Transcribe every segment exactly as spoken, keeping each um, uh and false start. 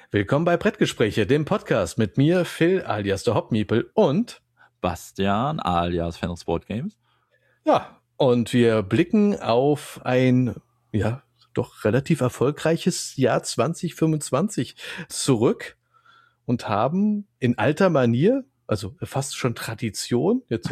Willkommen bei Brettgespräche, dem Podcast mit mir, Phil alias der Hopmeeple und Bastian alias Fan of Sport Games. Ja, und wir blicken auf ein, ja, doch relativ erfolgreiches Jahr zwanzig fünfundzwanzig zurück und haben in alter Manier, also fast schon Tradition, jetzt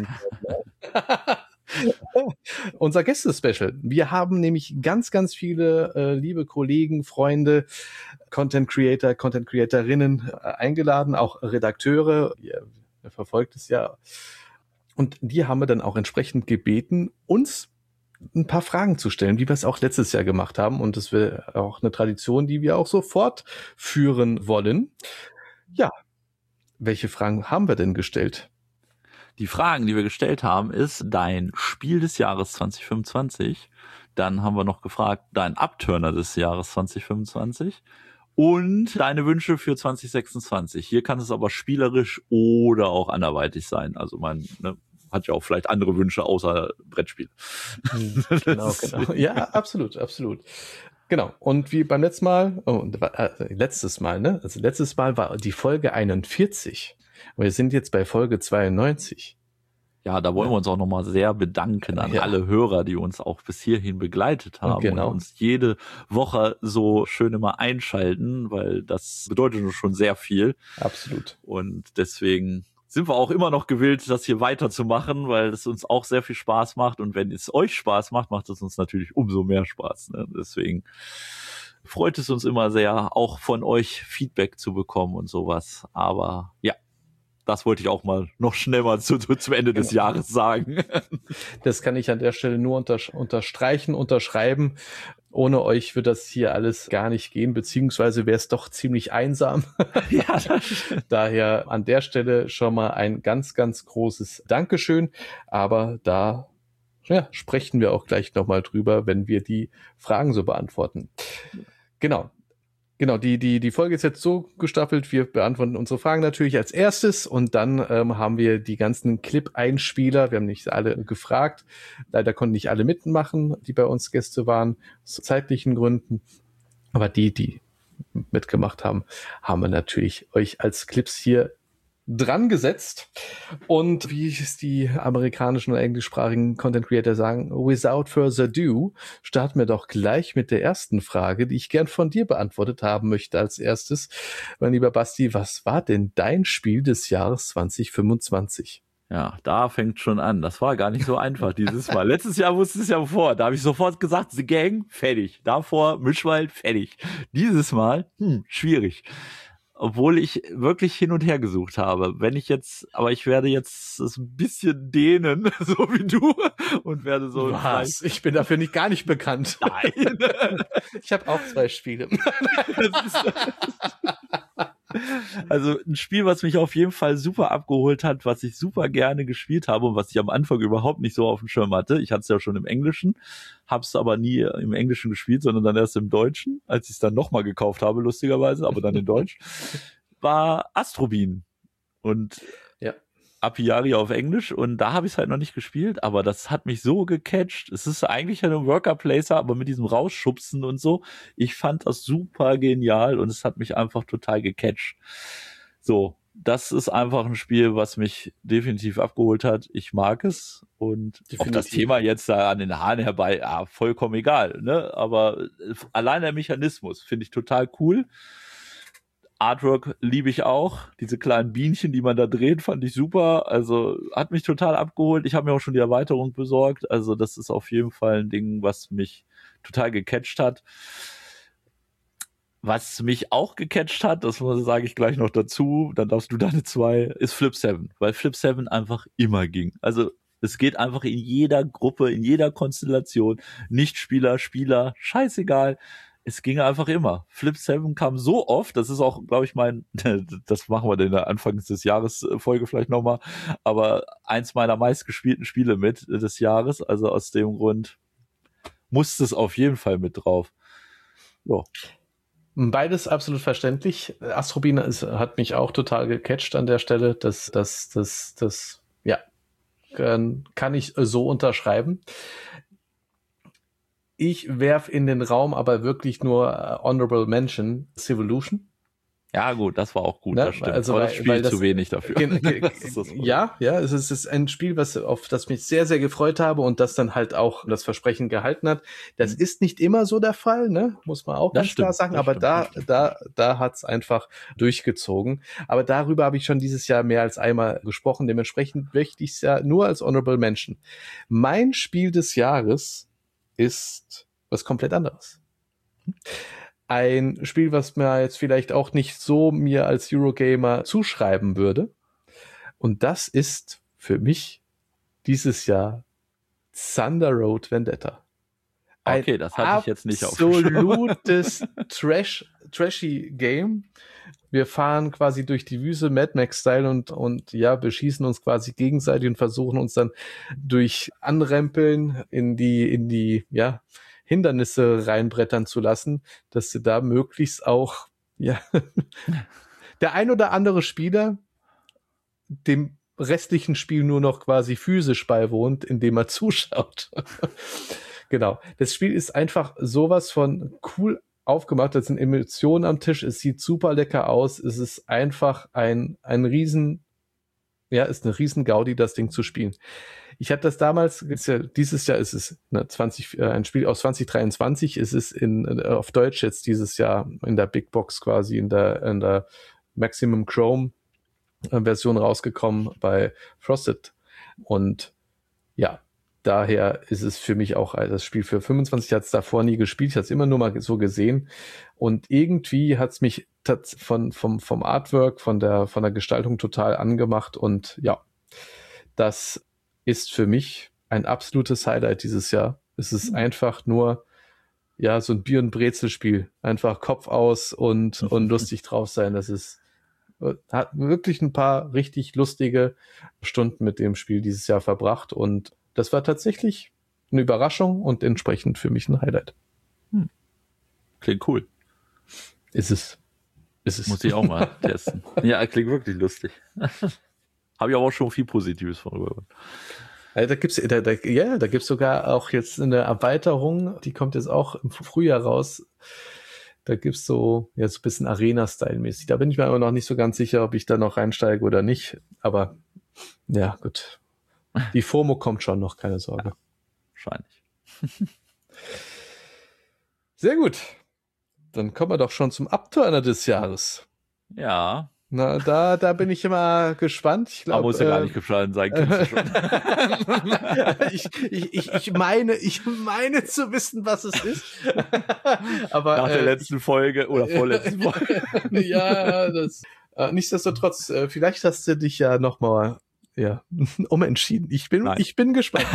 unser Gäste-Special. Wir haben nämlich ganz, ganz viele äh, liebe Kollegen, Freunde, Content Creator, Content Creatorinnen äh, eingeladen, auch Redakteure. Ihr, ihr verfolgt es ja. Und die haben wir dann auch entsprechend gebeten, uns ein paar Fragen zu stellen, wie wir es auch letztes Jahr gemacht haben. Und das wäre auch eine Tradition, die wir auch so fortführen wollen. Ja, welche Fragen haben wir denn gestellt? Die Fragen, die wir gestellt haben, ist dein Spiel des Jahres zwanzig fünfundzwanzig. Dann haben wir noch gefragt, dein Upturner des Jahres zwanzig fünfundzwanzig und deine Wünsche für zwanzig sechsundzwanzig. Hier kann es aber spielerisch oder auch anderweitig sein. Also man ne, hat ja auch vielleicht andere Wünsche außer Brettspiel. Genau, genau. Ja, absolut, absolut. Genau. Und wie beim letzten Mal, oh, äh, letztes Mal, ne? Also letztes Mal war die Folge einundvierzig. Wir sind jetzt bei Folge zweiundneunzig. Ja, da wollen wir uns auch nochmal sehr bedanken an ja. alle Hörer, die uns auch bis hierhin begleitet haben und, genau. und uns jede Woche so schön immer einschalten, weil das bedeutet uns schon sehr viel. Absolut. Und deswegen sind wir auch immer noch gewillt, das hier weiterzumachen, weil es uns auch sehr viel Spaß macht. Und wenn es euch Spaß macht, macht es uns natürlich umso mehr Spaß. Ne? Deswegen freut es uns immer sehr, auch von euch Feedback zu bekommen und sowas. Aber ja, das wollte ich auch mal noch schnell mal zu, zu, zum Ende genau. des Jahres sagen. Das kann ich an der Stelle nur unter, unterstreichen, unterschreiben. Ohne euch wird das hier alles gar nicht gehen, beziehungsweise wäre es doch ziemlich einsam. Ja, daher an der Stelle schon mal ein ganz, ganz großes Dankeschön. Aber da ja, sprechen wir auch gleich nochmal drüber, wenn wir die Fragen so beantworten. Genau. Genau, die, die, die Folge ist jetzt so gestaffelt, wir beantworten unsere Fragen natürlich als erstes und dann ähm, haben wir die ganzen Clip-Einspieler, wir haben nicht alle gefragt, leider konnten nicht alle mitmachen, die bei uns Gäste waren, aus zeitlichen Gründen, aber die, die mitgemacht haben, haben wir natürlich euch als Clips hier dran gesetzt und wie es die amerikanischen und englischsprachigen Content Creator sagen, without further ado, starten wir doch gleich mit der ersten Frage, die ich gern von dir beantwortet haben möchte als erstes. Mein lieber Basti, was war denn dein Spiel des Jahres zwanzig fünfundzwanzig? Ja, da fängt schon an. Das war gar nicht so einfach dieses Mal. Letztes Jahr wusste es ja vor. Da habe ich sofort gesagt, The Gang, fertig. Davor Mischwald, fertig. Dieses Mal, hm, schwierig. Obwohl ich wirklich hin und her gesucht habe. Wenn ich jetzt, aber ich werde jetzt es ein bisschen dehnen, so wie du, und werde so. Was? Ich bin dafür nicht gar nicht bekannt. Nein. Ich habe auch zwei Spiele. Das ist, also ein Spiel, was mich auf jeden Fall super abgeholt hat, was ich super gerne gespielt habe und was ich am Anfang überhaupt nicht so auf dem Schirm hatte. Ich hatte es ja schon im Englischen, habe es aber nie im Englischen gespielt, sondern dann erst im Deutschen, als ich es dann nochmal gekauft habe, lustigerweise, aber dann in Deutsch, war Astrobin. Und ja. Apiari auf Englisch und da habe ich es halt noch nicht gespielt, aber das hat mich so gecatcht. Es ist eigentlich ein Worker Placer, aber mit diesem Rausschubsen und so. Ich fand das super genial und es hat mich einfach total gecatcht. So, das ist einfach ein Spiel, was mich definitiv abgeholt hat. Ich mag es und definitiv. Ob das Thema jetzt da an den Haaren herbei, ja, vollkommen egal, ne? Aber allein der Mechanismus finde ich total cool. Artwork liebe ich auch. Diese kleinen Bienchen, die man da dreht, fand ich super. Also hat mich total abgeholt. Ich habe mir auch schon die Erweiterung besorgt. Also das ist auf jeden Fall ein Ding, was mich total gecatcht hat. Was mich auch gecatcht hat, das sage ich gleich noch dazu, dann darfst du deine zwei, ist Flip seven. Weil Flip seven einfach immer ging. Also es geht einfach in jeder Gruppe, in jeder Konstellation. Nicht-Spieler, Spieler, scheißegal. Es ging einfach immer. Flip seven kam so oft, das ist auch, glaube ich, mein, das machen wir in der Anfang des Jahres Folge vielleicht nochmal, aber eins meiner meistgespielten Spiele mit des Jahres, also aus dem Grund musste es auf jeden Fall mit drauf. So. Beides absolut verständlich. Astrobin ist, hat mich auch total gecatcht an der Stelle. Das, das, das, das, ja, kann ich so unterschreiben. Ich werf in den Raum aber wirklich nur uh, Honorable Mention Civolution. Ja, gut, das war auch gut, ne? Das stimmt. Also, aber weil, das Spiel weil das, zu wenig dafür. Ge, ge, das ist das ja, ja, es ist, es ist ein Spiel, was auf das mich sehr, sehr gefreut habe und das dann halt auch das Versprechen gehalten hat. Das mhm. ist nicht immer so der Fall, ne? Muss man auch das ganz stimmt, klar sagen, das aber stimmt, da, da, da hat's einfach durchgezogen. Aber darüber habe ich schon dieses Jahr mehr als einmal gesprochen. Dementsprechend möchte ich es ja nur als Honorable Mention. Mein Spiel des Jahres ist was komplett anderes. Ein Spiel, was mir jetzt vielleicht auch nicht so mir als Eurogamer zuschreiben würde. Und das ist für mich dieses Jahr Thunder Road Vendetta. Ein okay, das hatte ich jetzt nicht auf absolutes Trash, trashy Game. Wir fahren quasi durch die Wüste Mad Max-Style und, und ja, beschießen uns quasi gegenseitig und versuchen uns dann durch Anrempeln in die, in die, ja, Hindernisse reinbrettern zu lassen, dass du da möglichst auch, ja, der ein oder andere Spieler dem restlichen Spiel nur noch quasi physisch beiwohnt, indem er zuschaut. Genau. Das Spiel ist einfach sowas von cool aufgemacht. Das sind Emotionen am Tisch. Es sieht super lecker aus. Es ist einfach ein, ein riesen, ja, ist eine riesen Gaudi, das Ding zu spielen. Ich habe das damals, ja, dieses Jahr ist es ne, zwanzig, äh, ein Spiel aus zwanzig dreiundzwanzig. Es ist in, auf Deutsch jetzt dieses Jahr in der Big Box quasi, in der, in der Maximum Chrome Version rausgekommen bei Frosted. Und ja, daher ist es für mich auch das Spiel für fünfundzwanzig. Ich hatte es davor nie gespielt, ich hatte es immer nur mal so gesehen. Und irgendwie hat es mich von, vom, vom Artwork, von der, von der Gestaltung total angemacht. Und ja, das ist für mich ein absolutes Highlight dieses Jahr. Es ist mhm. einfach nur ja so ein Bier- und Brezelspiel. Einfach Kopf aus und, und lustig drauf sein. Das ist hat wirklich ein paar richtig lustige Stunden mit dem Spiel dieses Jahr verbracht und das war tatsächlich eine Überraschung und entsprechend für mich ein Highlight. Hm. Klingt cool. Ist es. Ist es. Muss ich auch mal testen. Ja, klingt wirklich lustig. Habe ich aber auch schon viel Positives von rüber. Da gibt's, da, da, ja, da gibt's sogar auch jetzt eine Erweiterung, die kommt jetzt auch im Frühjahr raus. Da gibt's so, ja, so ein bisschen Arena-Style-mäßig. Da bin ich mir aber noch nicht so ganz sicher, ob ich da noch reinsteige oder nicht. Aber ja, gut. Die FOMO kommt schon noch, keine Sorge. Ja, wahrscheinlich. Sehr gut. Dann kommen wir doch schon zum Abturner des Jahres. Ja. Na, da, da bin ich immer gespannt. Ich glaub, Aber muss ja äh, gar nicht gefallen sein, kennst du schon. ich, ich, ich, ich meine, ich meine zu wissen, was es ist. Aber, nach der äh, letzten Folge oder vorletzten Folge. Ja, das, äh, nichtsdestotrotz, äh, vielleicht hast du dich ja nochmal, ja, umentschieden. Ich bin, Nein. ich bin gespannt.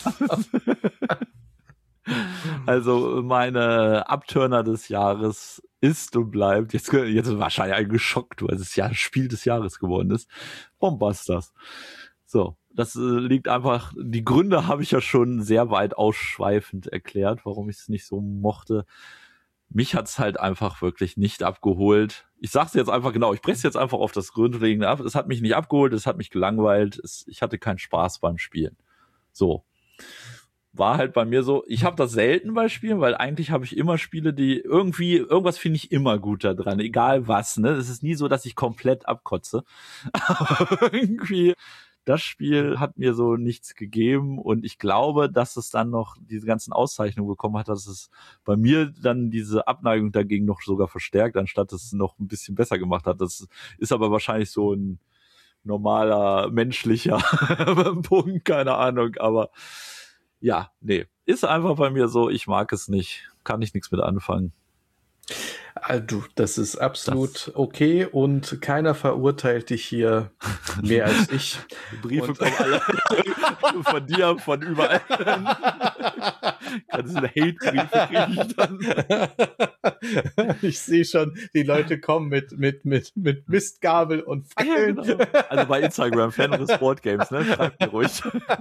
Also, meine Abturner des Jahres ist und bleibt, jetzt, jetzt ist wahrscheinlich ein geschockt, weil es ja Spiel des Jahres geworden ist, Bombasters. So, das äh, liegt einfach, die Gründe habe ich ja schon sehr weit ausschweifend erklärt, warum ich es nicht so mochte. Mich hat's halt einfach wirklich nicht abgeholt. Ich sag's jetzt einfach genau, ich breche jetzt einfach auf das Grundlegende ab. Es hat mich nicht abgeholt, es hat mich gelangweilt, es, ich hatte keinen Spaß beim Spielen. So. War halt bei mir so, ich habe das selten bei Spielen, weil eigentlich habe ich immer Spiele, die irgendwie, irgendwas finde ich immer gut da dran, egal was, ne? Es ist nie so, dass ich komplett abkotze. Aber irgendwie, das Spiel hat mir so nichts gegeben und ich glaube, dass es dann noch diese ganzen Auszeichnungen bekommen hat, dass es bei mir dann diese Abneigung dagegen noch sogar verstärkt, anstatt es noch ein bisschen besser gemacht hat. Das ist aber wahrscheinlich so ein normaler, menschlicher Punkt, keine Ahnung, aber ja, nee, ist einfach bei mir so, ich mag es nicht, kann ich nichts mit anfangen. Also, das ist absolut das okay und keiner verurteilt dich hier mehr als ich. Die Briefe und kommen alle von dir, von überall. Ganze Hate-Briefe kriege ich dann. Ich sehe schon, die Leute kommen mit, mit, mit, mit Mistgabel und Fackeln. Ja, genau. Also bei Instagram, Fenris Board Games, ne? Schreibt mir ruhig.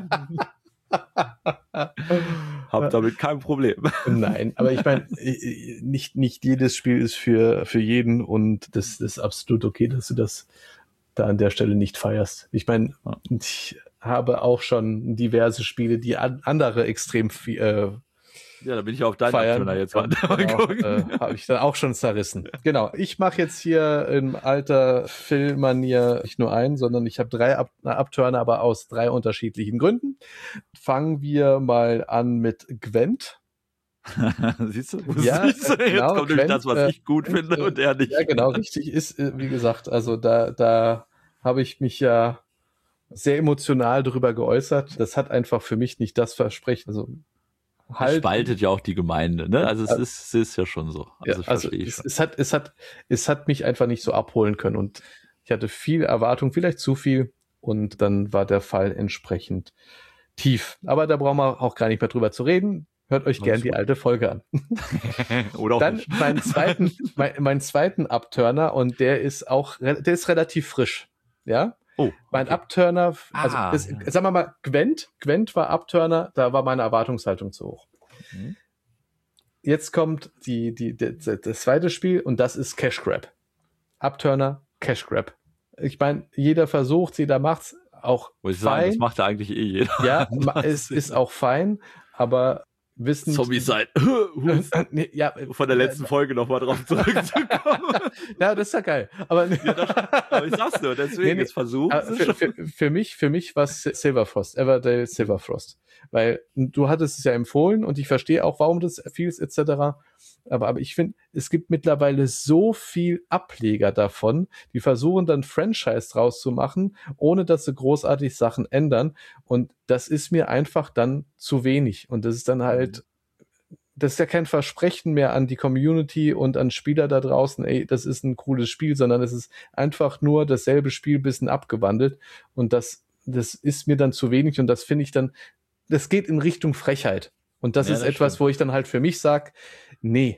Hab damit kein Problem. Nein, aber ich meine, nicht, nicht jedes Spiel ist für, für jeden und das ist absolut okay, dass du das da an der Stelle nicht feierst. Ich meine, ich habe auch schon diverse Spiele, die an, andere extrem äh, Ja, da bin ich auf deinen feiern. Abturner jetzt. Genau, äh, habe ich dann auch schon zerrissen. Genau, ich mache jetzt hier in alter Phil-Manier nicht nur einen, sondern ich habe drei Up Abturner, aber aus drei unterschiedlichen Gründen. Fangen wir mal an mit Gwent. Siehst du? Ja, Siehst du? Jetzt genau, kommt Gwent, nämlich das, was äh, ich gut finde äh, und er nicht. Ja, genau, richtig ist, äh, wie gesagt, also da, da habe ich mich ja sehr emotional darüber geäußert. Das hat einfach für mich nicht das Versprechen. Also Das halt, spaltet ja auch die Gemeinde, ne? Also es Also- ist, es ist ja schon so. Also, ja, also verstehe ich es, schon. es hat, es hat, es hat mich einfach nicht so abholen können und ich hatte viel Erwartung, vielleicht zu viel und dann war der Fall entsprechend tief. Aber da brauchen wir auch gar nicht mehr drüber zu reden. Hört euch Alles gern die gut. alte Folge an. Oder auch Dann nicht. meinen zweiten, mein, meinen zweiten Upturner und der ist auch, re- der ist relativ frisch. Ja, Oh, mein okay. Upturner, also Ah, das, ja. sagen wir mal, Gwent, Gwent war Upturner, da war meine Erwartungshaltung zu hoch. Mhm. Jetzt kommt die, die, die, das zweite Spiel und das ist Cash Grab. Upturner, Cash Grab. Ich meine, jeder versucht, jeder macht's, auch Wollte ich sagen, fein. das macht ja eigentlich eh jeder. Ja, ma- es ist auch fein, aber wissen Zombies sein. Nee, ja, Von der letzten Folge nochmal drauf zurückzukommen. ja, das ist ja geil. Aber, ja, das, aber ich sag's nur, deswegen Nee, nee, jetzt versuchen. aber für, für, für mich, für mich war es Silverfrost, Everdale Silverfrost. Weil du hattest es ja empfohlen und ich verstehe auch, warum das fielst, et cetera. Aber, aber ich finde, es gibt mittlerweile so viel Ableger davon, die versuchen dann Franchise draus zu machen, ohne dass sie großartig Sachen ändern. Und das ist mir einfach dann zu wenig. Und das ist dann halt, das ist ja kein Versprechen mehr an die Community und an Spieler da draußen, ey, das ist ein cooles Spiel, sondern es ist einfach nur dasselbe Spiel, bisschen abgewandelt. Und das, das ist mir dann zu wenig und das finde ich dann, das geht in Richtung Frechheit. Und das Ja, ist das etwas, stimmt. wo ich dann halt für mich sage, nee,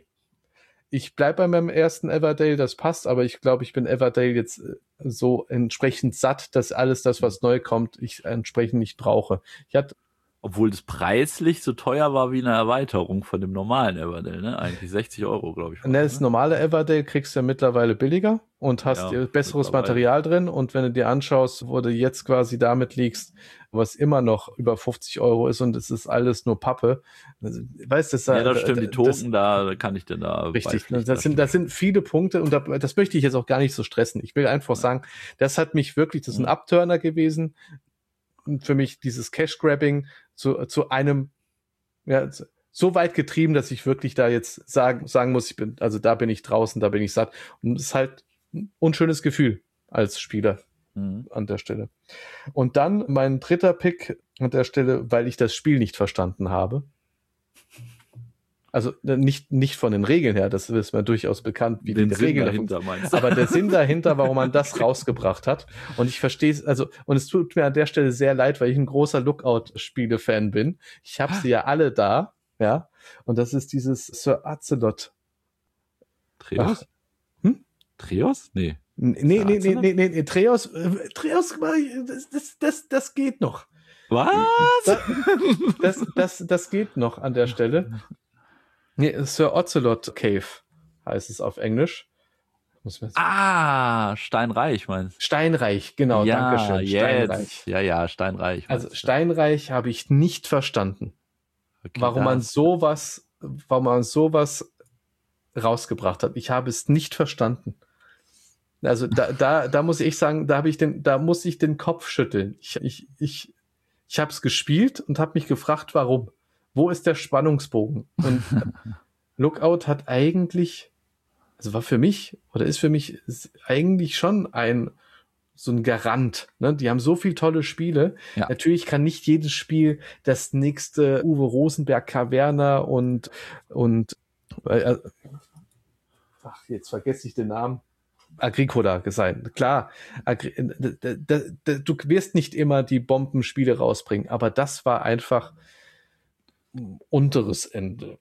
ich bleib bei meinem ersten Everdale, das passt, aber ich glaube, ich bin Everdale jetzt äh, so entsprechend satt, dass alles das, was neu kommt, ich entsprechend nicht brauche. Ich hatte Obwohl das preislich so teuer war wie eine Erweiterung von dem normalen Everdale, ne? Eigentlich sechzig Euro, glaube ich. war Ne, das, das normale Everdale kriegst du ja mittlerweile billiger und hast Ja, ja, besseres mittlerweile. Material drin. Und wenn du dir anschaust, wo du jetzt quasi damit liegst, was immer noch über fünfzig Euro ist und es ist alles nur Pappe. Also, weißt du, das, Ja, das stimmt, die das, Token, da kann ich denn da richtig. beipflichten, Das sind, das sind viele Punkte und da, das möchte ich jetzt auch gar nicht so stressen. Ich will einfach sagen, das hat mich wirklich, das ist ein Mhm. Upturner gewesen. Und für mich dieses Cash-Grabbing zu, zu einem, ja, so weit getrieben, dass ich wirklich da jetzt sagen, sagen muss, ich bin, also da bin ich draußen, da bin ich satt. Und es ist halt ein unschönes Gefühl als Spieler Mhm. an der Stelle. Und dann mein dritter Pick an der Stelle, weil ich das Spiel nicht verstanden habe. Also nicht, nicht von den Regeln her, das ist mir durchaus bekannt, wie Den die Sinn Regeln dahinter meinst du? aber der Sinn dahinter, warum man das rausgebracht hat. Und ich verstehe es, also, und es tut mir an der Stelle sehr leid, weil ich ein großer Lookout-Spiele-Fan bin. Ich habe sie ja alle da, ja. Und das ist dieses Sir Azelot. Treos? Hm? Treos? Nee. Nee, nee, nee, Azelot? nee, nee, nee, Treos, äh, Treos, das, das, das, das geht noch. Was? Das, das, das, das geht noch an der Stelle. Nee, Sir Ocelot Cave heißt es auf Englisch. Muss man jetzt Ah, Steinreich meinst Steinreich, genau, ja, danke schön. jetzt. Steinreich. Ja, ja, Steinreich. Also meinst du. Steinreich habe ich nicht verstanden, Okay, warum da- man sowas, warum man sowas rausgebracht hat. Ich habe es nicht verstanden. Also da, da, da muss ich sagen, da habe ich den, da muss ich den Kopf schütteln. Ich, ich, ich, ich habe es gespielt und habe mich gefragt, warum? Wo ist der Spannungsbogen? Und Lookout hat eigentlich, also war für mich oder ist für mich ist eigentlich schon ein so ein Garant. Ne? Die haben so viel tolle Spiele. Ja. Natürlich kann nicht jedes Spiel das nächste Uwe Rosenberg Caverna und und äh, ach, jetzt vergesse ich den Namen. Agricola sein. Klar, Agri da, da, da, du wirst nicht immer die Bombenspiele rausbringen, aber das war einfach unteres Ende.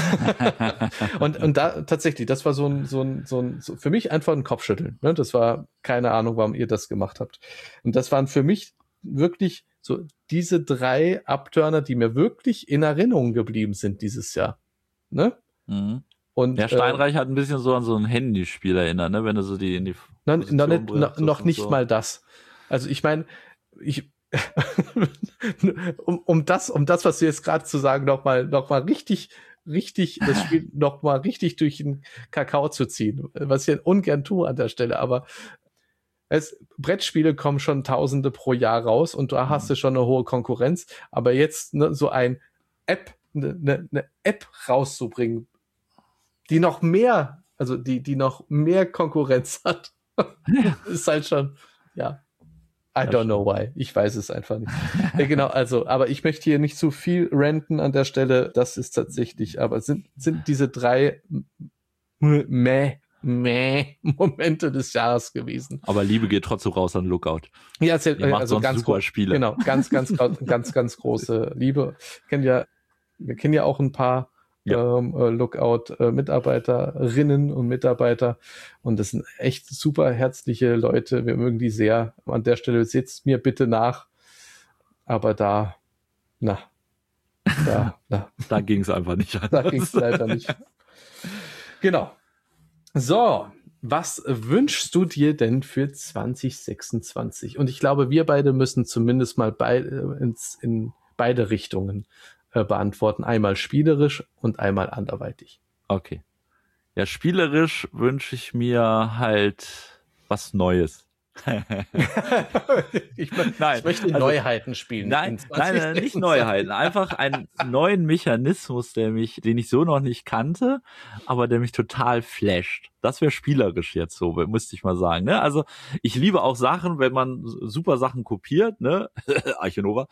und, und da tatsächlich, das war so ein, so ein, so ein, so für mich einfach ein Kopfschütteln. Ne? Das war keine Ahnung, warum ihr das gemacht habt. Und das waren für mich wirklich so diese drei Upturner, die mir wirklich in Erinnerung geblieben sind dieses Jahr. Ne? Mhm. Und, Ja, Steinreich äh, hat ein bisschen so an so ein Handyspiel erinnert, ne? Wenn du so die in die Nein, Position noch nicht, bringst noch, noch und nicht so. mal das. Also ich meine, ich um, um das, um das, was du jetzt gerade zu sagen, noch mal, noch mal richtig richtig, das Spiel noch mal richtig durch den Kakao zu ziehen, was ich ungern tue an der Stelle, aber es, Brettspiele kommen schon Tausende pro Jahr raus und da hast du schon eine hohe Konkurrenz, aber jetzt ne, so ein App, eine ne, ne App rauszubringen, die noch mehr, also die, die noch mehr Konkurrenz hat, ist halt schon, ja, I don't know why. Ich weiß es einfach nicht. Ja, genau, also, aber ich möchte hier nicht zu viel ranten an der Stelle. Das ist tatsächlich, aber sind, sind diese drei Mäh, Mäh Momente des Jahres gewesen. Aber Liebe geht trotzdem raus an Lookout. Ja, sehr, Ihr macht also sonst ganz super Spiele. Genau, ganz, ganz, ganz, ganz, ganz große Liebe. Kennen ja, wir kennen ja auch ein paar ja. ähm, Lookout-Mitarbeiterinnen und Mitarbeiter und das sind echt super herzliche Leute. Wir mögen die sehr. An der Stelle seht's mir bitte nach. Aber da, na, da, na. Da ging's einfach nicht anders. Da ging's leider nicht. Genau. So, was wünschst du dir denn für zwanzig sechsundzwanzig? Und ich glaube, wir beide müssen zumindest mal bei, ins, in beide Richtungen äh, beantworten. Einmal spielerisch und einmal anderweitig. Okay. Ja, spielerisch wünsche ich mir halt was Neues. ich, nein, ich möchte also, Neuheiten spielen. Nein, nein, nein, nicht Neuheiten. Einfach einen neuen Mechanismus, der mich, den ich so noch nicht kannte, aber der mich total flasht. Das wäre spielerisch jetzt so, müsste ich mal sagen. Ne? Also ich liebe auch Sachen, wenn man super Sachen kopiert, ne? Arche Nova.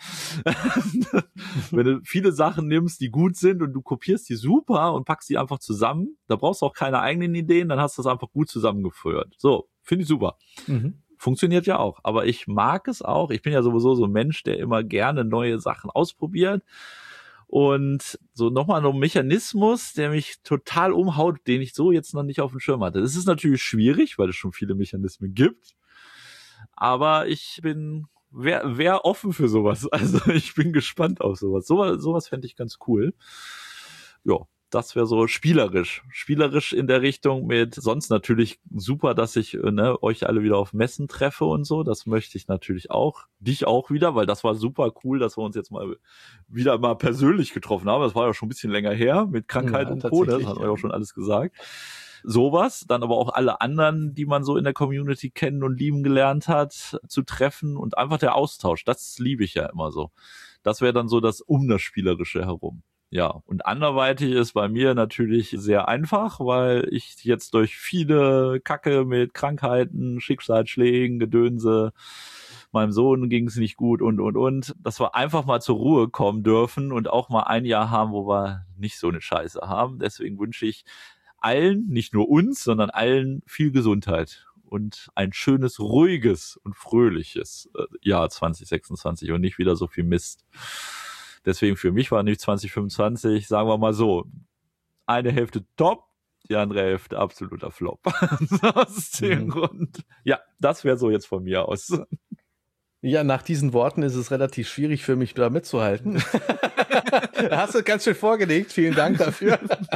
Wenn du viele Sachen nimmst, die gut sind und du kopierst die super und packst die einfach zusammen, da brauchst du auch keine eigenen Ideen, dann hast du das einfach gut zusammengeführt. So, finde ich super. Mhm. Funktioniert ja auch, aber ich mag es auch. Ich bin ja sowieso so ein Mensch, der immer gerne neue Sachen ausprobiert. Und so nochmal ein Mechanismus, der mich total umhaut, den ich so jetzt noch nicht auf dem Schirm hatte. Das ist natürlich schwierig, weil es schon viele Mechanismen gibt. Aber ich bin, wär, wär offen für sowas. Also ich bin gespannt auf sowas. Sowas, sowas fände ich ganz cool. Ja. Das wäre so spielerisch. Spielerisch in der Richtung mit sonst natürlich super, dass ich ne, euch alle wieder auf Messen treffe und so. Das möchte ich natürlich auch. Dich auch wieder, weil das war super cool, dass wir uns jetzt mal wieder mal persönlich getroffen haben. Das war ja schon ein bisschen länger her mit Krankheit ja, und Co. Das hat euch auch schon alles gesagt. Sowas, dann aber auch alle anderen, die man so in der Community kennen und lieben gelernt hat, zu treffen und einfach der Austausch. Das liebe ich ja immer so. Das wäre dann so das um das Spielerische herum. Ja, und anderweitig ist bei mir natürlich sehr einfach, weil ich jetzt durch viele Kacke mit Krankheiten, Schicksalsschlägen, Gedönse, meinem Sohn ging es nicht gut und, und, und, dass wir einfach mal zur Ruhe kommen dürfen und auch mal ein Jahr haben, wo wir nicht so eine Scheiße haben. Deswegen wünsche ich allen, nicht nur uns, sondern allen viel Gesundheit und ein schönes, ruhiges und fröhliches Jahr zwanzig sechsundzwanzig und nicht wieder so viel Mist. Deswegen für mich war nicht zwanzig fünfundzwanzig, sagen wir mal so, eine Hälfte top, die andere Hälfte absoluter Flop. Aus dem mhm. Grund. Ja, das wäre so jetzt von mir aus. Ja, nach diesen Worten ist es relativ schwierig für mich, da mitzuhalten. Da hast du ganz schön vorgelegt. Vielen Dank dafür.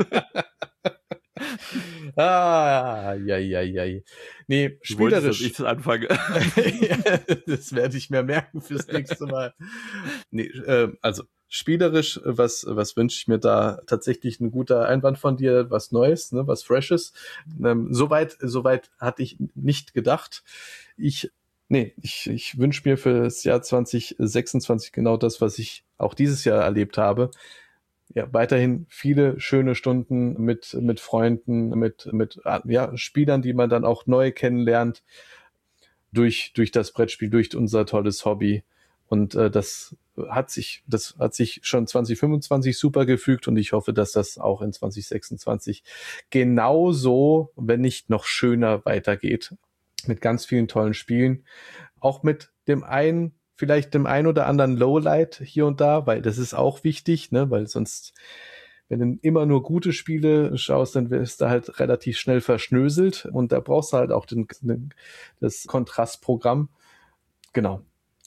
Ah, ja, ja, ja. Nee, spielerisch. Du wolltest, dass ich das anfange. Das werde ich mir merken fürs nächste Mal. Nee, äh, also spielerisch, was was wünsche ich mir da? Tatsächlich ein guter Einwand von dir, was Neues, ne, was Freshes. Ähm, soweit, soweit hatte ich nicht gedacht. Ich, nee, ich, ich wünsche mir für das Jahr zwanzig sechsundzwanzig genau das, was ich auch dieses Jahr erlebt habe. Ja, weiterhin viele schöne Stunden mit mit Freunden, mit mit ja Spielern, die man dann auch neu kennenlernt durch durch das Brettspiel, durch unser tolles Hobby. Und äh, das hat sich das hat sich schon zwanzig fünfundzwanzig super gefügt und ich hoffe, dass das auch in zwanzig sechsundzwanzig genauso, wenn nicht noch schöner weitergeht, mit ganz vielen tollen Spielen, auch mit dem einen vielleicht dem ein oder anderen Lowlight hier und da, weil das ist auch wichtig, ne, weil sonst, wenn du immer nur gute Spiele schaust, dann wirst du halt relativ schnell verschnöselt und da brauchst du halt auch den, den, das Kontrastprogramm. Genau.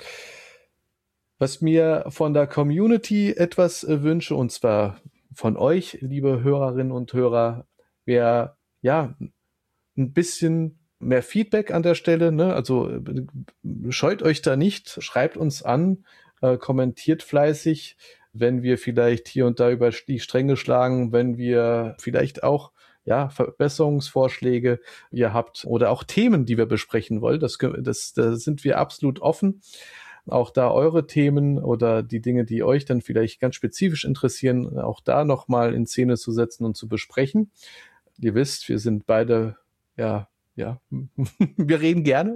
Was mir von der Community etwas äh, wünsche, und zwar von euch, liebe Hörerinnen und Hörer, wäre, ja, ein bisschen mehr Feedback an der Stelle, ne? Also scheut euch da nicht, schreibt uns an, äh, kommentiert fleißig. wenn wir vielleicht hier und da über die Stränge schlagen, wenn wir vielleicht auch ja, Verbesserungsvorschläge ihr habt oder auch Themen, die wir besprechen wollen. Das, das, da sind wir absolut offen. Auch da eure Themen oder die Dinge, die euch dann vielleicht ganz spezifisch interessieren, auch da nochmal in Szene zu setzen und zu besprechen. Ihr wisst, wir sind beide, ja, ja, wir reden gerne.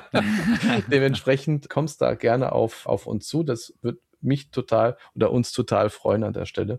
Dementsprechend kommst da gerne auf, auf uns zu. Das wird mich total oder uns total freuen an der Stelle.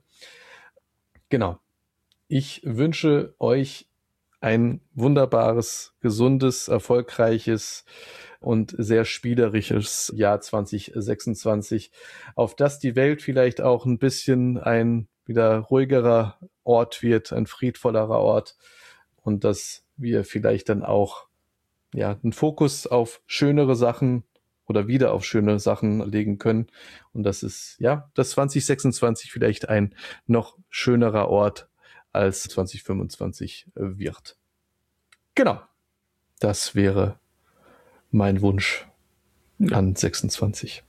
Genau. Ich wünsche euch ein wunderbares, gesundes, erfolgreiches und sehr spielerisches Jahr zwanzig sechsundzwanzig, auf das die Welt vielleicht auch ein bisschen ein wieder ruhigerer Ort wird, ein friedvollerer Ort und dass wir vielleicht dann auch ja einen Fokus auf schönere Sachen oder wieder auf schöne Sachen legen können und das ist ja, dass zwanzig sechsundzwanzig vielleicht ein noch schönerer Ort als zwanzig fünfundzwanzig wird. Genau. Das wäre mein Wunsch ja. an sechsundzwanzig.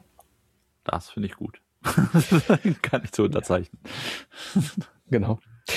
Das finde ich gut. Kann ich so unterzeichnen. Genau.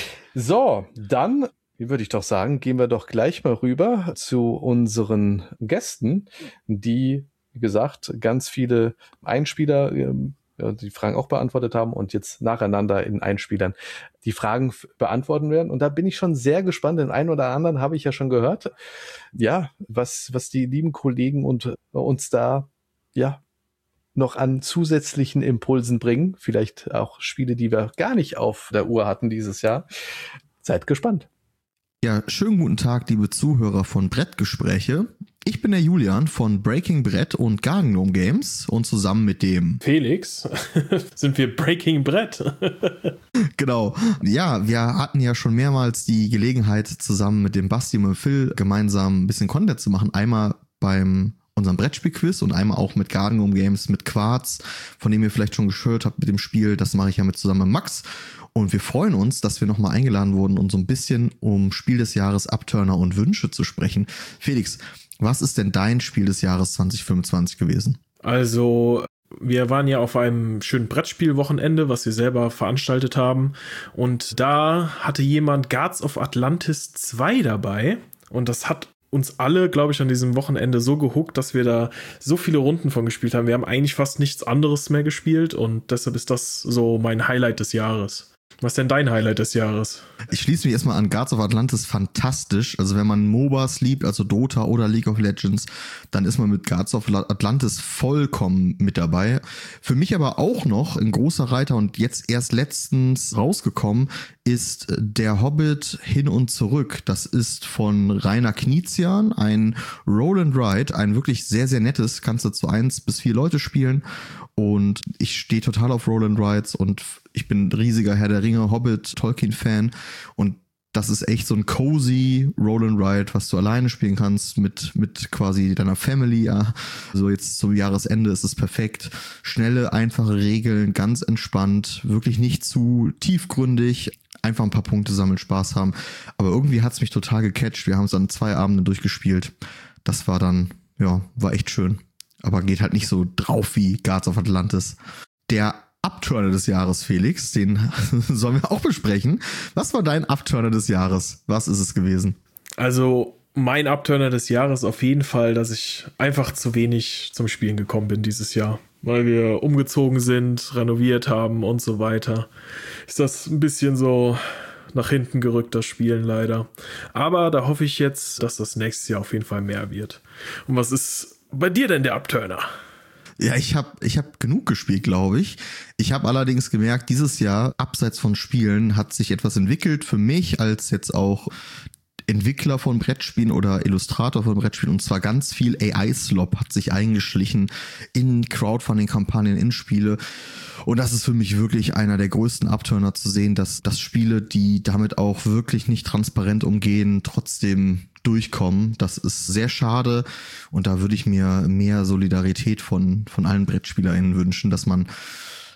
So, dann, wie würde ich doch sagen, gehen wir doch gleich mal rüber zu unseren Gästen, die, wie gesagt, ganz viele Einspieler ähm, die Fragen auch beantwortet haben und jetzt nacheinander in Einspielern die Fragen f- beantworten werden. Und da bin ich schon sehr gespannt. Den einen oder anderen habe ich ja schon gehört. Ja, was, was die lieben Kollegen und uns da, ja, noch an zusätzlichen Impulsen bringen. Vielleicht auch Spiele, die wir gar nicht auf der Uhr hatten dieses Jahr. Seid gespannt. Ja, schönen guten Tag, liebe Zuhörer von Brettgespräche. Ich bin der Julian von Breaking Brett und Garden Gnome Games und zusammen mit dem Felix sind wir Breaking Brett. Genau. Ja, wir hatten ja schon mehrmals die Gelegenheit, zusammen mit dem Basti und Phil gemeinsam ein bisschen Content zu machen. Einmal beim unserem Brettspielquiz und einmal auch mit Garden Gnome Games mit Quarz, von dem ihr vielleicht schon gehört habt mit dem Spiel. Das mache ich ja mit zusammen mit Max. Und wir freuen uns, dass wir nochmal eingeladen wurden, um so ein bisschen um Spiel des Jahres, Abturner und Wünsche zu sprechen. Felix, was ist denn dein Spiel des Jahres zwanzig fünfundzwanzig gewesen? Also, wir waren ja auf einem schönen Brettspielwochenende, was wir selber veranstaltet haben. Und da hatte jemand Guards of Atlantis zwei dabei. Und das hat uns alle, glaube ich, an diesem Wochenende so gehuckt, dass wir da so viele Runden von gespielt haben. Wir haben eigentlich fast nichts anderes mehr gespielt. Und deshalb ist das so mein Highlight des Jahres. Was ist denn dein Highlight des Jahres? Ich schließe mich erstmal an. Guards of Atlantis, fantastisch. Also wenn man MOBAs liebt, also Dota oder League of Legends, dann ist man mit Guards of Atlantis vollkommen mit dabei. Für mich aber auch noch ein großer Reiter und jetzt erst letztens rausgekommen ist Der Hobbit hin und zurück. Das ist von Rainer Knizia, ein Roll and Ride, ein wirklich sehr, sehr nettes, kannst du zu eins bis vier Leute spielen. Und ich stehe total auf Roll and Rides und ich bin ein riesiger Herr der Ringe, Hobbit, Tolkien-Fan und das ist echt so ein cozy Roll and Ride, was du alleine spielen kannst mit mit quasi deiner Family. Ja. Also jetzt zum Jahresende ist es perfekt. Schnelle, einfache Regeln, ganz entspannt, wirklich nicht zu tiefgründig. Einfach ein paar Punkte sammeln, Spaß haben. Aber irgendwie hat's mich total gecatcht. Wir haben es an zwei Abenden durchgespielt. Das war dann, ja, war echt schön. Aber geht halt nicht so drauf wie Guards of Atlantis. Der Abturner des Jahres, Felix, den sollen wir auch besprechen. Was war dein Abturner des Jahres? Was ist es gewesen? Also mein Abturner des Jahres auf jeden Fall, dass ich einfach zu wenig zum Spielen gekommen bin dieses Jahr. Weil wir umgezogen sind, renoviert haben und so weiter. Ist das ein bisschen so nach hinten gerückt, das Spielen leider. Aber da hoffe ich jetzt, dass das nächstes Jahr auf jeden Fall mehr wird. Und was ist bei dir denn der Abturner? Ja, ich habe ich hab genug gespielt, glaube ich. Ich habe allerdings gemerkt, dieses Jahr, abseits von Spielen, hat sich etwas entwickelt für mich als jetzt auch Entwickler von Brettspielen oder Illustrator von Brettspielen. Und zwar ganz viel A I-Slop hat sich eingeschlichen in Crowdfunding-Kampagnen, in Spiele. Und das ist für mich wirklich einer der größten Abturner zu sehen, dass, dass Spiele, die damit auch wirklich nicht transparent umgehen, trotzdem durchkommen. Das ist sehr schade und da würde ich mir mehr Solidarität von, von allen BrettspielerInnen wünschen, dass man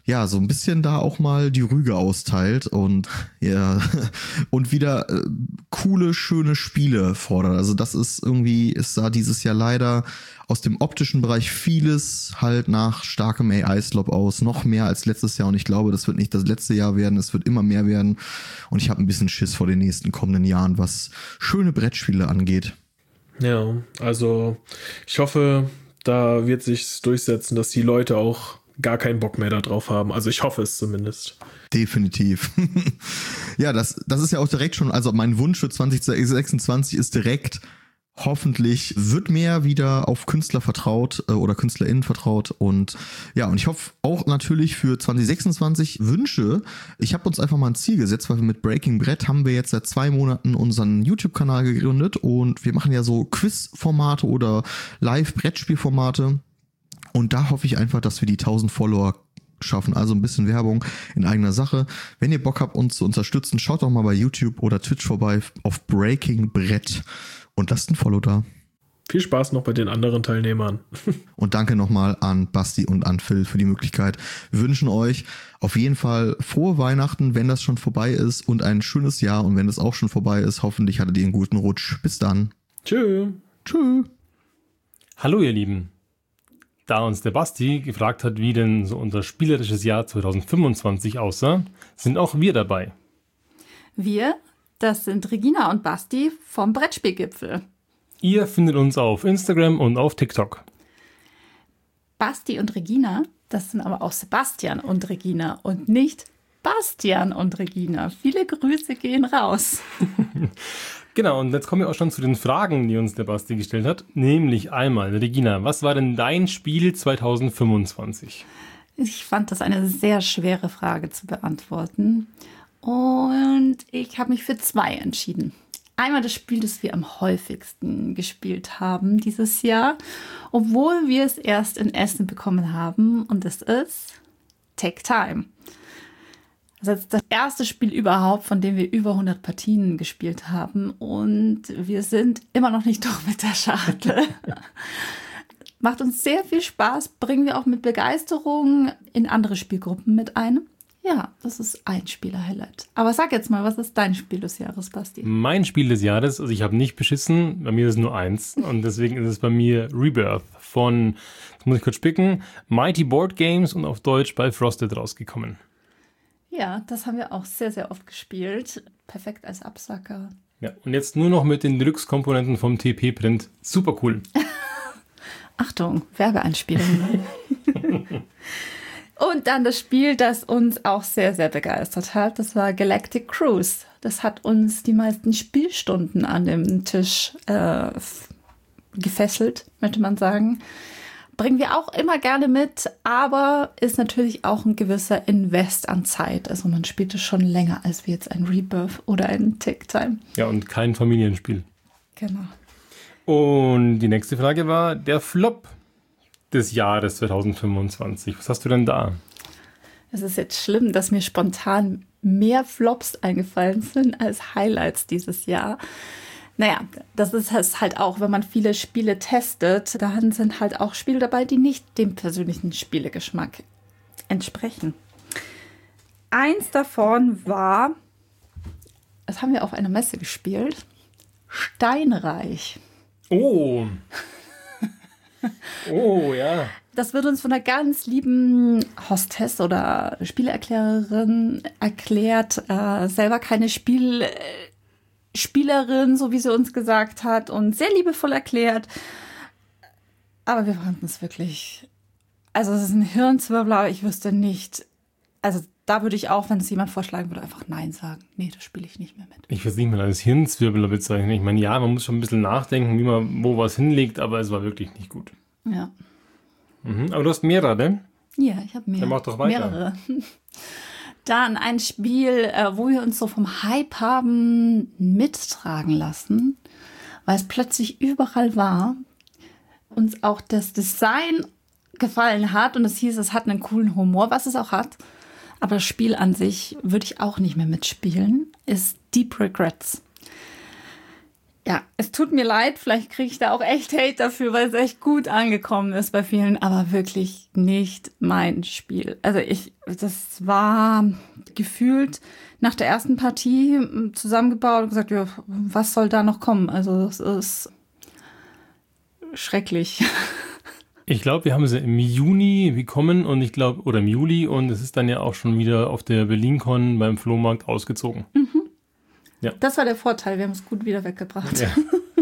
ja, so ein bisschen da auch mal die Rüge austeilt und ja, und wieder äh, coole, schöne Spiele fordert. Also das ist irgendwie, es sah dieses Jahr leider aus dem optischen Bereich vieles halt nach starkem A I-Slop aus, noch mehr als letztes Jahr und ich glaube, das wird nicht das letzte Jahr werden, es wird immer mehr werden und ich habe ein bisschen Schiss vor den nächsten kommenden Jahren, was schöne Brettspiele angeht. Ja, also ich hoffe, da wird sich durchsetzen, dass die Leute auch gar keinen Bock mehr darauf haben. Also ich hoffe es zumindest. Definitiv. Ja, das, das ist ja auch direkt schon, also mein Wunsch für zwanzig sechsundzwanzig ist direkt, hoffentlich wird mehr wieder auf Künstler vertraut äh, oder KünstlerInnen vertraut und ja, und ich hoffe auch natürlich für zwanzig sechsundzwanzig Wünsche. Ich habe uns einfach mal ein Ziel gesetzt, weil wir mit Breaking Brett haben wir jetzt seit zwei Monaten unseren YouTube-Kanal gegründet und wir machen ja so Quiz-Formate oder Live-Brettspiel-Formate und da hoffe ich einfach, dass wir die tausend Follower schaffen, also ein bisschen Werbung in eigener Sache. Wenn ihr Bock habt, uns zu unterstützen, schaut doch mal bei YouTube oder Twitch vorbei auf Breaking Brett. Und lasst ein Follow da. Viel Spaß noch bei den anderen Teilnehmern. Und danke nochmal an Basti und an Phil für die Möglichkeit. Wir wünschen euch auf jeden Fall frohe Weihnachten, wenn das schon vorbei ist und ein schönes Jahr. Und wenn das auch schon vorbei ist, hoffentlich hattet ihr einen guten Rutsch. Bis dann. Tschö. Tschö. Hallo ihr Lieben. Da uns der Basti gefragt hat, wie denn so unser spielerisches Jahr zwanzig fünfundzwanzig aussah, sind auch wir dabei. Wir? Das sind Regina und Basti vom Brettspielgipfel. Ihr findet uns auf Instagram und auf TikTok. Basti und Regina, das sind aber auch Sebastian und Regina und nicht Bastian und Regina. Viele Grüße gehen raus. Genau, und jetzt kommen wir auch schon zu den Fragen, die uns der Basti gestellt hat. Nämlich einmal, Regina, was war denn dein Spiel zwanzig fünfundzwanzig? Ich fand das eine sehr schwere Frage zu beantworten. Und ich habe mich für zwei entschieden. Einmal das Spiel, das wir am häufigsten gespielt haben dieses Jahr, obwohl wir es erst in Essen bekommen haben. Und das ist Take Time. Das ist das erste Spiel überhaupt, von dem wir über hundert Partien gespielt haben. Und wir sind immer noch nicht durch mit der Schachtel. Macht uns sehr viel Spaß, bringen wir auch mit Begeisterung in andere Spielgruppen mit ein. Ja, das ist ein Spieler-Highlight. Aber sag jetzt mal, was ist dein Spiel des Jahres, Basti? Mein Spiel des Jahres, also ich habe nicht beschissen, bei mir ist es nur eins. Und deswegen ist es bei mir Rebirth von, jetzt muss ich kurz spicken, Mighty Board Games und auf Deutsch bei Frosted rausgekommen. Ja, das haben wir auch sehr, sehr oft gespielt. Perfekt als Absacker. Ja, und jetzt nur noch mit den Deluxe-Komponenten vom T P-Print. Super cool. Achtung, Werbeeinspielung. Und dann das Spiel, das uns auch sehr, sehr begeistert hat, das war Galactic Cruise. Das hat uns die meisten Spielstunden an dem Tisch äh, gefesselt, möchte man sagen. Bringen wir auch immer gerne mit, aber ist natürlich auch ein gewisser Invest an Zeit. Also man spielt es schon länger als wie jetzt ein Rebirth oder ein Take Time. Ja, und kein Familienspiel. Genau. Und die nächste Frage war der Flop des Jahres zwanzig fünfundzwanzig. Was hast du denn da? Es ist jetzt schlimm, dass mir spontan mehr Flops eingefallen sind als Highlights dieses Jahr. Naja, das ist es halt auch, wenn man viele Spiele testet, dann sind halt auch Spiele dabei, die nicht dem persönlichen Spielegeschmack entsprechen. Eins davon war, das haben wir auf einer Messe gespielt, Steinreich. Oh! Oh, ja. Das wird uns von einer ganz lieben Hostess oder Spielerklärerin erklärt. Äh, selber keine Spiel, äh, Spielerin, so wie sie uns gesagt hat. Und sehr liebevoll erklärt. Aber wir fanden es wirklich... Also es ist ein Hirnzwirbler, aber ich wüsste nicht... Also da würde ich auch, wenn es jemand vorschlagen würde, einfach Nein sagen. Nee, das spiele ich nicht mehr mit. Ich würde es nicht mal als Hirnzwirbler bezeichnen. Ich meine, ja, man muss schon ein bisschen nachdenken, wie man wo was hinlegt, aber es war wirklich nicht gut. Ja. Mhm, aber du hast mehrere, ne? Ja, ich habe mehr, Dann mach doch weiter. mehrere. Dann ein Spiel, wo wir uns so vom Hype haben mittragen lassen, weil es plötzlich überall war. Uns auch das Design gefallen hat und es hieß, es hat einen coolen Humor, was es auch hat. Aber das Spiel an sich würde ich auch nicht mehr mitspielen, ist Deep Regrets. Ja, es tut mir leid, vielleicht kriege ich da auch echt Hate dafür, weil es echt gut angekommen ist bei vielen, aber wirklich nicht mein Spiel. Also ich, das war gefühlt nach der ersten Partie zusammengebaut und gesagt, ja, was soll da noch kommen? Also das ist schrecklich. Ich glaube, wir haben sie im Juni bekommen und ich glaube, oder im Juli und es ist dann ja auch schon wieder auf der BerlinCon beim Flohmarkt ausgezogen. Mhm. Ja. Das war der Vorteil, wir haben es gut wieder weggebracht. Ja.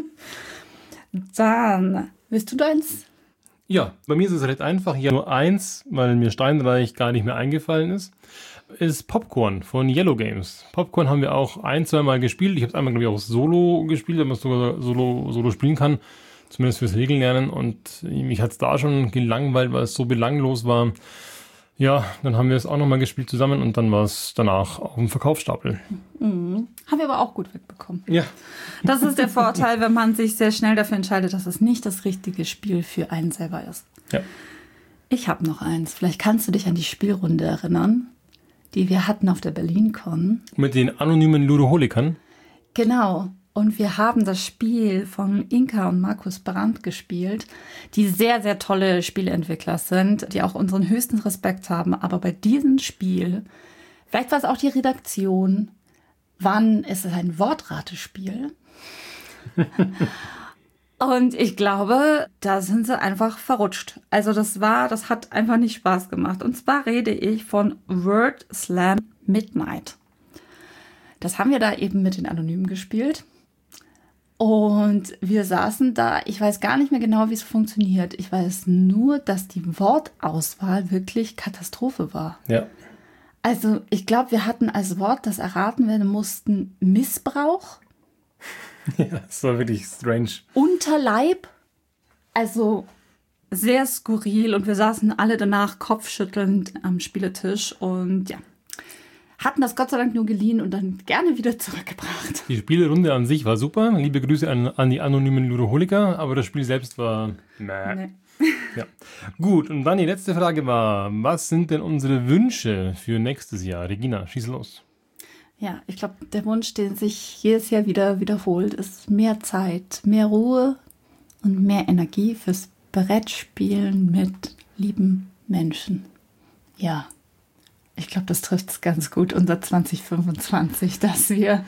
Dann, willst du deins? Ja, bei mir ist es recht einfach. Ich habe nur eins, weil mir Steinreich gar nicht mehr eingefallen ist. Ist Popcorn von Yellow Games. Popcorn haben wir auch ein, zwei Mal gespielt. Ich habe es einmal, glaube ich, auch solo gespielt, wenn man es sogar solo, solo spielen kann. Zumindest fürs Regeln lernen. Und mich hat es da schon gelangweilt, weil es so belanglos war. Ja, dann haben wir es auch nochmal gespielt zusammen und dann war es danach auf dem Verkaufsstapel. Mhm. Haben wir aber auch gut wegbekommen. Ja. Das ist der Vorteil, wenn man sich sehr schnell dafür entscheidet, dass es nicht das richtige Spiel für einen selber ist. Ja. Ich habe noch eins. Vielleicht kannst du dich an die Spielrunde erinnern, die wir hatten auf der BerlinCon. Mit den anonymen Ludoholikern. Genau. Und wir haben das Spiel von Inka und Markus Brandt gespielt, die sehr, sehr tolle Spieleentwickler sind, die auch unseren höchsten Respekt haben. Aber bei diesem Spiel, vielleicht war es auch die Redaktion, wann ist es ein Wortratespiel? Und ich glaube, da sind sie einfach verrutscht. Also das war, das hat einfach nicht Spaß gemacht. Und zwar rede ich von Word Slam Midnight. Das haben wir da eben mit den Anonymen gespielt. Und wir saßen da, ich weiß gar nicht mehr genau, wie es funktioniert. Ich weiß nur, dass die Wortauswahl wirklich Katastrophe war. Ja. Also ich glaube, wir hatten als Wort, das erraten werden mussten, Missbrauch. Ja, das war wirklich strange. Unterleib. Also sehr skurril. Und wir saßen alle danach kopfschüttelnd am Spieletisch. Und ja, hatten das Gott sei Dank nur geliehen und dann gerne wieder zurückgebracht. Die Spielerunde an sich war super. Liebe Grüße an, an die anonymen Ludoholiker, aber das Spiel selbst war mäh. Nee. Ja. Gut, und dann die letzte Frage war, was sind denn unsere Wünsche für nächstes Jahr? Regina, schieß los. Ja, ich glaube, der Wunsch, den sich jedes Jahr wieder wiederholt, ist mehr Zeit, mehr Ruhe und mehr Energie fürs Brettspielen mit lieben Menschen. Ja. Ich glaube, das trifft es ganz gut, unser zwanzig fünfundzwanzig, dass wir,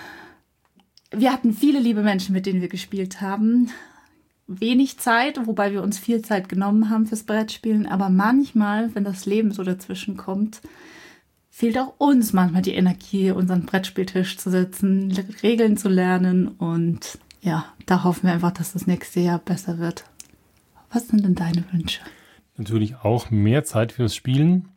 wir hatten viele liebe Menschen, mit denen wir gespielt haben. Wenig Zeit, wobei wir uns viel Zeit genommen haben fürs Brettspielen. Aber manchmal, wenn das Leben so dazwischen kommt, fehlt auch uns manchmal die Energie, unseren Brettspieltisch zu sitzen, Regeln zu lernen. Und ja, da hoffen wir einfach, dass das nächste Jahr besser wird. Was sind denn deine Wünsche? Natürlich auch mehr Zeit fürs Spielen.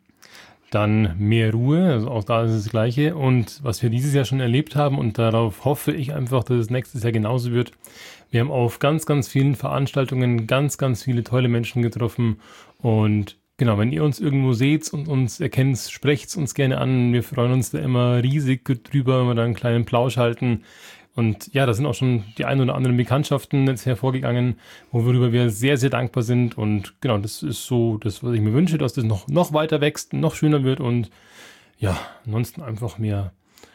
Dann mehr Ruhe, also auch da ist es das Gleiche. Und was wir dieses Jahr schon erlebt haben, und darauf hoffe ich einfach, dass es nächstes Jahr genauso wird. Wir haben auf ganz, ganz vielen Veranstaltungen ganz, ganz viele tolle Menschen getroffen. Und genau, wenn ihr uns irgendwo seht und uns erkennt, sprecht uns gerne an. Wir freuen uns da immer riesig drüber, wenn wir da einen kleinen Plausch halten. Und ja, da sind auch schon die ein oder anderen Bekanntschaften jetzt hervorgegangen, worüber wir sehr, sehr dankbar sind. Und genau, das ist so das, was ich mir wünsche, dass das noch, noch weiter wächst, noch schöner wird. Und ja, ansonsten einfach mehr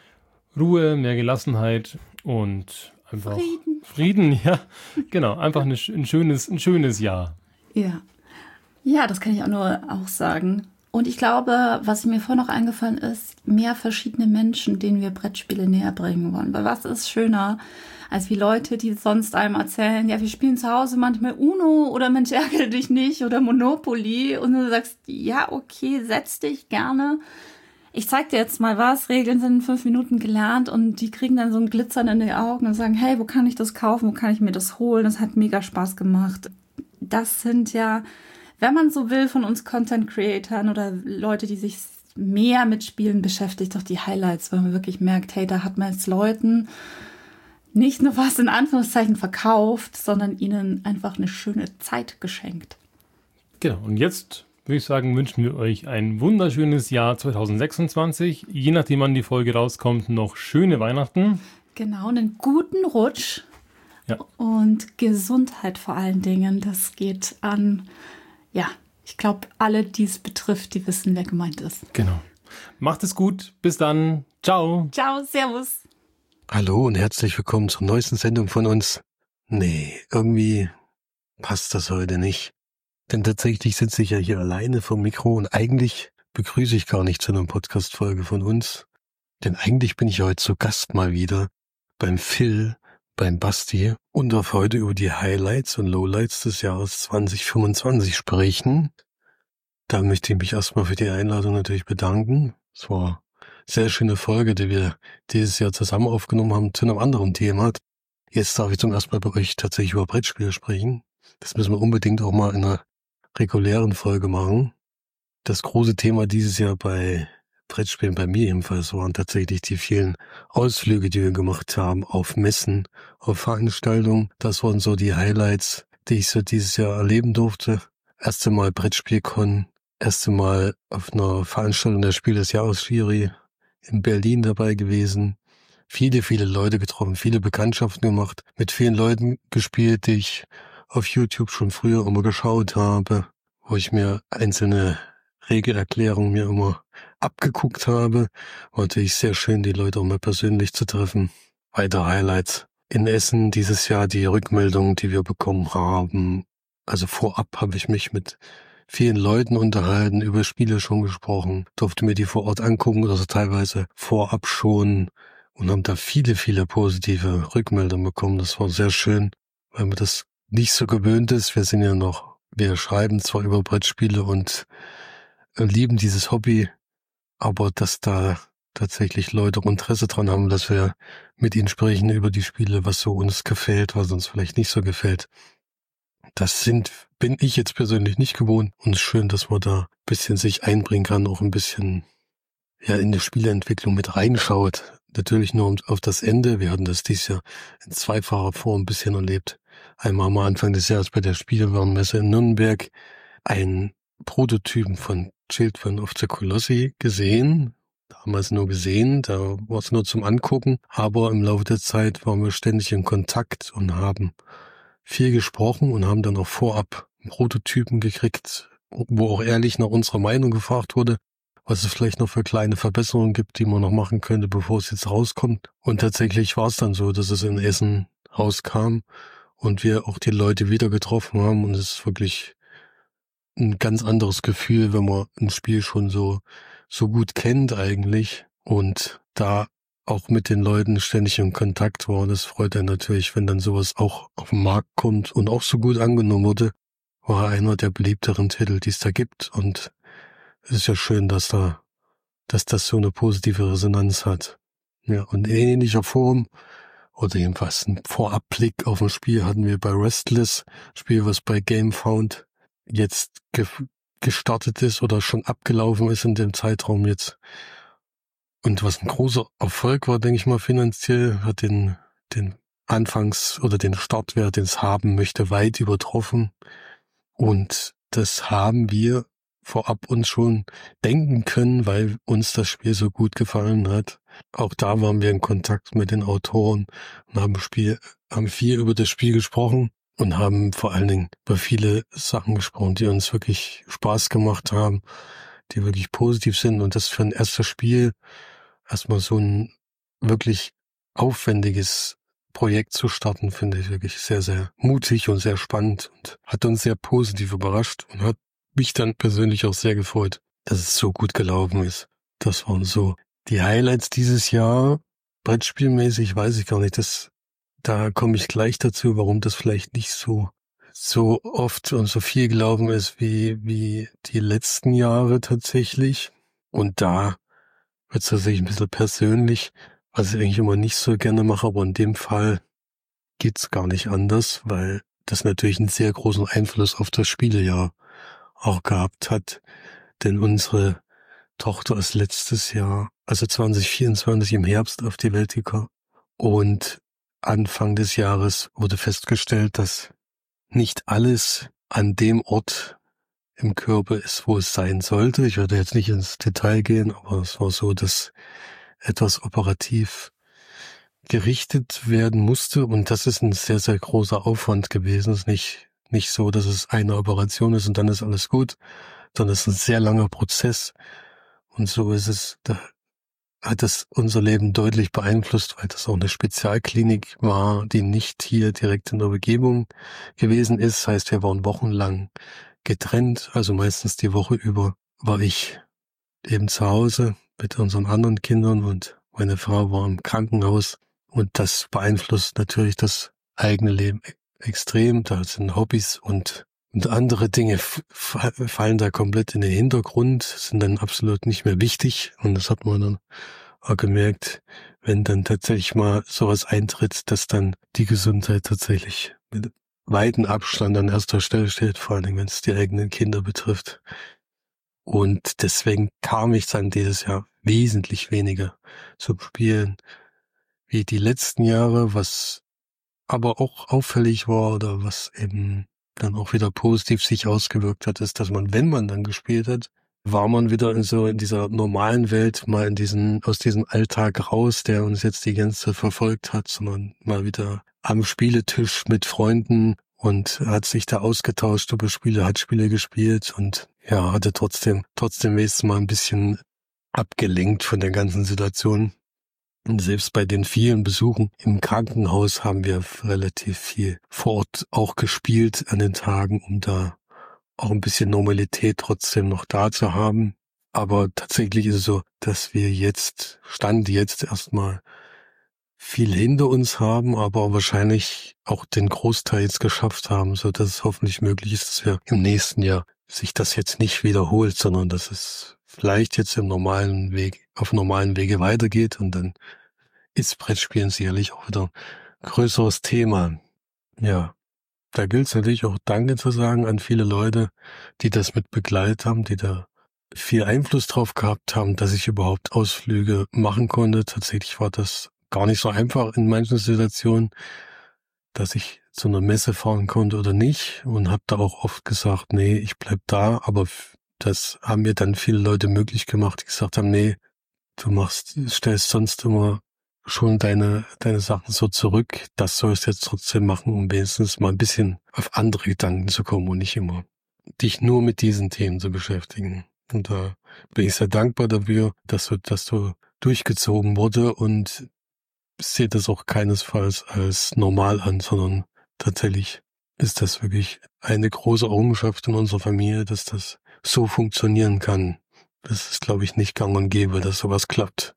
Ruhe, mehr Gelassenheit und einfach Frieden. Frieden, ja, genau, einfach eine, ein, schönes, ein schönes Jahr. Ja. Ja, das kann ich auch nur auch sagen. Und ich glaube, was mir vorhin noch eingefallen ist, mehr verschiedene Menschen, denen wir Brettspiele näher bringen wollen. Weil was ist schöner, als wie Leute, die sonst einem erzählen, ja, wir spielen zu Hause manchmal Uno oder Mensch, ärgere dich nicht oder Monopoly. Und du sagst, ja, okay, setz dich gerne. Ich zeig dir jetzt mal was, Regeln sind in fünf Minuten gelernt und die kriegen dann so ein Glitzern in die Augen und sagen, hey, wo kann ich das kaufen, wo kann ich mir das holen? Das hat mega Spaß gemacht. Das sind ja, wenn man so will, von uns Content-Creatern oder Leute, die sich mehr mit Spielen beschäftigt, doch die Highlights, weil man wirklich merkt, hey, da hat man jetzt Leuten nicht nur was in Anführungszeichen verkauft, sondern ihnen einfach eine schöne Zeit geschenkt. Genau, und jetzt würde ich sagen, wünschen wir euch ein wunderschönes Jahr zwanzig sechsundzwanzig. Je nachdem, wann die Folge rauskommt, noch schöne Weihnachten. Genau, einen guten Rutsch. Ja. Und Gesundheit vor allen Dingen. Das geht an, ja, ich glaube, alle, die es betrifft, die wissen, wer gemeint ist. Genau. Macht es gut. Bis dann. Ciao. Ciao, servus. Hallo und herzlich willkommen zur neuesten Sendung von uns. Nee, irgendwie passt das heute nicht. Denn tatsächlich sitze ich ja hier alleine vom Mikro und eigentlich begrüße ich gar nicht zu einer Podcast-Folge von uns. Denn eigentlich bin ich heute zu Gast mal wieder beim Phil, beim Basti und darf heute über die Highlights und Lowlights des Jahres zwanzig fünfundzwanzig sprechen. Da möchte ich mich erstmal für die Einladung natürlich bedanken. Es war eine sehr schöne Folge, die wir dieses Jahr zusammen aufgenommen haben zu einem anderen Thema. Jetzt darf ich zum ersten Mal bei euch tatsächlich über Brettspiele sprechen. Das müssen wir unbedingt auch mal in einer regulären Folge machen. Das große Thema dieses Jahr bei Brettspielen, bei mir ebenfalls, waren tatsächlich die vielen Ausflüge, die wir gemacht haben auf Messen, auf Veranstaltungen. Das waren so die Highlights, die ich so dieses Jahr erleben durfte. Erste Mal Brettspielcon, erste Mal auf einer Veranstaltung der Spiel des Jahres Jury in Berlin dabei gewesen. Viele, viele Leute getroffen, viele Bekanntschaften gemacht, mit vielen Leuten gespielt, die ich auf YouTube schon früher immer geschaut habe, wo ich mir einzelne Regelerklärungen mir immer abgeguckt habe. War natürlich sehr schön, die Leute auch mal persönlich zu treffen. Weitere Highlights in Essen dieses Jahr, die Rückmeldungen, die wir bekommen haben. Also vorab habe ich mich mit vielen Leuten unterhalten, über Spiele schon gesprochen, durfte mir die vor Ort angucken, also teilweise vorab schon, und haben da viele, viele positive Rückmeldungen bekommen. Das war sehr schön, weil mir das nicht so gewöhnt ist. Wir sind ja noch, wir schreiben zwar über Brettspiele und lieben dieses Hobby, aber dass da tatsächlich Leute auch Interesse dran haben, dass wir mit ihnen sprechen über die Spiele, was so uns gefällt, was uns vielleicht nicht so gefällt. Das sind, bin ich jetzt persönlich nicht gewohnt, und es ist schön, dass man da ein bisschen sich einbringen kann, auch ein bisschen ja in die Spieleentwicklung mit reinschaut. Natürlich nur auf das Ende. Wir hatten das dieses Jahr in zweifacher Form ein bisschen erlebt. Einmal am Anfang des Jahres bei der Spielewarenmesse in Nürnberg einen Prototypen von Children of the Colossi gesehen. Damals nur gesehen, da war es nur zum Angucken. Aber im Laufe der Zeit waren wir ständig in Kontakt und haben viel gesprochen und haben dann auch vorab Prototypen gekriegt, wo auch ehrlich nach unserer Meinung gefragt wurde, was es vielleicht noch für kleine Verbesserungen gibt, die man noch machen könnte, bevor es jetzt rauskommt. Und tatsächlich war es dann so, dass es in Essen rauskam und wir auch die Leute wieder getroffen haben, und es ist wirklich ein ganz anderes Gefühl, wenn man ein Spiel schon so so gut kennt eigentlich und da auch mit den Leuten ständig in Kontakt war. Das freut einen natürlich, wenn dann sowas auch auf den Markt kommt und auch so gut angenommen wurde. War einer der beliebteren Titel, die es da gibt, und es ist ja schön, dass da, dass das so eine positive Resonanz hat. Ja, und in ähnlicher Form, oder jedenfalls ein Vorabblick auf ein Spiel hatten wir bei Restless, Spiel, was bei GameFound jetzt ge- gestartet ist oder schon abgelaufen ist in dem Zeitraum jetzt. Und was ein großer Erfolg war, denke ich mal, finanziell, hat den, den Anfangs- oder den Startwert, den es haben möchte, weit übertroffen. Und das haben wir vorab uns schon denken können, weil uns das Spiel so gut gefallen hat. Auch da waren wir in Kontakt mit den Autoren und haben Spiel, haben viel über das Spiel gesprochen und haben vor allen Dingen über viele Sachen gesprochen, die uns wirklich Spaß gemacht haben, die wirklich positiv sind. Und das für ein erstes Spiel erstmal so ein wirklich aufwendiges Projekt zu starten, finde ich wirklich sehr, sehr mutig und sehr spannend und hat uns sehr positiv überrascht und hat mich dann persönlich auch sehr gefreut, dass es so gut gelaufen ist. Das waren so die Highlights dieses Jahr. Brettspielmäßig weiß ich gar nicht, das, da komme ich gleich dazu, warum das vielleicht nicht so, so oft und so viel gelaufen ist wie, wie die letzten Jahre tatsächlich. Und da wird es tatsächlich ein bisschen persönlich, was ich eigentlich immer nicht so gerne mache, aber in dem Fall geht's gar nicht anders, weil das natürlich einen sehr großen Einfluss auf das Spielejahr auch gehabt hat. Denn unsere Tochter ist letztes Jahr, also zwanzig vierundzwanzig im Herbst auf die Welt gekommen. Und Anfang des Jahres wurde festgestellt, dass nicht alles an dem Ort im Körper ist, wo es sein sollte. Ich werde jetzt nicht ins Detail gehen, aber es war so, dass etwas operativ gerichtet werden musste, und das ist ein sehr, sehr großer Aufwand gewesen. Es ist nicht, nicht so, dass es eine Operation ist und dann ist alles gut, sondern es ist ein sehr langer Prozess. Und so ist es, da, hat das unser Leben deutlich beeinflusst, weil das auch eine Spezialklinik war, die nicht hier direkt in der Umgebung gewesen ist. Das heißt, wir waren wochenlang getrennt, also meistens die Woche über war ich eben zu Hause mit unseren anderen Kindern und meine Frau war im Krankenhaus und das beeinflusst natürlich das eigene Leben extrem. Da sind Hobbys und, und andere Dinge f- fallen da komplett in den Hintergrund, sind dann absolut nicht mehr wichtig und das hat man dann auch gemerkt, wenn dann tatsächlich mal sowas eintritt, dass dann die Gesundheit tatsächlich mit weitem Abstand an erster Stelle steht, vor allem wenn es die eigenen Kinder betrifft. Und deswegen kam ich dann dieses Jahr wesentlich weniger zum Spielen wie die letzten Jahre, was aber auch auffällig war oder was eben dann auch wieder positiv sich ausgewirkt hat, ist, dass man, wenn man dann gespielt hat, war man wieder in so in dieser normalen Welt, mal in diesen, aus diesem Alltag raus, der uns jetzt die ganze Zeit verfolgt hat, sondern mal wieder am Spieletisch mit Freunden und hat sich da ausgetauscht über Spiele, hat Spiele gespielt und ja, hatte trotzdem, trotzdem wenigstens mal ein bisschen abgelenkt von der ganzen Situation. Und selbst bei den vielen Besuchen im Krankenhaus haben wir relativ viel vor Ort auch gespielt an den Tagen, um da auch ein bisschen Normalität trotzdem noch da zu haben. Aber tatsächlich ist es so, dass wir jetzt, Stand jetzt erstmal viel hinter uns haben, aber wahrscheinlich auch den Großteil jetzt geschafft haben, so dass es hoffentlich möglich ist, dass wir im nächsten Jahr sich das jetzt nicht wiederholt, sondern dass es vielleicht jetzt im normalen Weg, auf normalen Wege weitergeht und dann ist Brettspielen sicherlich auch wieder ein größeres Thema. Ja, da gilt es natürlich auch Danke zu sagen an viele Leute, die das mit begleitet haben, die da viel Einfluss drauf gehabt haben, dass ich überhaupt Ausflüge machen konnte. Tatsächlich war das gar nicht so einfach in manchen Situationen, dass ich zu einer Messe fahren konnte oder nicht und habe da auch oft gesagt, nee, ich bleib da, aber das haben mir dann viele Leute möglich gemacht, die gesagt haben, nee, du machst, stellst sonst immer schon deine deine Sachen so zurück, das sollst du jetzt trotzdem machen, um wenigstens mal ein bisschen auf andere Gedanken zu kommen und nicht immer dich nur mit diesen Themen zu beschäftigen. Und da bin ich sehr dankbar dafür, dass du, dass du durchgezogen wurde und sehe das auch keinesfalls als normal an, sondern tatsächlich ist das wirklich eine große Errungenschaft in unserer Familie, dass das so funktionieren kann. Das ist, glaube ich, nicht gang und gäbe, dass sowas klappt.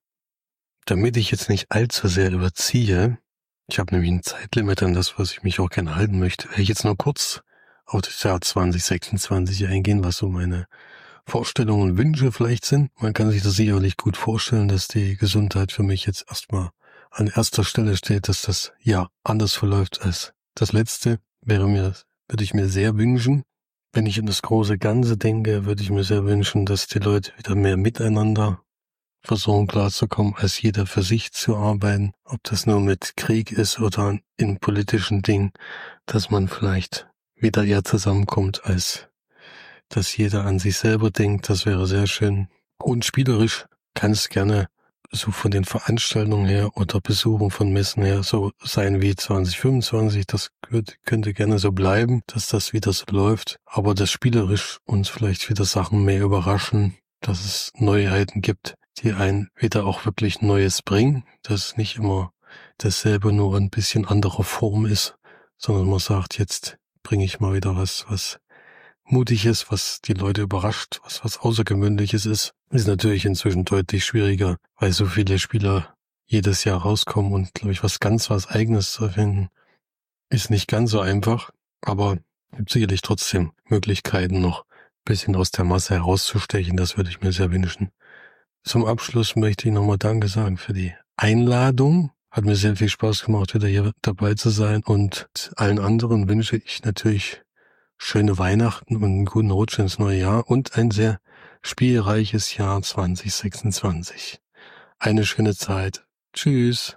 Damit ich jetzt nicht allzu sehr überziehe, ich habe nämlich ein Zeitlimit an das, was ich mich auch gerne halten möchte, werde ich jetzt nur kurz auf das Jahr zwanzig sechsundzwanzig eingehen, was so meine Vorstellungen und Wünsche vielleicht sind. Man kann sich das sicherlich gut vorstellen, dass die Gesundheit für mich jetzt erstmal an erster Stelle steht, dass das Jahr anders verläuft als das letzte. Wäre mir, würde ich mir sehr wünschen. Wenn ich an das große Ganze denke, würde ich mir sehr wünschen, dass die Leute wieder mehr miteinander versuchen klarzukommen, als jeder für sich zu arbeiten. Ob das nur mit Krieg ist oder in politischen Dingen, dass man vielleicht wieder eher zusammenkommt, als dass jeder an sich selber denkt. Das wäre sehr schön. Und spielerisch kann es gerne so von den Veranstaltungen her oder Besuchen von Messen her so sein wie zwanzig fünfundzwanzig. Das könnte gerne so bleiben, dass das wieder so läuft. Aber dass spielerisch uns vielleicht wieder Sachen mehr überraschen, dass es Neuheiten gibt, die einen wieder auch wirklich Neues bringen. Dass es nicht immer dasselbe nur ein bisschen anderer Form ist, sondern man sagt, jetzt bringe ich mal wieder was, was Mutiges, was die Leute überrascht, was was Außergewöhnliches ist. Ist natürlich inzwischen deutlich schwieriger, weil so viele Spieler jedes Jahr rauskommen und, glaube ich, was ganz was Eigenes zu finden, ist nicht ganz so einfach, aber es gibt sicherlich trotzdem Möglichkeiten, noch ein bisschen aus der Masse herauszustechen. Das würde ich mir sehr wünschen. Zum Abschluss möchte ich nochmal Danke sagen für die Einladung. Hat mir sehr viel Spaß gemacht, wieder hier dabei zu sein, und allen anderen wünsche ich natürlich schöne Weihnachten und einen guten Rutsch ins neue Jahr und ein sehr spielreiches Jahr zwanzig sechsundzwanzig. Eine schöne Zeit. Tschüss.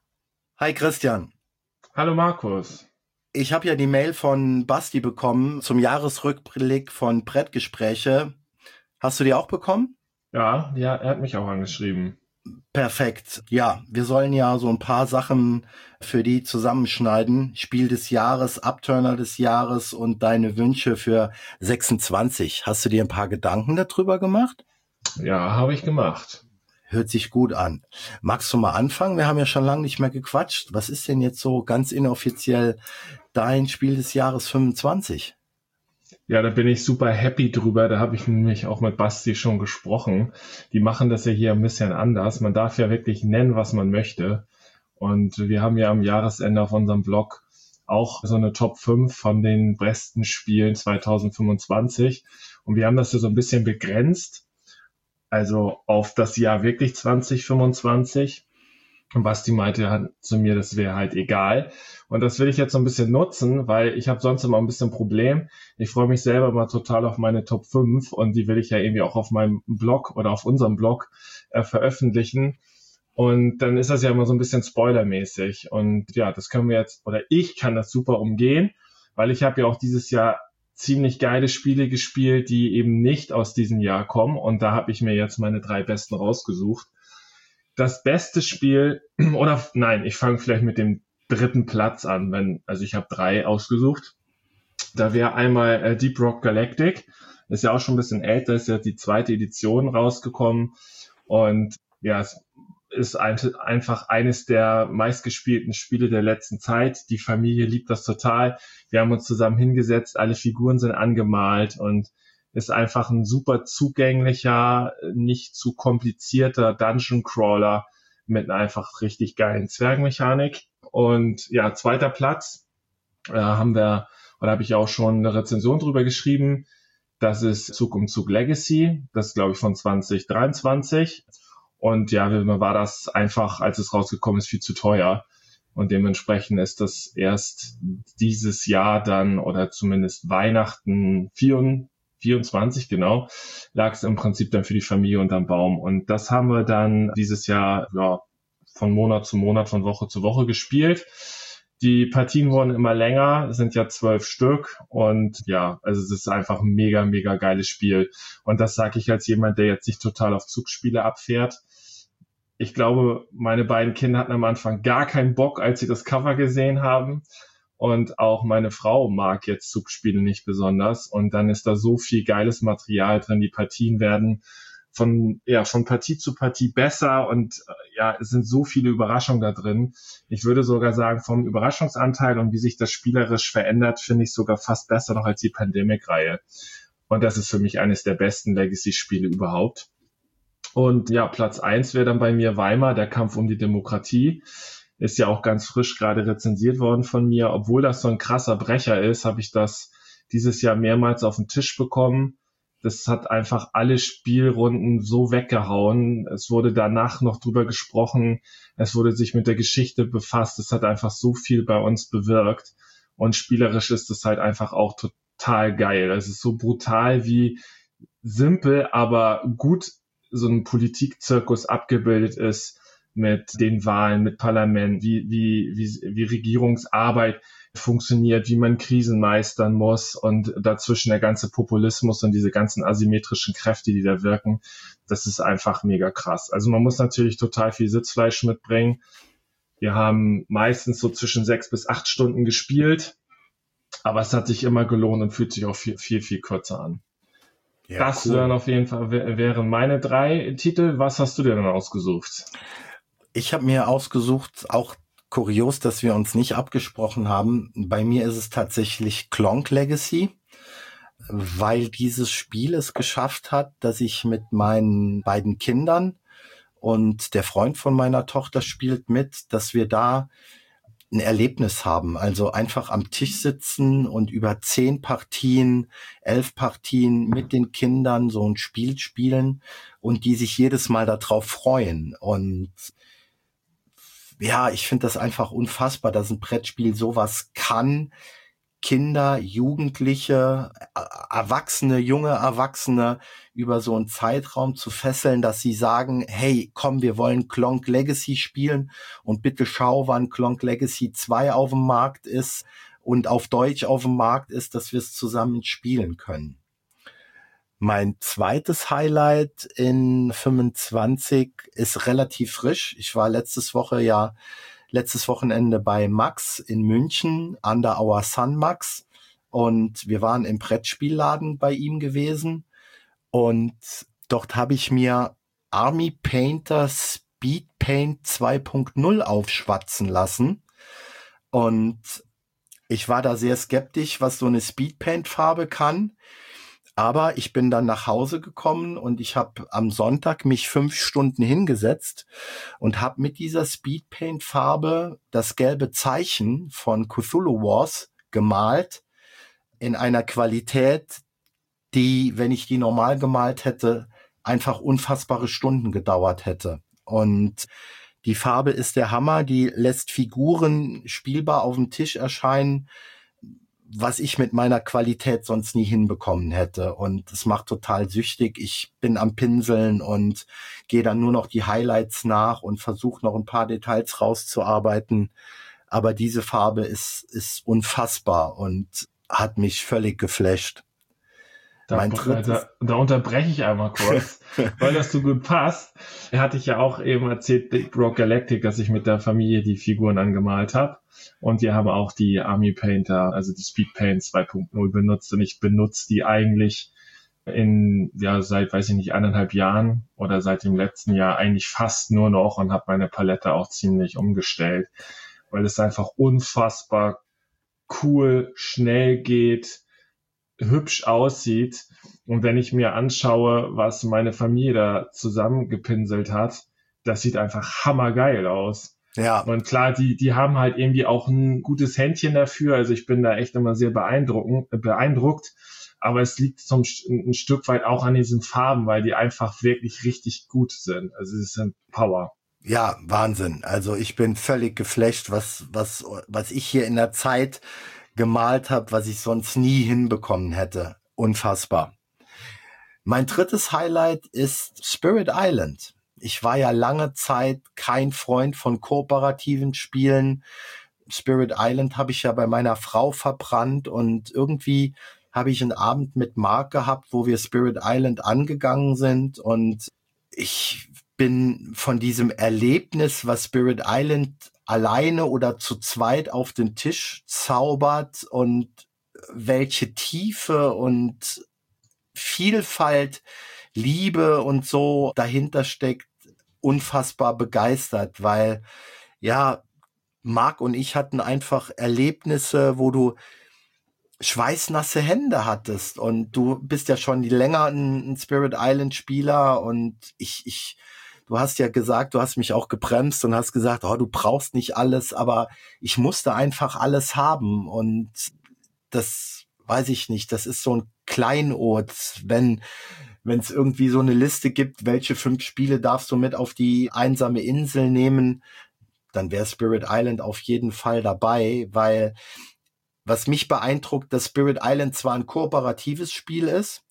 Hi Christian. Hallo Markus. Ich habe ja die Mail von Basti bekommen zum Jahresrückblick von Brettgespräche. Hast du die auch bekommen? Ja, ja, er hat mich auch angeschrieben. Perfekt. Ja, wir sollen ja so ein paar Sachen für die zusammenschneiden. Spiel des Jahres, Abturner des Jahres und deine Wünsche für sechsundzwanzig. Hast du dir ein paar Gedanken darüber gemacht? Ja, habe ich gemacht. Hört sich gut an. Magst du mal anfangen? Wir haben ja schon lange nicht mehr gequatscht. Was ist denn jetzt so ganz inoffiziell dein Spiel des Jahres fünfundzwanzig? Ja, da bin ich super happy drüber. Da habe ich nämlich auch mit Basti schon gesprochen. Die machen das ja hier ein bisschen anders. Man darf ja wirklich nennen, was man möchte. Und wir haben ja am Jahresende auf unserem Blog auch so eine Top fünf von den besten Spielen zwanzig fünfundzwanzig. Und wir haben das ja so ein bisschen begrenzt. Also auf das Jahr wirklich zwanzig fünfundzwanzig. Und Basti meinte halt zu mir, das wäre halt egal. Und das will ich jetzt so ein bisschen nutzen, weil ich habe sonst immer ein bisschen Problem. Ich freue mich selber mal total auf meine Top fünf und die will ich ja irgendwie auch auf meinem Blog oder auf unserem Blog äh, veröffentlichen. Und dann ist das ja immer so ein bisschen spoilermäßig. Und ja, das können wir jetzt, oder ich kann das super umgehen, weil ich habe ja auch dieses Jahr ziemlich geile Spiele gespielt, die eben nicht aus diesem Jahr kommen. Und da habe ich mir jetzt meine drei besten rausgesucht. Das beste Spiel, oder nein, ich fange vielleicht mit dem dritten Platz an, wenn, also ich habe drei ausgesucht. Da wäre einmal äh, Deep Rock Galactic. Ist ja auch schon ein bisschen älter, ist ja die zweite Edition rausgekommen. Und ja, es ist ein, einfach eines der meistgespielten Spiele der letzten Zeit. Die Familie liebt das total. Wir haben uns zusammen hingesetzt, alle Figuren sind angemalt und ist einfach ein super zugänglicher, nicht zu komplizierter Dungeon Crawler mit einer einfach richtig geilen Zwergmechanik. Und ja, zweiter Platz äh, haben wir, oder habe ich auch schon eine Rezension drüber geschrieben. Das ist Zug um Zug Legacy. Das ist, glaube ich, von zwanzig dreiundzwanzig. Und ja, mir war das einfach, als es rausgekommen ist, viel zu teuer. Und dementsprechend ist das erst dieses Jahr dann, oder zumindest Weihnachten vierundzwanzig, genau, lag es im Prinzip dann für die Familie unterm Baum. Und das haben wir dann dieses Jahr ja, von Monat zu Monat, von Woche zu Woche gespielt. Die Partien wurden immer länger, es sind ja zwölf Stück und ja, also es ist einfach ein mega, mega geiles Spiel. Und das sage ich als jemand, der jetzt nicht total auf Zugspiele abfährt. Ich glaube, meine beiden Kinder hatten am Anfang gar keinen Bock, als sie das Cover gesehen haben. Und auch meine Frau mag jetzt Zugspiele nicht besonders. Und dann ist da so viel geiles Material drin. Die Partien werden von, ja, von Partie zu Partie besser. Und ja, es sind so viele Überraschungen da drin. Ich würde sogar sagen, vom Überraschungsanteil und wie sich das spielerisch verändert, finde ich sogar fast besser noch als die Pandemic-Reihe. Und das ist für mich eines der besten Legacy-Spiele überhaupt. Und ja, Platz eins wäre dann bei mir Weimar, der Kampf um die Demokratie. Ist ja auch ganz frisch gerade rezensiert worden von mir. Obwohl das so ein krasser Brecher ist, habe ich das dieses Jahr mehrmals auf den Tisch bekommen. Das hat einfach alle Spielrunden so weggehauen. Es wurde danach noch drüber gesprochen. Es wurde sich mit der Geschichte befasst. Es hat einfach so viel bei uns bewirkt. Und spielerisch ist es halt einfach auch total geil. Es ist so brutal wie simpel, aber gut so ein Politikzirkus abgebildet ist mit den Wahlen, mit Parlament, wie, wie, wie, wie Regierungsarbeit funktioniert, wie man Krisen meistern muss und dazwischen der ganze Populismus und diese ganzen asymmetrischen Kräfte, die da wirken. Das ist einfach mega krass. Also man muss natürlich total viel Sitzfleisch mitbringen. Wir haben meistens so zwischen sechs bis acht Stunden gespielt, aber es hat sich immer gelohnt und fühlt sich auch viel, viel, viel kürzer an. Ja, das cool. Wären auf jeden Fall wären meine drei Titel. Was hast du dir denn ausgesucht? Ich habe mir ausgesucht, auch kurios, dass wir uns nicht abgesprochen haben. Bei mir ist es tatsächlich Klonk Legacy, weil dieses Spiel es geschafft hat, dass ich mit meinen beiden Kindern und der Freund von meiner Tochter spielt mit, dass wir da ein Erlebnis haben. Also einfach am Tisch sitzen und über zehn Partien, elf Partien mit den Kindern so ein Spiel spielen und die sich jedes Mal darauf freuen. Und ja, ich finde das einfach unfassbar, dass ein Brettspiel sowas kann. Kinder, Jugendliche, Erwachsene, junge Erwachsene über so einen Zeitraum zu fesseln, dass sie sagen, hey, komm, wir wollen Klonk Legacy spielen und bitte schau, wann Klonk Legacy zwei auf dem Markt ist und auf Deutsch auf dem Markt ist, dass wir es zusammen spielen können. Mein zweites Highlight in fünfundzwanzig ist relativ frisch. Ich war letztes Woche ja letztes Wochenende bei Max in München, Under Our Sun Max. Und wir waren im Brettspielladen bei ihm gewesen. Und dort habe ich mir Army Painter Speed Paint zwei Punkt null aufschwatzen lassen. Und ich war da sehr skeptisch, was so eine Speed Paint Farbe kann. Aber ich bin dann nach Hause gekommen und ich habe am Sonntag mich fünf Stunden hingesetzt und habe mit dieser Speed Paint Farbe das gelbe Zeichen von Cthulhu Wars gemalt in einer Qualität, die, wenn ich die normal gemalt hätte, einfach unfassbare Stunden gedauert hätte. Und die Farbe ist der Hammer, die lässt Figuren spielbar auf dem Tisch erscheinen, was ich mit meiner Qualität sonst nie hinbekommen hätte. Und es macht total süchtig. Ich bin am Pinseln und gehe dann nur noch die Highlights nach und versuche noch ein paar Details rauszuarbeiten. Aber diese Farbe ist, ist unfassbar und hat mich völlig geflasht. Da, mein da, da unterbreche ich einmal kurz, weil das so gut passt. Hatte ich ja auch eben erzählt, Big Rock Galactic, dass ich mit der Familie die Figuren angemalt habe. Und wir haben auch die Army Painter, also die Speed Paint zwei Punkt null benutzt. Und ich benutze die eigentlich in, ja, seit, weiß ich nicht, eineinhalb Jahren oder seit dem letzten Jahr eigentlich fast nur noch und habe meine Palette auch ziemlich umgestellt, weil es einfach unfassbar cool, schnell geht, hübsch aussieht. Und wenn ich mir anschaue, was meine Familie da zusammengepinselt hat, das sieht einfach hammergeil aus. Ja. Und klar, die, die haben halt irgendwie auch ein gutes Händchen dafür. Also ich bin da echt immer sehr beeindruckend, beeindruckt. Aber es liegt zum, ein Stück weit auch an diesen Farben, weil die einfach wirklich richtig gut sind. Also es ist ein Power. Ja, Wahnsinn. Also ich bin völlig geflasht, was, was, was ich hier in der Zeit gemalt habe, was ich sonst nie hinbekommen hätte. Unfassbar. Mein drittes Highlight ist Spirit Island. Ich war ja lange Zeit kein Freund von kooperativen Spielen. Spirit Island habe ich ja bei meiner Frau verbrannt und irgendwie habe ich einen Abend mit Marc gehabt, wo wir Spirit Island angegangen sind und ich bin von diesem Erlebnis, was Spirit Island alleine oder zu zweit auf den Tisch zaubert und welche Tiefe und Vielfalt, Liebe und so dahinter steckt, unfassbar begeistert, weil ja, Marc und ich hatten einfach Erlebnisse, wo du schweißnasse Hände hattest und du bist ja schon länger ein, ein Spirit Island Spieler und ich, ich Du hast ja gesagt, du hast mich auch gebremst und hast gesagt, oh, du brauchst nicht alles, aber ich musste einfach alles haben und das weiß ich nicht, das ist so ein Kleinod, wenn wenn es irgendwie so eine Liste gibt, welche fünf Spiele darfst du mit auf die einsame Insel nehmen, dann wäre Spirit Island auf jeden Fall dabei, weil was mich beeindruckt, dass Spirit Island zwar ein kooperatives Spiel ist,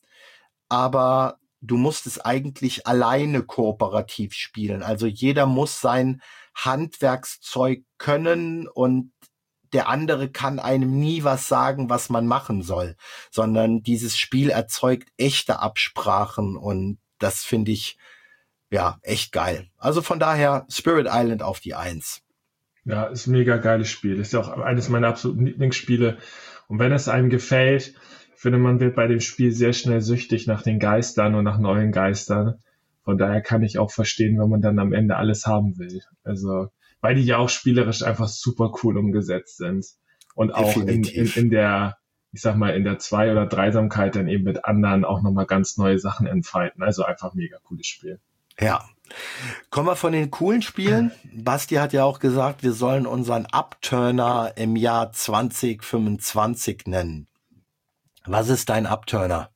aber du musst es eigentlich alleine kooperativ spielen. Also jeder muss sein Handwerkszeug können und der andere kann einem nie was sagen, was man machen soll, sondern dieses Spiel erzeugt echte Absprachen und das finde ich ja echt geil. Also von daher Spirit Island auf die Eins. Ja, ist ein mega geiles Spiel. Ist ja auch eines meiner absoluten Lieblingsspiele. Und wenn es einem gefällt, ich finde, man wird bei dem Spiel sehr schnell süchtig nach den Geistern und nach neuen Geistern. Von daher kann ich auch verstehen, wenn man dann am Ende alles haben will. Also, weil die ja auch spielerisch einfach super cool umgesetzt sind. Und auch in, in, in der, ich sag mal, in der Zwei- oder Dreisamkeit dann eben mit anderen auch nochmal ganz neue Sachen entfalten. Also einfach mega cooles Spiel. Ja. Kommen wir von den coolen Spielen. Basti hat ja auch gesagt, wir sollen unseren Upturner im Jahr zwanzig fünfundzwanzig nennen. Was ist dein Upturner?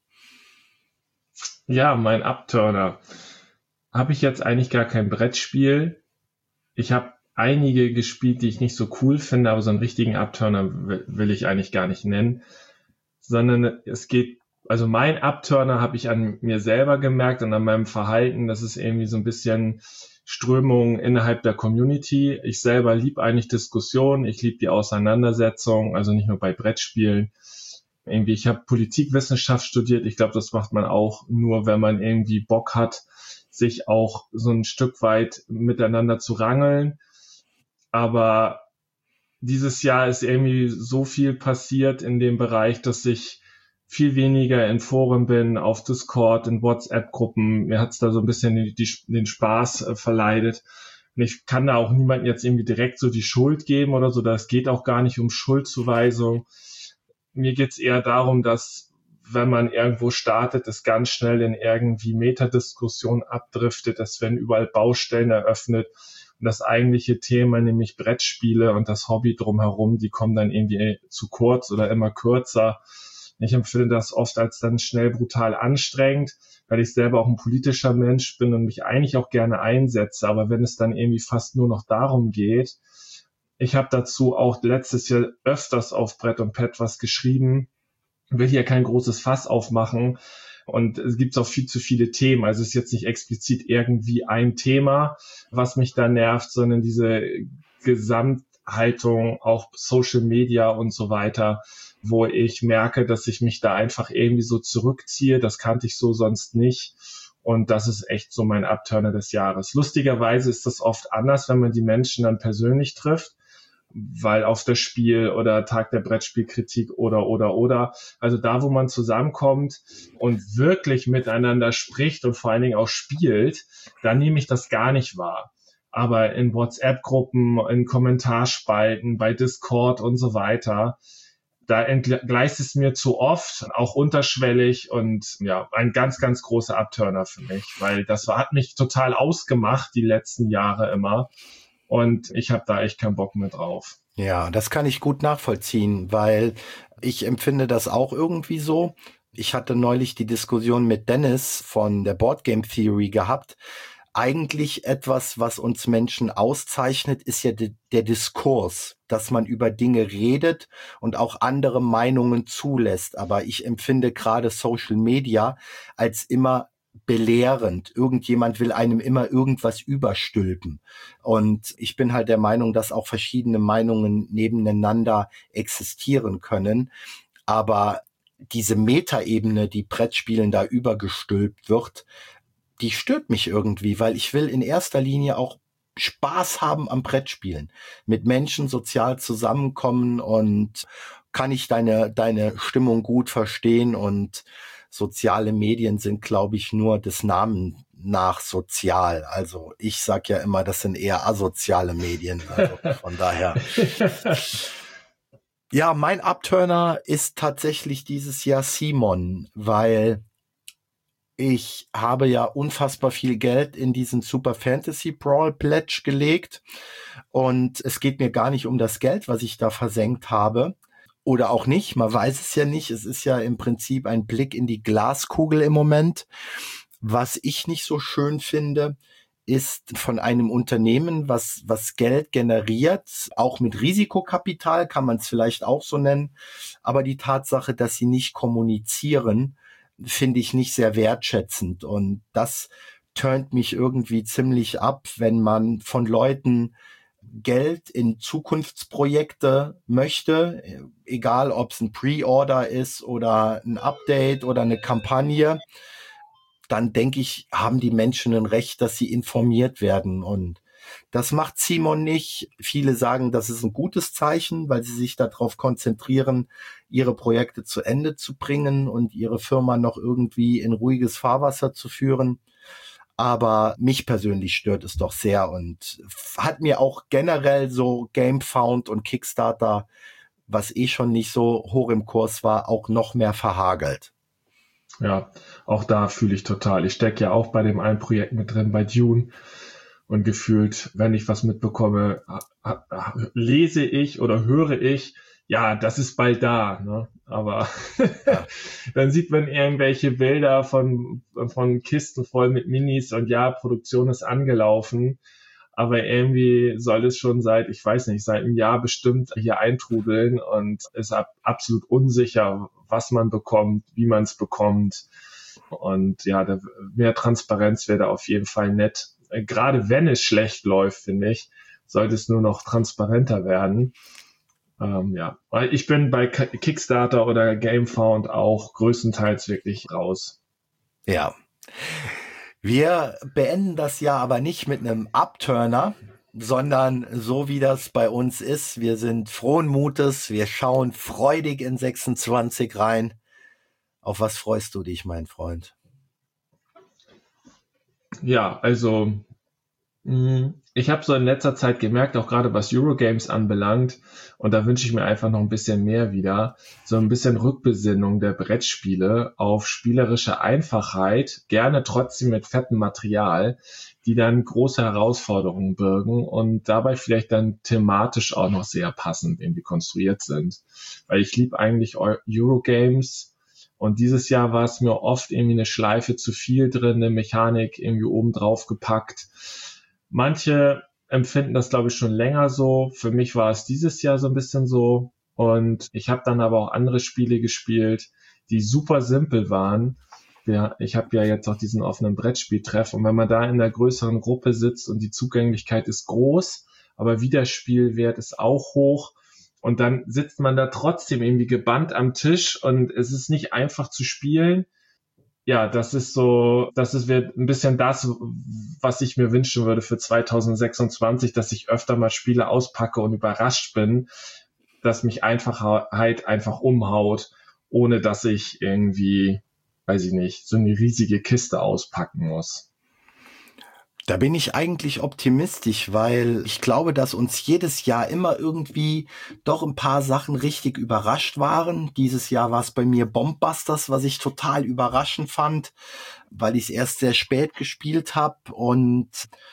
Ja, mein Upturner. Habe ich jetzt eigentlich gar kein Brettspiel. Ich habe einige gespielt, die ich nicht so cool finde, aber so einen richtigen Upturner will, will ich eigentlich gar nicht nennen. Sondern es geht, also mein Upturner habe ich an mir selber gemerkt und an meinem Verhalten. Das ist irgendwie so ein bisschen Strömung innerhalb der Community. Ich selber liebe eigentlich Diskussionen. Ich liebe die Auseinandersetzung, also nicht nur bei Brettspielen. Irgendwie, ich habe Politikwissenschaft studiert. Ich glaube, das macht man auch nur, wenn man irgendwie Bock hat, sich auch so ein Stück weit miteinander zu rangeln. Aber dieses Jahr ist irgendwie so viel passiert in dem Bereich, dass ich viel weniger in Foren bin, auf Discord, in WhatsApp-Gruppen. Mir hat's da so ein bisschen die, die, den Spaß äh, verleidet. Und ich kann da auch niemandem jetzt irgendwie direkt so die Schuld geben oder so. Das geht auch gar nicht um Schuldzuweisung. Mir geht's eher darum, dass, wenn man irgendwo startet, es ganz schnell in irgendwie Metadiskussion abdriftet, dass werden überall Baustellen eröffnet und das eigentliche Thema, nämlich Brettspiele und das Hobby drumherum, die kommen dann irgendwie zu kurz oder immer kürzer. Ich empfinde das oft als dann schnell brutal anstrengend, weil ich selber auch ein politischer Mensch bin und mich eigentlich auch gerne einsetze, aber wenn es dann irgendwie fast nur noch darum geht, ich habe dazu auch letztes Jahr öfters auf Brett und Pad was geschrieben, will hier kein großes Fass aufmachen und es gibt auch viel zu viele Themen. Also es ist jetzt nicht explizit irgendwie ein Thema, was mich da nervt, sondern diese Gesamthaltung, auch Social Media und so weiter, wo ich merke, dass ich mich da einfach irgendwie so zurückziehe. Das kannte ich so sonst nicht. Und das ist echt so mein Abturner des Jahres. Lustigerweise ist das oft anders, wenn man die Menschen dann persönlich trifft, weil auf das Spiel oder Tag der Brettspielkritik oder, oder, oder, also da, wo man zusammenkommt und wirklich miteinander spricht und vor allen Dingen auch spielt, da nehme ich das gar nicht wahr. Aber in WhatsApp-Gruppen, in Kommentarspalten, bei Discord und so weiter, da entgleist es mir zu oft, auch unterschwellig und ja, ein ganz, ganz großer Abturner für mich, weil das war, hat mich total ausgemacht die letzten Jahre immer. Und ich habe da echt keinen Bock mehr drauf. Ja, das kann ich gut nachvollziehen, weil ich empfinde das auch irgendwie so. Ich hatte neulich die Diskussion mit Dennis von der Board Game Theory gehabt. Eigentlich etwas, was uns Menschen auszeichnet, ist ja de- der Diskurs, dass man über Dinge redet und auch andere Meinungen zulässt. Aber ich empfinde gerade Social Media als immer belehrend. Irgendjemand will einem immer irgendwas überstülpen. Und ich bin halt der Meinung, dass auch verschiedene Meinungen nebeneinander existieren können. Aber diese Metaebene, die Brettspielen da übergestülpt wird, die stört mich irgendwie, weil ich will in erster Linie auch Spaß haben am Brettspielen. Mit Menschen sozial zusammenkommen und kann ich deine, deine Stimmung gut verstehen und soziale Medien sind, glaube ich, nur des Namens nach sozial. Also ich sag ja immer, das sind eher asoziale Medien. Also von daher. Ja, mein Abturner ist tatsächlich dieses Jahr Simon, weil ich habe ja unfassbar viel Geld in diesen Super Fantasy Brawl Pledge gelegt und es geht mir gar nicht um das Geld, was ich da versenkt habe. Oder auch nicht, man weiß es ja nicht. Es ist ja im Prinzip ein Blick in die Glaskugel im Moment. Was ich nicht so schön finde, ist von einem Unternehmen, was was Geld generiert, auch mit Risikokapital, kann man es vielleicht auch so nennen. Aber die Tatsache, dass sie nicht kommunizieren, finde ich nicht sehr wertschätzend. Und das turnt mich irgendwie ziemlich ab, wenn man von Leuten Geld in Zukunftsprojekte möchte, egal ob es ein Pre-Order ist oder ein Update oder eine Kampagne, dann denke ich, haben die Menschen ein Recht, dass sie informiert werden. Und das macht Simon nicht. Viele sagen, das ist ein gutes Zeichen, weil sie sich darauf konzentrieren, ihre Projekte zu Ende zu bringen und ihre Firma noch irgendwie in ruhiges Fahrwasser zu führen. Aber mich persönlich stört es doch sehr und hat mir auch generell so GameFound und Kickstarter, was eh schon nicht so hoch im Kurs war, auch noch mehr verhagelt. Ja, auch da fühle ich total. Ich stecke ja auch bei dem einen Projekt mit drin, bei Dune. Und gefühlt, wenn ich was mitbekomme, lese ich oder höre ich, ja, das ist bald da, ne? Aber ja. Dann sieht man irgendwelche Bilder von, von Kisten voll mit Minis und ja, Produktion ist angelaufen. Aber irgendwie soll es schon seit, ich weiß nicht, seit einem Jahr bestimmt hier eintrudeln und ist ab, absolut unsicher, was man bekommt, wie man es bekommt. Und ja, da, mehr Transparenz wäre da auf jeden Fall nett. Gerade wenn es schlecht läuft, finde ich, sollte es nur noch transparenter werden. Ähm, ja, weil ich bin bei Kickstarter oder GameFound auch größtenteils wirklich raus. Ja. Wir beenden das Jahr aber nicht mit einem Upturner, sondern so wie das bei uns ist. Wir sind frohen Mutes, wir schauen freudig in sechsundzwanzig rein. Auf was freust du dich, mein Freund? Ja, also ich habe so in letzter Zeit gemerkt, auch gerade was Eurogames anbelangt, und da wünsche ich mir einfach noch ein bisschen mehr wieder, so ein bisschen Rückbesinnung der Brettspiele auf spielerische Einfachheit, gerne trotzdem mit fettem Material, die dann große Herausforderungen birgen und dabei vielleicht dann thematisch auch noch sehr passend irgendwie konstruiert sind. Weil ich liebe eigentlich Eurogames, und dieses Jahr war es mir oft irgendwie eine Schleife zu viel drin, eine Mechanik irgendwie oben drauf gepackt. Manche empfinden das, glaube ich, schon länger so. Für mich war es dieses Jahr so ein bisschen so. Und ich habe dann aber auch andere Spiele gespielt, die super simpel waren. Ja, ich habe ja jetzt auch diesen offenen Brettspieltreff. Und wenn man da in der größeren Gruppe sitzt und die Zugänglichkeit ist groß, aber Wiederspielwert ist auch hoch, und dann sitzt man da trotzdem irgendwie gebannt am Tisch und es ist nicht einfach zu spielen. Ja, das ist so, das ist ein bisschen das, was ich mir wünschen würde für zwanzig sechsundzwanzig, dass ich öfter mal Spiele auspacke und überrascht bin, dass mich Einfachheit einfach umhaut, ohne dass ich irgendwie, weiß ich nicht, so eine riesige Kiste auspacken muss. Da bin ich eigentlich optimistisch, weil ich glaube, dass uns jedes Jahr immer irgendwie doch ein paar Sachen richtig überrascht waren. Dieses Jahr war es bei mir Bombbusters, was ich total überraschend fand, weil ich es erst sehr spät gespielt habe. Und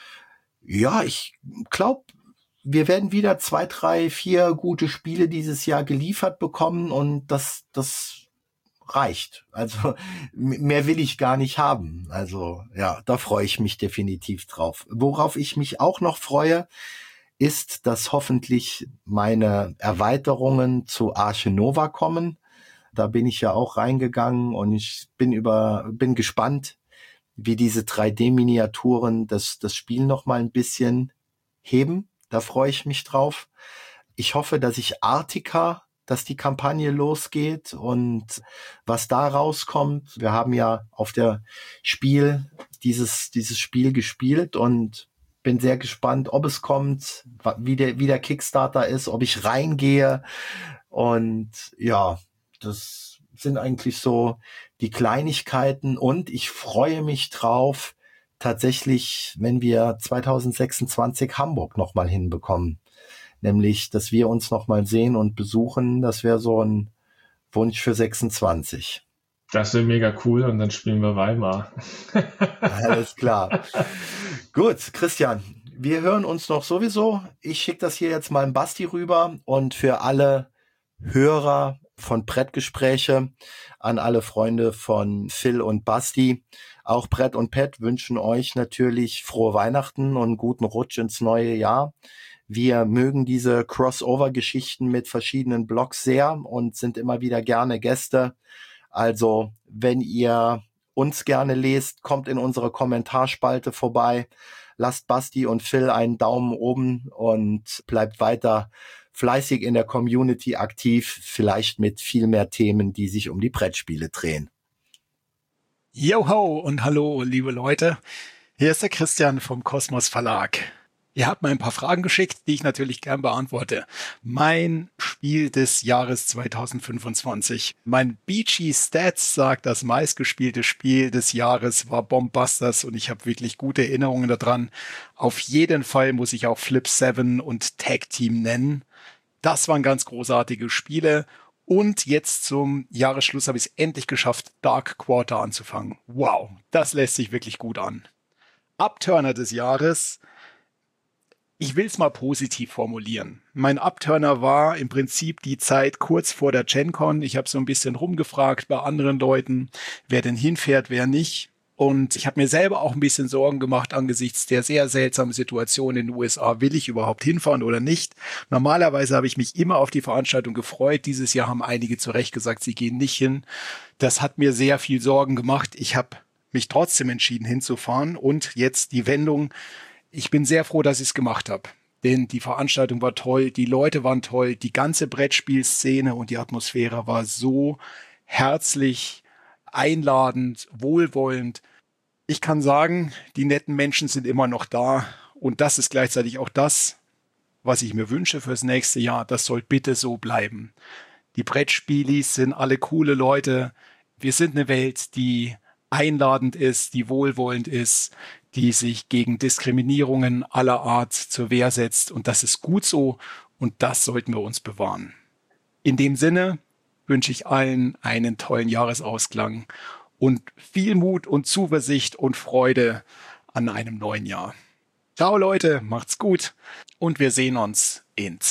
ja, ich glaube, wir werden wieder zwei, drei, vier gute Spiele dieses Jahr geliefert bekommen, und das, das reicht. Also mehr will ich gar nicht haben. Also ja, da freue ich mich definitiv drauf. Worauf ich mich auch noch freue, ist, dass hoffentlich meine Erweiterungen zu Arche Nova kommen. Da bin ich ja auch reingegangen, und ich bin über bin gespannt, wie diese drei D-Miniaturen das das Spiel noch mal ein bisschen heben. Da freue ich mich drauf. Ich hoffe, dass ich Arctica dass die Kampagne losgeht und was da rauskommt. Wir haben ja auf der Spiel dieses dieses Spiel gespielt und bin sehr gespannt, ob es kommt, wie der wie der Kickstarter ist, ob ich reingehe. Und ja, das sind eigentlich so die Kleinigkeiten, und ich freue mich drauf, tatsächlich, wenn wir zwanzig sechsundzwanzig Hamburg noch mal hinbekommen. Nämlich, dass wir uns noch mal sehen und besuchen. Das wäre so ein Wunsch für sechsundzwanzig. Das wäre mega cool, und dann spielen wir Weimar. Alles klar. Gut, Christian, wir hören uns noch sowieso. Ich schicke das hier jetzt mal in Basti rüber, und für alle Hörer von Brettgespräche, an alle Freunde von Phil und Basti, auch Brett und Pet wünschen euch natürlich frohe Weihnachten und einen guten Rutsch ins neue Jahr. Wir mögen diese Crossover-Geschichten mit verschiedenen Blogs sehr und sind immer wieder gerne Gäste. Also, wenn ihr uns gerne lest, kommt in unsere Kommentarspalte vorbei. Lasst Basti und Phil einen Daumen oben und bleibt weiter fleißig in der Community aktiv, vielleicht mit viel mehr Themen, die sich um die Brettspiele drehen. Joho und hallo, liebe Leute. Hier ist der Christian vom Kosmos Verlag. Ihr habt mir ein paar Fragen geschickt, die ich natürlich gern beantworte. Mein Spiel des Jahres zwanzig fünfundzwanzig. Mein Beachy Stats sagt, das meistgespielte Spiel des Jahres war Bombbusters, und ich habe wirklich gute Erinnerungen daran. Auf jeden Fall muss ich auch Flip sieben und Tag Team nennen. Das waren ganz großartige Spiele. Und jetzt zum Jahresschluss habe ich es endlich geschafft, Dark Quarter anzufangen. Wow, das lässt sich wirklich gut an. Upturner des Jahres. Ich will es mal positiv formulieren. Mein Upturner war im Prinzip die Zeit kurz vor der GenCon. Ich habe so ein bisschen rumgefragt bei anderen Leuten, wer denn hinfährt, wer nicht. Und ich habe mir selber auch ein bisschen Sorgen gemacht angesichts der sehr seltsamen Situation in den U S A. Will ich überhaupt hinfahren oder nicht? Normalerweise habe ich mich immer auf die Veranstaltung gefreut. Dieses Jahr haben einige zu Recht gesagt, sie gehen nicht hin. Das hat mir sehr viel Sorgen gemacht. Ich habe mich trotzdem entschieden hinzufahren, und jetzt die Wendung. Ich bin sehr froh, dass ich es gemacht habe, denn die Veranstaltung war toll, die Leute waren toll, die ganze Brettspielszene und die Atmosphäre war so herzlich, einladend, wohlwollend. Ich kann sagen, die netten Menschen sind immer noch da, und das ist gleichzeitig auch das, was ich mir wünsche fürs nächste Jahr. Das soll bitte so bleiben. Die Brettspielis sind alle coole Leute. Wir sind eine Welt, die einladend ist, die wohlwollend ist, die sich gegen Diskriminierungen aller Art zur Wehr setzt. Und das ist gut so und das sollten wir uns bewahren. In dem Sinne wünsche ich allen einen tollen Jahresausklang und viel Mut und Zuversicht und Freude an einem neuen Jahr. Ciao Leute, macht's gut und wir sehen uns in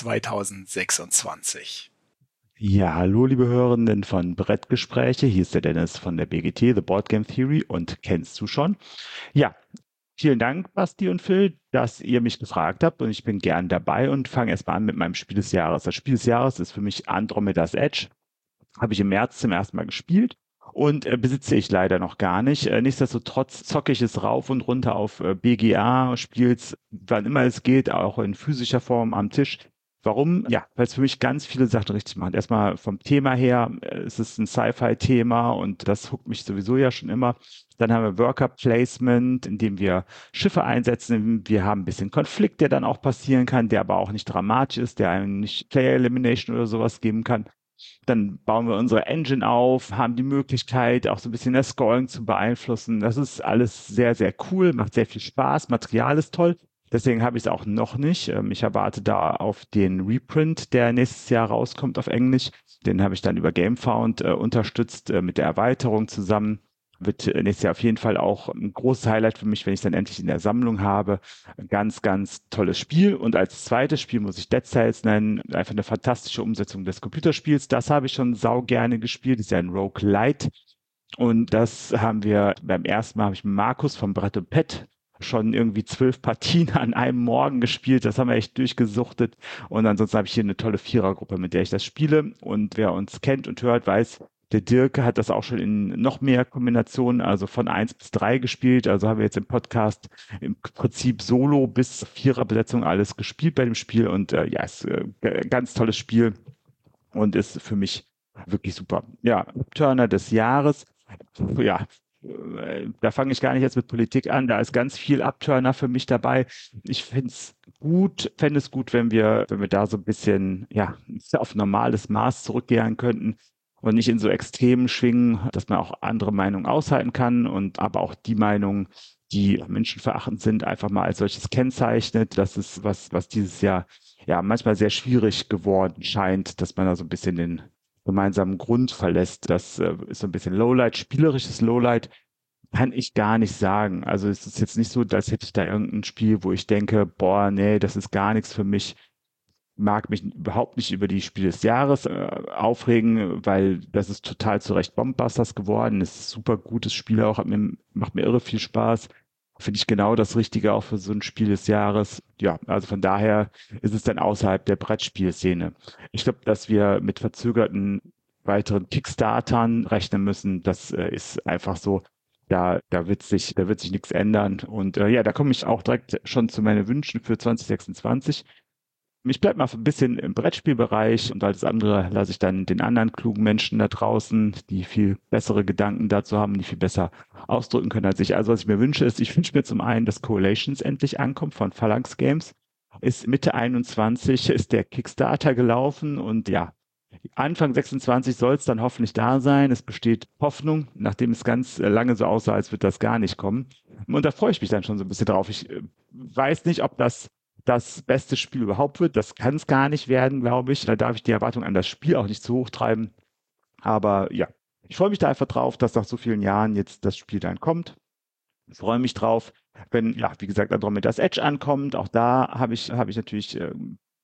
zweitausendsechsundzwanzig. Ja, hallo liebe Hörenden von Brettgespräche, hier ist der Dennis von der B G T, The Board Game Theory und kennst du schon? Ja, vielen Dank Basti und Phil, dass ihr mich gefragt habt und ich bin gern dabei und fange erstmal an mit meinem Spiel des Jahres. Das Spiel des Jahres ist für mich Andromeda's Edge, habe ich im März zum ersten Mal gespielt. Und äh, besitze ich leider noch gar nicht. Äh, nichtsdestotrotz zocke ich es rauf und runter auf äh, B G A, spiel's wann immer es geht, auch in physischer Form am Tisch. Warum? Ja, weil es für mich ganz viele Sachen richtig macht. Erstmal vom Thema her, äh, es ist ein Sci-Fi-Thema und das huckt mich sowieso ja schon immer. Dann haben wir Worker Placement, in dem wir Schiffe einsetzen. Wir haben ein bisschen Konflikt, der dann auch passieren kann, der aber auch nicht dramatisch ist, der einem nicht Player Elimination oder sowas geben kann. Dann bauen wir unsere Engine auf, haben die Möglichkeit, auch so ein bisschen das Scoring zu beeinflussen. Das ist alles sehr, sehr cool, macht sehr viel Spaß, Material ist toll. Deswegen habe ich es auch noch nicht. Ich erwarte da auf den Reprint, der nächstes Jahr rauskommt auf Englisch. Den habe ich dann über GameFound äh, unterstützt, äh, mit der Erweiterung zusammen. Wird nächstes Jahr auf jeden Fall auch ein großes Highlight für mich, wenn ich es dann endlich in der Sammlung habe. Ein ganz, ganz tolles Spiel. Und als zweites Spiel muss ich Dead Cells nennen. Einfach eine fantastische Umsetzung des Computerspiels. Das habe ich schon sau gerne gespielt. Das ist ja ein Roguelite. Und das haben wir, beim ersten Mal habe ich mit Markus vom Brett und Pet schon irgendwie zwölf Partien an einem Morgen gespielt. Das haben wir echt durchgesuchtet. Und ansonsten habe ich hier eine tolle Vierergruppe, mit der ich das spiele. Und wer uns kennt und hört, weiß, der Dirk hat das auch schon in noch mehr Kombinationen, also von eins bis drei gespielt. Also haben wir jetzt im Podcast im Prinzip Solo bis Viererbesetzung alles gespielt bei dem Spiel. Und äh, ja, ist äh, ganz tolles Spiel und ist für mich wirklich super. Ja, Turner des Jahres. Ja, da fange ich gar nicht jetzt mit Politik an. Da ist ganz viel Upturner für mich dabei. Ich finde es gut, fände es gut, wenn wir, wenn wir da so ein bisschen, ja, auf normales Maß zurückkehren könnten. Und nicht in so Extremen schwingen, dass man auch andere Meinungen aushalten kann und aber auch die Meinungen, die menschenverachtend sind, einfach mal als solches kennzeichnet. Das ist was, was dieses Jahr ja manchmal sehr schwierig geworden scheint, dass man da so ein bisschen den gemeinsamen Grund verlässt. Das äh, ist so ein bisschen Lowlight, spielerisches Lowlight. Kann ich gar nicht sagen. Also es ist jetzt nicht so, als hätte ich da irgendein Spiel, wo ich denke, boah, nee, das ist gar nichts für mich. Mag mich überhaupt nicht über die Spiele des Jahres äh, aufregen, weil das ist total zu Recht Bombbusters geworden. Es ist ein super gutes Spiel auch, hat mir, macht mir irre viel Spaß. Finde ich genau das Richtige auch für so ein Spiel des Jahres. Ja, also von daher ist es dann außerhalb der Brettspielszene. Ich glaube, dass wir mit verzögerten weiteren Kickstartern rechnen müssen. Das äh, ist einfach so. Da, da wird sich, da wird sich nichts ändern. Und äh, ja, da komme ich auch direkt schon zu meinen Wünschen für zwanzig sechsundzwanzig. Ich bleibe mal ein bisschen im Brettspielbereich und alles andere lasse ich dann den anderen klugen Menschen da draußen, die viel bessere Gedanken dazu haben, die viel besser ausdrücken können als ich. Also was ich mir wünsche, ist, ich wünsche mir zum einen, dass Coalitions endlich ankommt von Phalanx Games. Ist Mitte einundzwanzig, ist der Kickstarter gelaufen und ja, Anfang sechsundzwanzig soll es dann hoffentlich da sein. Es besteht Hoffnung, nachdem es ganz lange so aussah, als würde das gar nicht kommen. Und da freue ich mich dann schon so ein bisschen drauf. Ich weiß nicht, ob das das beste Spiel überhaupt wird. Das kann es gar nicht werden, glaube ich. Da darf ich die Erwartung an das Spiel auch nicht zu hoch treiben. Aber ja, ich freue mich da einfach drauf, dass nach so vielen Jahren jetzt das Spiel dann kommt. Ich freue mich drauf, wenn, ja, wie gesagt, Andromeda's Edge ankommt. Auch da habe ich, habe ich natürlich äh,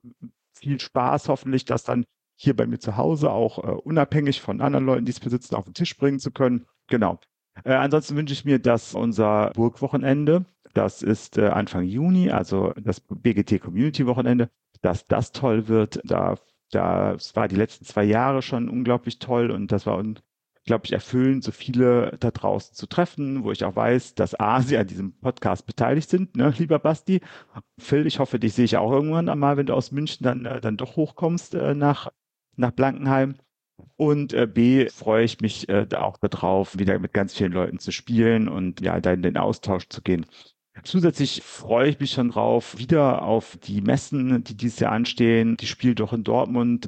viel Spaß, hoffentlich, das dann hier bei mir zu Hause auch äh, unabhängig von anderen Leuten, die es besitzen, auf den Tisch bringen zu können. Genau. Äh, ansonsten wünsche ich mir, dass unser Burgwochenende, das ist äh, Anfang Juni, also das B G T Community Wochenende, dass das toll wird. Da, das war die letzten zwei Jahre schon unglaublich toll und das war unglaublich erfüllend, so viele da draußen zu treffen, wo ich auch weiß, dass A, sie an diesem Podcast beteiligt sind, ne, lieber Basti. Phil, ich hoffe, dich sehe ich auch irgendwann einmal, wenn du aus München dann, äh, dann doch hochkommst äh, nach, nach Blankenheim. Und äh, B, freue ich mich äh, da auch darauf, wieder mit ganz vielen Leuten zu spielen und ja, da in den Austausch zu gehen. Zusätzlich freue ich mich schon drauf, wieder auf die Messen, die dieses Jahr anstehen. Die Spiel doch in Dortmund, da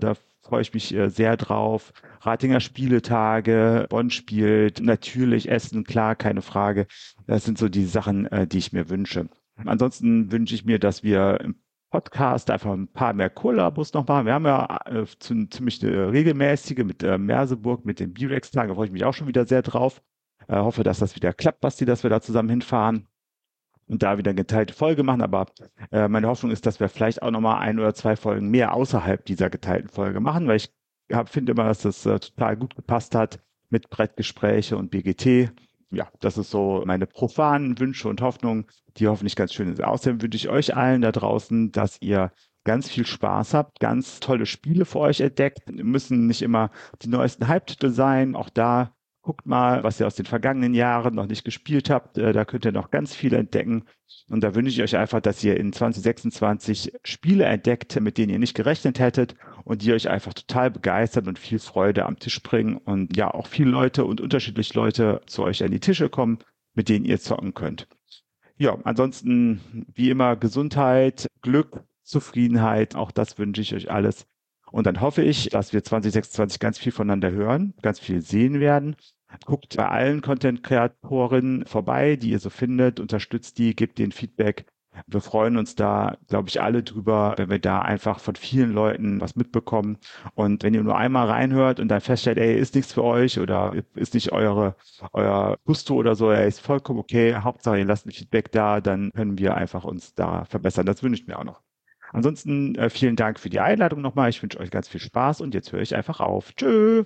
freue ich mich äh, sehr drauf. Ratinger Spieletage, Bonn spielt, natürlich Essen, klar, keine Frage. Das sind so die Sachen, äh, die ich mir wünsche. Ansonsten wünsche ich mir, dass wir im Podcast einfach ein paar mehr Kollabos noch machen. Wir haben ja äh, zu, ziemlich eine regelmäßige mit äh, Merseburg, mit den B-Rex-Tagen, da freue ich mich auch schon wieder sehr drauf. Äh, hoffe, dass das wieder klappt, Basti, dass wir da zusammen hinfahren und da wieder eine geteilte Folge machen. Aber äh, meine Hoffnung ist, dass wir vielleicht auch nochmal ein oder zwei Folgen mehr außerhalb dieser geteilten Folge machen, weil ich finde immer, dass das äh, total gut gepasst hat mit Brettgespräche und B G T. Ja, das ist so meine profanen Wünsche und Hoffnungen, die hoffentlich ganz schön sind. Außerdem wünsche ich euch allen da draußen, dass ihr ganz viel Spaß habt, ganz tolle Spiele für euch entdeckt. Müssen nicht immer die neuesten Hype-Titel sein. Auch da guckt mal, was ihr aus den vergangenen Jahren noch nicht gespielt habt. Da könnt ihr noch ganz viel entdecken. Und da wünsche ich euch einfach, dass ihr in zwanzig sechsundzwanzig Spiele entdeckt, mit denen ihr nicht gerechnet hättet und die euch einfach total begeistern und viel Freude am Tisch bringen. Und ja, auch viele Leute und unterschiedliche Leute zu euch an die Tische kommen, mit denen ihr zocken könnt. Ja, ansonsten wie immer Gesundheit, Glück, Zufriedenheit. Auch das wünsche ich euch alles. Und dann hoffe ich, dass wir zwanzig sechsundzwanzig ganz viel voneinander hören, ganz viel sehen werden. Guckt bei allen Content-Kreatoren vorbei, die ihr so findet, unterstützt die, gebt denen Feedback. Wir freuen uns da, glaube ich, alle drüber, wenn wir da einfach von vielen Leuten was mitbekommen. Und wenn ihr nur einmal reinhört und dann feststellt, ey, ist nichts für euch oder ist nicht eure, euer Gusto oder so, ey, ist vollkommen okay, Hauptsache ihr lasst ein Feedback da, dann können wir einfach uns da verbessern. Das wünsche ich mir auch noch. Ansonsten äh, vielen Dank für die Einladung nochmal. Ich wünsche euch ganz viel Spaß und jetzt höre ich einfach auf. Tschö!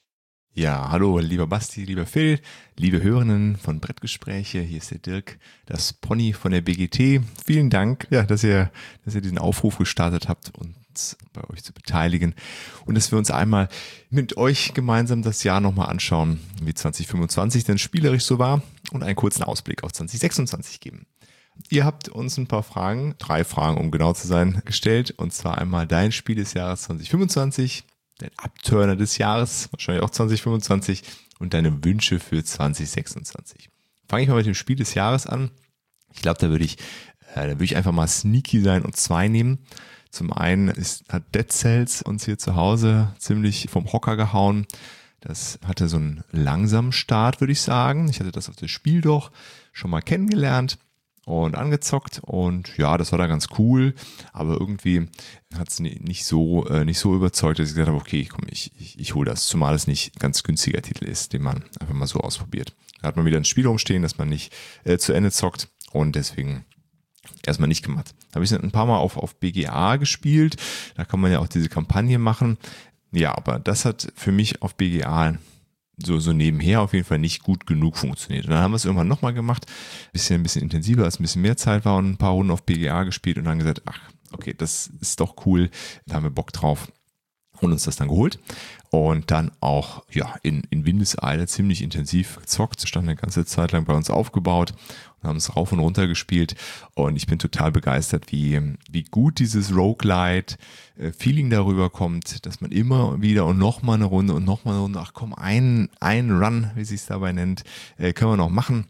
Ja, hallo, lieber Basti, lieber Phil, liebe Hörerinnen von Brettgespräche, hier ist der Dirk, das Pony von der B G T. Vielen Dank, ja, dass ihr, dass ihr diesen Aufruf gestartet habt, uns bei euch zu beteiligen und dass wir uns einmal mit euch gemeinsam das Jahr nochmal anschauen, wie zwanzig fünfundzwanzig denn spielerisch so war und einen kurzen Ausblick auf zwanzig sechsundzwanzig geben. Ihr habt uns ein paar Fragen, drei Fragen, um genau zu sein, gestellt, und zwar einmal dein Spiel des Jahres zwanzig fünfundzwanzig, dein Abturner des Jahres, wahrscheinlich auch zwanzig fünfundzwanzig, und deine Wünsche für zwanzig sechsundzwanzig. Fange ich mal mit dem Spiel des Jahres an. Ich glaube, da würde ich, äh, da würde ich einfach mal sneaky sein und zwei nehmen. Zum einen ist, hat Dead Cells uns hier zu Hause ziemlich vom Hocker gehauen. Das hatte so einen langsamen Start, würde ich sagen. Ich hatte das auf das Spiel doch schon mal kennengelernt und angezockt, und ja, das war da ganz cool, aber irgendwie hat es nicht so äh, nicht so überzeugt, dass ich gesagt habe, okay, komm, ich, ich, ich hole das, zumal es nicht ein ganz günstiger Titel ist, den man einfach mal so ausprobiert. Da hat man wieder ein Spiel rumstehen, das man nicht äh, zu Ende zockt, und deswegen erstmal nicht gemacht. Da habe ich ein paar Mal auf, auf B G A gespielt, da kann man ja auch diese Kampagne machen. Ja, aber das hat für mich auf B G A so, so nebenher auf jeden Fall nicht gut genug funktioniert. Und dann haben wir es irgendwann nochmal gemacht, bisschen, ein bisschen intensiver, als ein bisschen mehr Zeit war, und ein paar Runden auf B G A gespielt und dann gesagt, ach, okay, das ist doch cool, da haben wir Bock drauf, und uns das dann geholt. Und dann auch, ja, in, in Windeseile ziemlich intensiv gezockt, stand eine ganze Zeit lang bei uns aufgebaut und haben es rauf und runter gespielt, und ich bin total begeistert, wie, wie gut dieses Roguelite-Feeling darüber kommt, dass man immer wieder und nochmal eine Runde und nochmal eine Runde, ach komm, ein, ein Run, wie sie es dabei nennt, äh, können wir noch machen,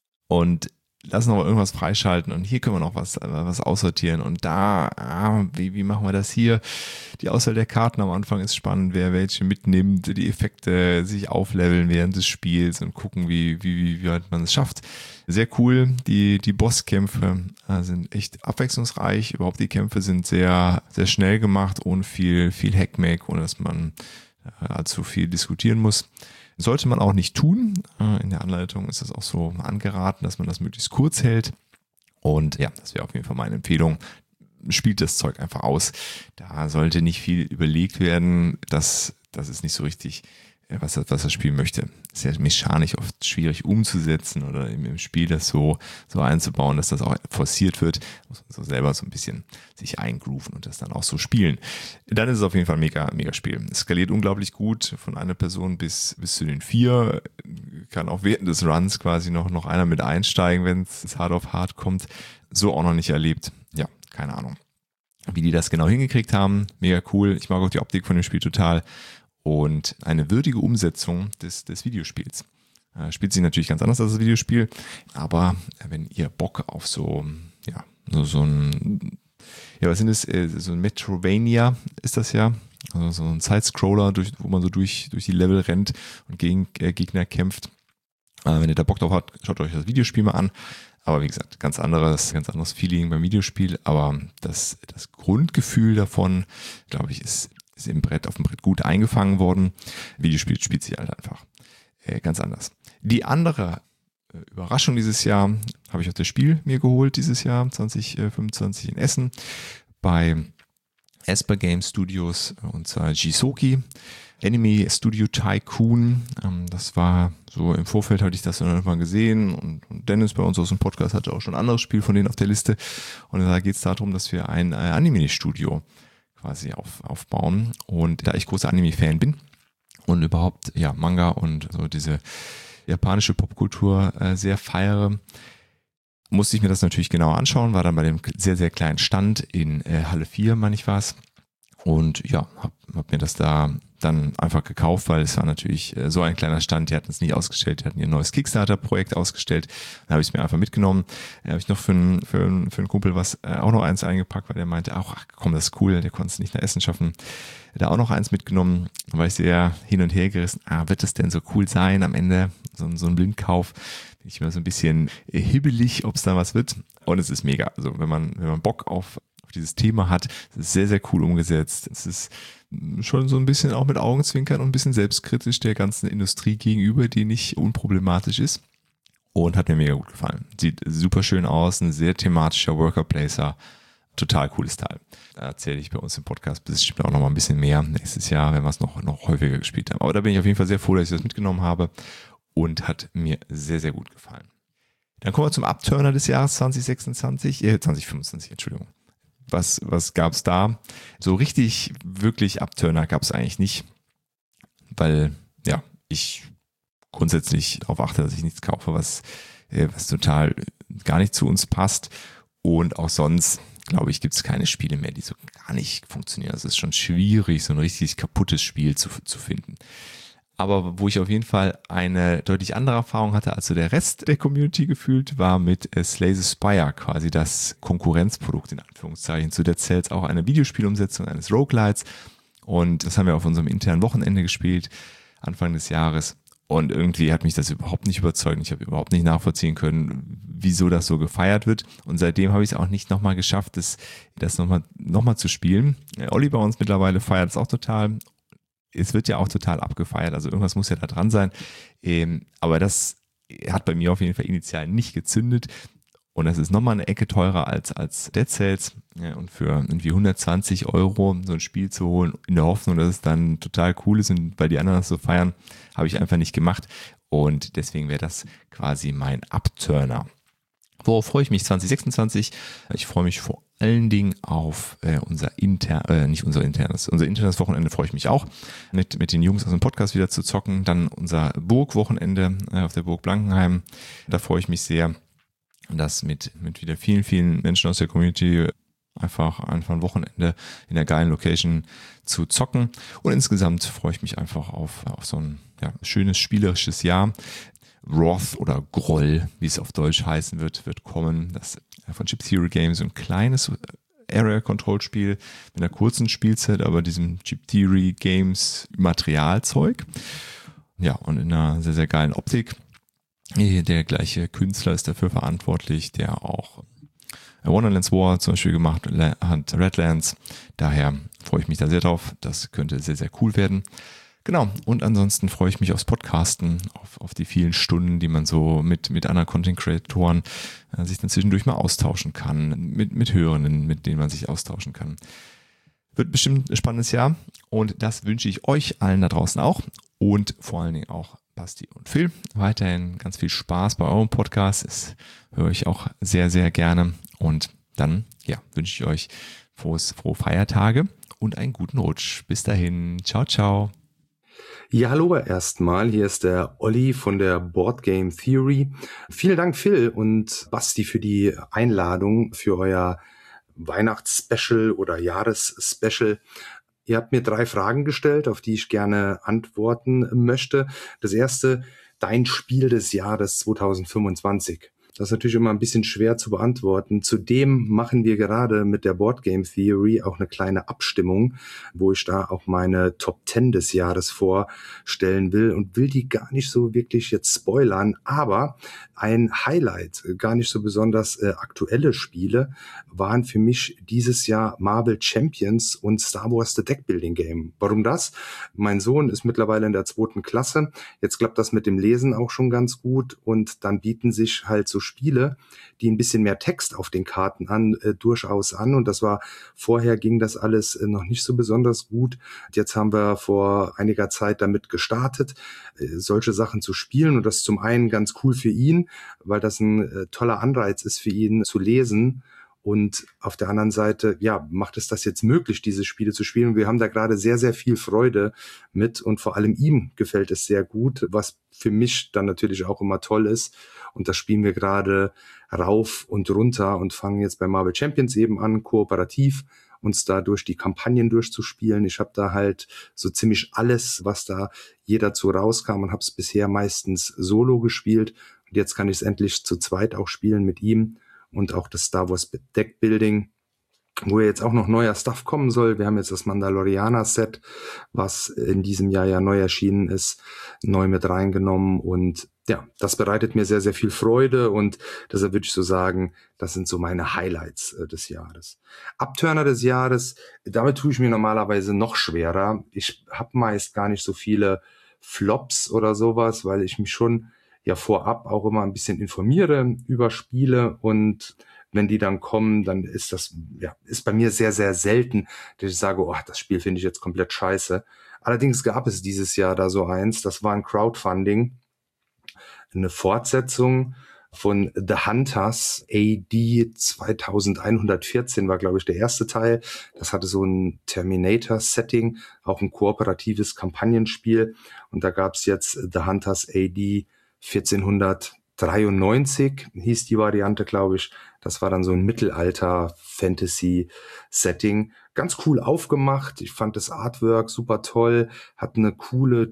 und lassen noch irgendwas freischalten, und hier können wir noch was, was aussortieren, und da, ah, wie, wie machen wir das hier? Die Auswahl der Karten am Anfang ist spannend, wer welche mitnimmt, die Effekte sich aufleveln während des Spiels und gucken, wie, wie, wie weit man es schafft. Sehr cool. Die, die Bosskämpfe äh, sind echt abwechslungsreich. Überhaupt die Kämpfe sind sehr, sehr schnell gemacht, ohne viel, viel Hackmack, ohne dass man äh, allzu viel diskutieren muss. Sollte man auch nicht tun. In der Anleitung ist das auch so angeraten, dass man das möglichst kurz hält. Und ja, das wäre auf jeden Fall meine Empfehlung. Spielt das Zeug einfach aus. Da sollte nicht viel überlegt werden. Das, das ist nicht so richtig, was, was er spielen möchte. Ist ja mechanisch oft schwierig umzusetzen oder im, im Spiel das so, so einzubauen, dass das auch forciert wird. Muss man so selber so ein bisschen sich eingrooven und das dann auch so spielen. Dann ist es auf jeden Fall ein mega, mega Spiel. Es skaliert unglaublich gut von einer Person bis, bis zu den vier. Kann auch während des Runs quasi noch, noch einer mit einsteigen, wenn es hart auf hart kommt. So auch noch nicht erlebt. Ja, keine Ahnung, wie die das genau hingekriegt haben. Mega cool. Ich mag auch die Optik von dem Spiel total. Und eine würdige Umsetzung des, des Videospiels. Äh, spielt sich natürlich ganz anders als das Videospiel, aber wenn ihr Bock auf so, ja, so, so ein, ja, was sind das, so ein Metrovania ist das ja, Also so ein Side-Scroller, durch, wo man so durch, durch die Level rennt und gegen äh, Gegner kämpft. Äh, wenn ihr da Bock drauf habt, schaut euch das Videospiel mal an. Aber wie gesagt, ganz anderes, ganz anderes Feeling beim Videospiel. Aber das, das Grundgefühl davon, glaube ich, ist, ist im Brett, auf dem Brett gut eingefangen worden. Videospiel spielt sich halt einfach äh, ganz anders. Die andere äh, Überraschung dieses Jahr habe ich auch das Spiel mir geholt dieses Jahr, zwanzig fünfundzwanzig in Essen, bei Esper Game Studios, und zwar Jisoki, Anime Studio Tycoon. Ähm, das war so, im Vorfeld hatte ich das dann noch mal gesehen, und, und Dennis bei uns aus dem Podcast hatte auch schon ein anderes Spiel von denen auf der Liste. Und da geht es darum, dass wir ein äh, Anime-Studio quasi auf, aufbauen. Und da ich großer Anime-Fan bin und überhaupt ja Manga und so diese japanische Popkultur äh, sehr feiere, musste ich mir das natürlich genauer anschauen, war dann bei dem sehr, sehr kleinen Stand in äh, Halle vier, meine ich war es. Und ja, habe hab mir das da dann einfach gekauft, weil es war natürlich äh, so ein kleiner Stand, die hatten es nicht ausgestellt, die hatten ihr neues Kickstarter-Projekt ausgestellt. Dann habe ich es mir einfach mitgenommen. Da habe ich noch für einen für einen, für einen Kumpel was äh, auch noch eins eingepackt, weil der meinte, ach komm, das ist cool, der konnte es nicht nach Essen schaffen. Da auch noch eins mitgenommen, da war ich sehr hin und her gerissen. Ah, wird das denn so cool sein am Ende? So, so ein Blindkauf. Bin ich immer so ein bisschen hibbelig, ob es da was wird. Und es ist mega. Also wenn man, wenn man Bock auf, auf dieses Thema hat, es ist sehr, sehr cool umgesetzt. Es ist schon so ein bisschen auch mit Augenzwinkern und ein bisschen selbstkritisch der ganzen Industrie gegenüber, die nicht unproblematisch ist. Und hat mir mega gut gefallen. Sieht super schön aus, ein sehr thematischer Worker Placer. Total cooles Teil. Da erzähle ich bei uns im Podcast bestimmt auch noch mal ein bisschen mehr nächstes Jahr, wenn wir es noch, noch häufiger gespielt haben. Aber da bin ich auf jeden Fall sehr froh, dass ich das mitgenommen habe. Und hat mir sehr, sehr gut gefallen. Dann kommen wir zum Abturner des Jahres zwanzig sechsundzwanzig, äh, zwanzig fünfundzwanzig, Entschuldigung. Was, was gab's da? So richtig, wirklich Abturner gab's eigentlich nicht, weil, ja, ich grundsätzlich darauf achte, dass ich nichts kaufe, was, äh, was total gar nicht zu uns passt. Und auch sonst, glaube ich, gibt's keine Spiele mehr, die so gar nicht funktionieren. Es ist schon schwierig, so ein richtig kaputtes Spiel zu, zu finden. Aber wo ich auf jeden Fall eine deutlich andere Erfahrung hatte als so der Rest der Community gefühlt, war mit äh, Slay the Spire, quasi das Konkurrenzprodukt in Anführungszeichen zu Dead Cells, auch eine Videospielumsetzung eines Roguelites. Und das haben wir auf unserem internen Wochenende gespielt, Anfang des Jahres. Und irgendwie hat mich das überhaupt nicht überzeugt. Ich habe überhaupt nicht nachvollziehen können, wieso das so gefeiert wird. Und seitdem habe ich es auch nicht nochmal geschafft, das, das nochmal noch mal zu spielen. Äh, Olli bei uns mittlerweile feiert es auch total. Es wird ja auch total abgefeiert, also irgendwas muss ja da dran sein. Ähm, aber das hat bei mir auf jeden Fall initial nicht gezündet. Und das ist nochmal eine Ecke teurer als, als Dead Cells. Ja, und für irgendwie hundertzwanzig Euro so ein Spiel zu holen, in der Hoffnung, dass es dann total cool ist und weil die anderen das so feiern, habe ich einfach nicht gemacht. Und deswegen wäre das quasi mein Abturner. Worauf freue ich mich zwanzig sechsundzwanzig? Ich freue mich vor allen Dingen auf äh, unser inter, äh, nicht unser internes, unser internes Wochenende freue ich mich auch, mit mit den Jungs aus dem Podcast wieder zu zocken. Dann unser Burgwochenende äh, auf der Burg Blankenheim. Da freue ich mich sehr, das mit mit wieder vielen, vielen Menschen aus der Community einfach einfach ein Wochenende in der geilen Location zu zocken. Und insgesamt freue ich mich einfach auf, auf so ein ja, schönes spielerisches Jahr. Wrath oder Groll, wie es auf Deutsch heißen wird, wird kommen. Das von Chip Theory Games, so ein kleines Area-Control-Spiel mit einer kurzen Spielzeit, aber diesem Chip Theory Games Materialzeug. Ja, und in einer sehr, sehr geilen Optik. Der gleiche Künstler ist dafür verantwortlich, der auch Wonderlands War zum Beispiel gemacht hat, Redlands. Daher freue ich mich da sehr drauf. Das könnte sehr, sehr cool werden. Genau, und ansonsten freue ich mich aufs Podcasten, auf, auf die vielen Stunden, die man so mit, mit anderen Content-Creatoren äh, sich dann zwischendurch mal austauschen kann, mit, mit Hörenden, mit denen man sich austauschen kann. Wird bestimmt ein spannendes Jahr und das wünsche ich euch allen da draußen auch und vor allen Dingen auch Basti und Phil. Weiterhin ganz viel Spaß bei eurem Podcast, das höre ich auch sehr, sehr gerne und dann ja, wünsche ich euch frohes, frohe Feiertage und einen guten Rutsch. Bis dahin, ciao, ciao. Ja, hallo erstmal. Hier ist der Olli von der Board Game Theory. Vielen Dank, Phil und Basti, für die Einladung für euer Weihnachtsspecial oder Jahresspecial. Ihr habt mir drei Fragen gestellt, auf die ich gerne antworten möchte. Das erste, dein Spiel des Jahres zwanzig fünfundzwanzig. Das ist natürlich immer ein bisschen schwer zu beantworten. Zudem machen wir gerade mit der Board Game Theory auch eine kleine Abstimmung, wo ich da auch meine Top zehn des Jahres vorstellen will und will die gar nicht so wirklich jetzt spoilern, aber ein Highlight, gar nicht so besonders äh, aktuelle Spiele, waren für mich dieses Jahr Marvel Champions und Star Wars The Deck Building Game. Warum das? Mein Sohn ist mittlerweile in der zweiten Klasse. Jetzt klappt das mit dem Lesen auch schon ganz gut und dann bieten sich halt so Spiele, die ein bisschen mehr Text auf den Karten an, äh, durchaus an. Und das war, vorher ging das alles äh, noch nicht so besonders gut. Jetzt haben wir vor einiger Zeit damit gestartet, äh, solche Sachen zu spielen. Und das ist zum einen ganz cool für ihn, weil das ein äh, toller Anreiz ist für ihn zu lesen. Und auf der anderen Seite, ja, macht es das jetzt möglich, diese Spiele zu spielen. Und wir haben da gerade sehr, sehr viel Freude mit und vor allem ihm gefällt es sehr gut, was für mich dann natürlich auch immer toll ist. Und das spielen wir gerade rauf und runter und fangen jetzt bei Marvel Champions eben an, kooperativ uns da durch die Kampagnen durchzuspielen. Ich habe da halt so ziemlich alles, was da jeder zu rauskam und habe es bisher meistens solo gespielt. Und jetzt kann ich es endlich zu zweit auch spielen mit ihm. Und auch das Star Wars Deck Building, wo jetzt auch noch neuer Stuff kommen soll. Wir haben jetzt das Mandalorianer-Set, was in diesem Jahr ja neu erschienen ist, neu mit reingenommen. Und ja, das bereitet mir sehr, sehr viel Freude. Und deshalb würde ich so sagen, das sind so meine Highlights äh, des Jahres. Abturner des Jahres, damit tue ich mir normalerweise noch schwerer. Ich habe meist gar nicht so viele Flops oder sowas, weil ich mich schon ja vorab auch immer ein bisschen informiere über Spiele und wenn die dann kommen, dann ist das, ja, ist bei mir sehr, sehr selten, dass ich sage, oh, das Spiel finde ich jetzt komplett scheiße. Allerdings gab es dieses Jahr da so eins, das war ein Crowdfunding, eine Fortsetzung von The Hunters. A D zweitausendeinhundertvierzehn war, glaube ich, der erste Teil. Das hatte so ein Terminator-Setting, auch ein kooperatives Kampagnenspiel und da gab es jetzt The Hunters A D vierzehnhundertdreiundneunzig hieß die Variante, glaube ich. Das war dann so ein Mittelalter-Fantasy-Setting. Ganz cool aufgemacht. Ich fand das Artwork super toll. Hat eine coole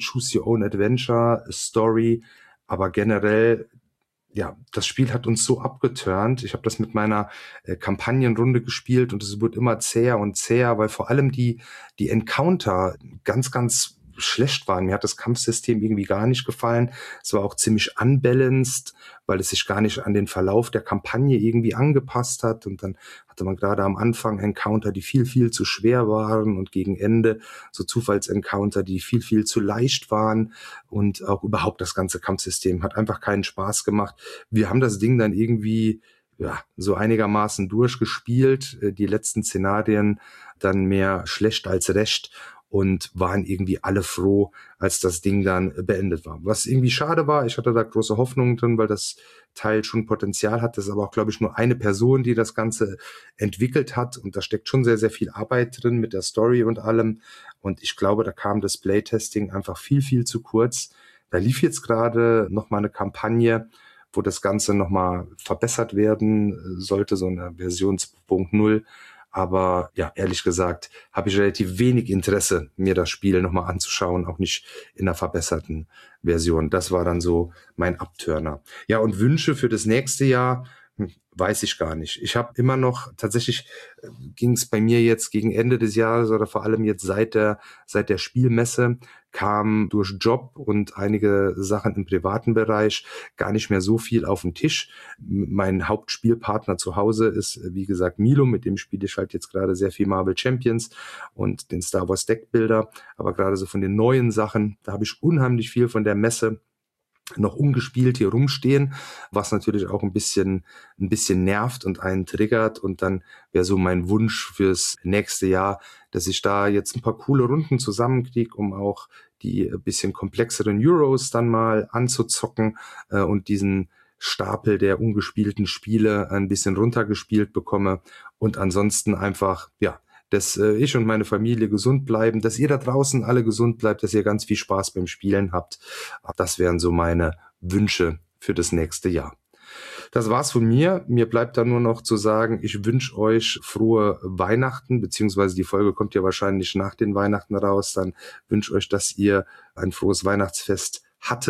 Choose-Your-Own-Adventure-Story. Aber generell, ja, das Spiel hat uns so abgeturnt. Ich habe das mit meiner äh, Kampagnenrunde gespielt und es wird immer zäher und zäher, weil vor allem die, die Encounter ganz, ganz schlecht waren. Mir hat das Kampfsystem irgendwie gar nicht gefallen. Es war auch ziemlich unbalanced, weil es sich gar nicht an den Verlauf der Kampagne irgendwie angepasst hat. Und dann hatte man gerade am Anfang Encounter, die viel, viel zu schwer waren und gegen Ende so Zufallsencounter, die viel, viel zu leicht waren. Und auch überhaupt das ganze Kampfsystem hat einfach keinen Spaß gemacht. Wir haben das Ding dann irgendwie ja, so einigermaßen durchgespielt. Die letzten Szenarien dann mehr schlecht als recht. Und waren irgendwie alle froh, als das Ding dann beendet war. Was irgendwie schade war, ich hatte da große Hoffnungen drin, weil das Teil schon Potenzial hat. Das ist aber auch, glaube ich, nur eine Person, die das Ganze entwickelt hat. Und da steckt schon sehr, sehr viel Arbeit drin mit der Story und allem. Und ich glaube, da kam das Playtesting einfach viel, viel zu kurz. Da lief jetzt gerade nochmal eine Kampagne, wo das Ganze nochmal verbessert werden sollte, so eine Version zwei Punkt null. Aber ja, ehrlich gesagt, habe ich relativ wenig Interesse, mir das Spiel nochmal anzuschauen, auch nicht in einer verbesserten Version. Das war dann so mein Abturner. Ja, und Wünsche für das nächste Jahr, weiß ich gar nicht. Ich habe immer noch, tatsächlich äh, ging es bei mir jetzt gegen Ende des Jahres oder vor allem jetzt seit der seit der Spielmesse, kam durch Job und einige Sachen im privaten Bereich gar nicht mehr so viel auf den Tisch. Mein Hauptspielpartner zu Hause ist, wie gesagt, Milo, mit dem spiele ich halt jetzt gerade sehr viel Marvel Champions und den Star Wars Deck Builder. Aber gerade so von den neuen Sachen, da habe ich unheimlich viel von der Messe noch ungespielt hier rumstehen, was natürlich auch ein bisschen ein bisschen nervt und einen triggert. Und dann wäre so mein Wunsch fürs nächste Jahr, dass ich da jetzt ein paar coole Runden zusammenkriege, um auch die ein bisschen komplexeren Euros dann mal anzuzocken äh, und diesen Stapel der ungespielten Spiele ein bisschen runtergespielt bekomme. Und ansonsten einfach, ja, dass äh, ich und meine Familie gesund bleiben, dass ihr da draußen alle gesund bleibt, dass ihr ganz viel Spaß beim Spielen habt. Das wären so meine Wünsche für das nächste Jahr. Das war's von mir. Mir bleibt da nur noch zu sagen, ich wünsche euch frohe Weihnachten, beziehungsweise die Folge kommt ja wahrscheinlich nach den Weihnachten raus. Dann wünsche euch, dass ihr ein frohes Weihnachtsfest hattet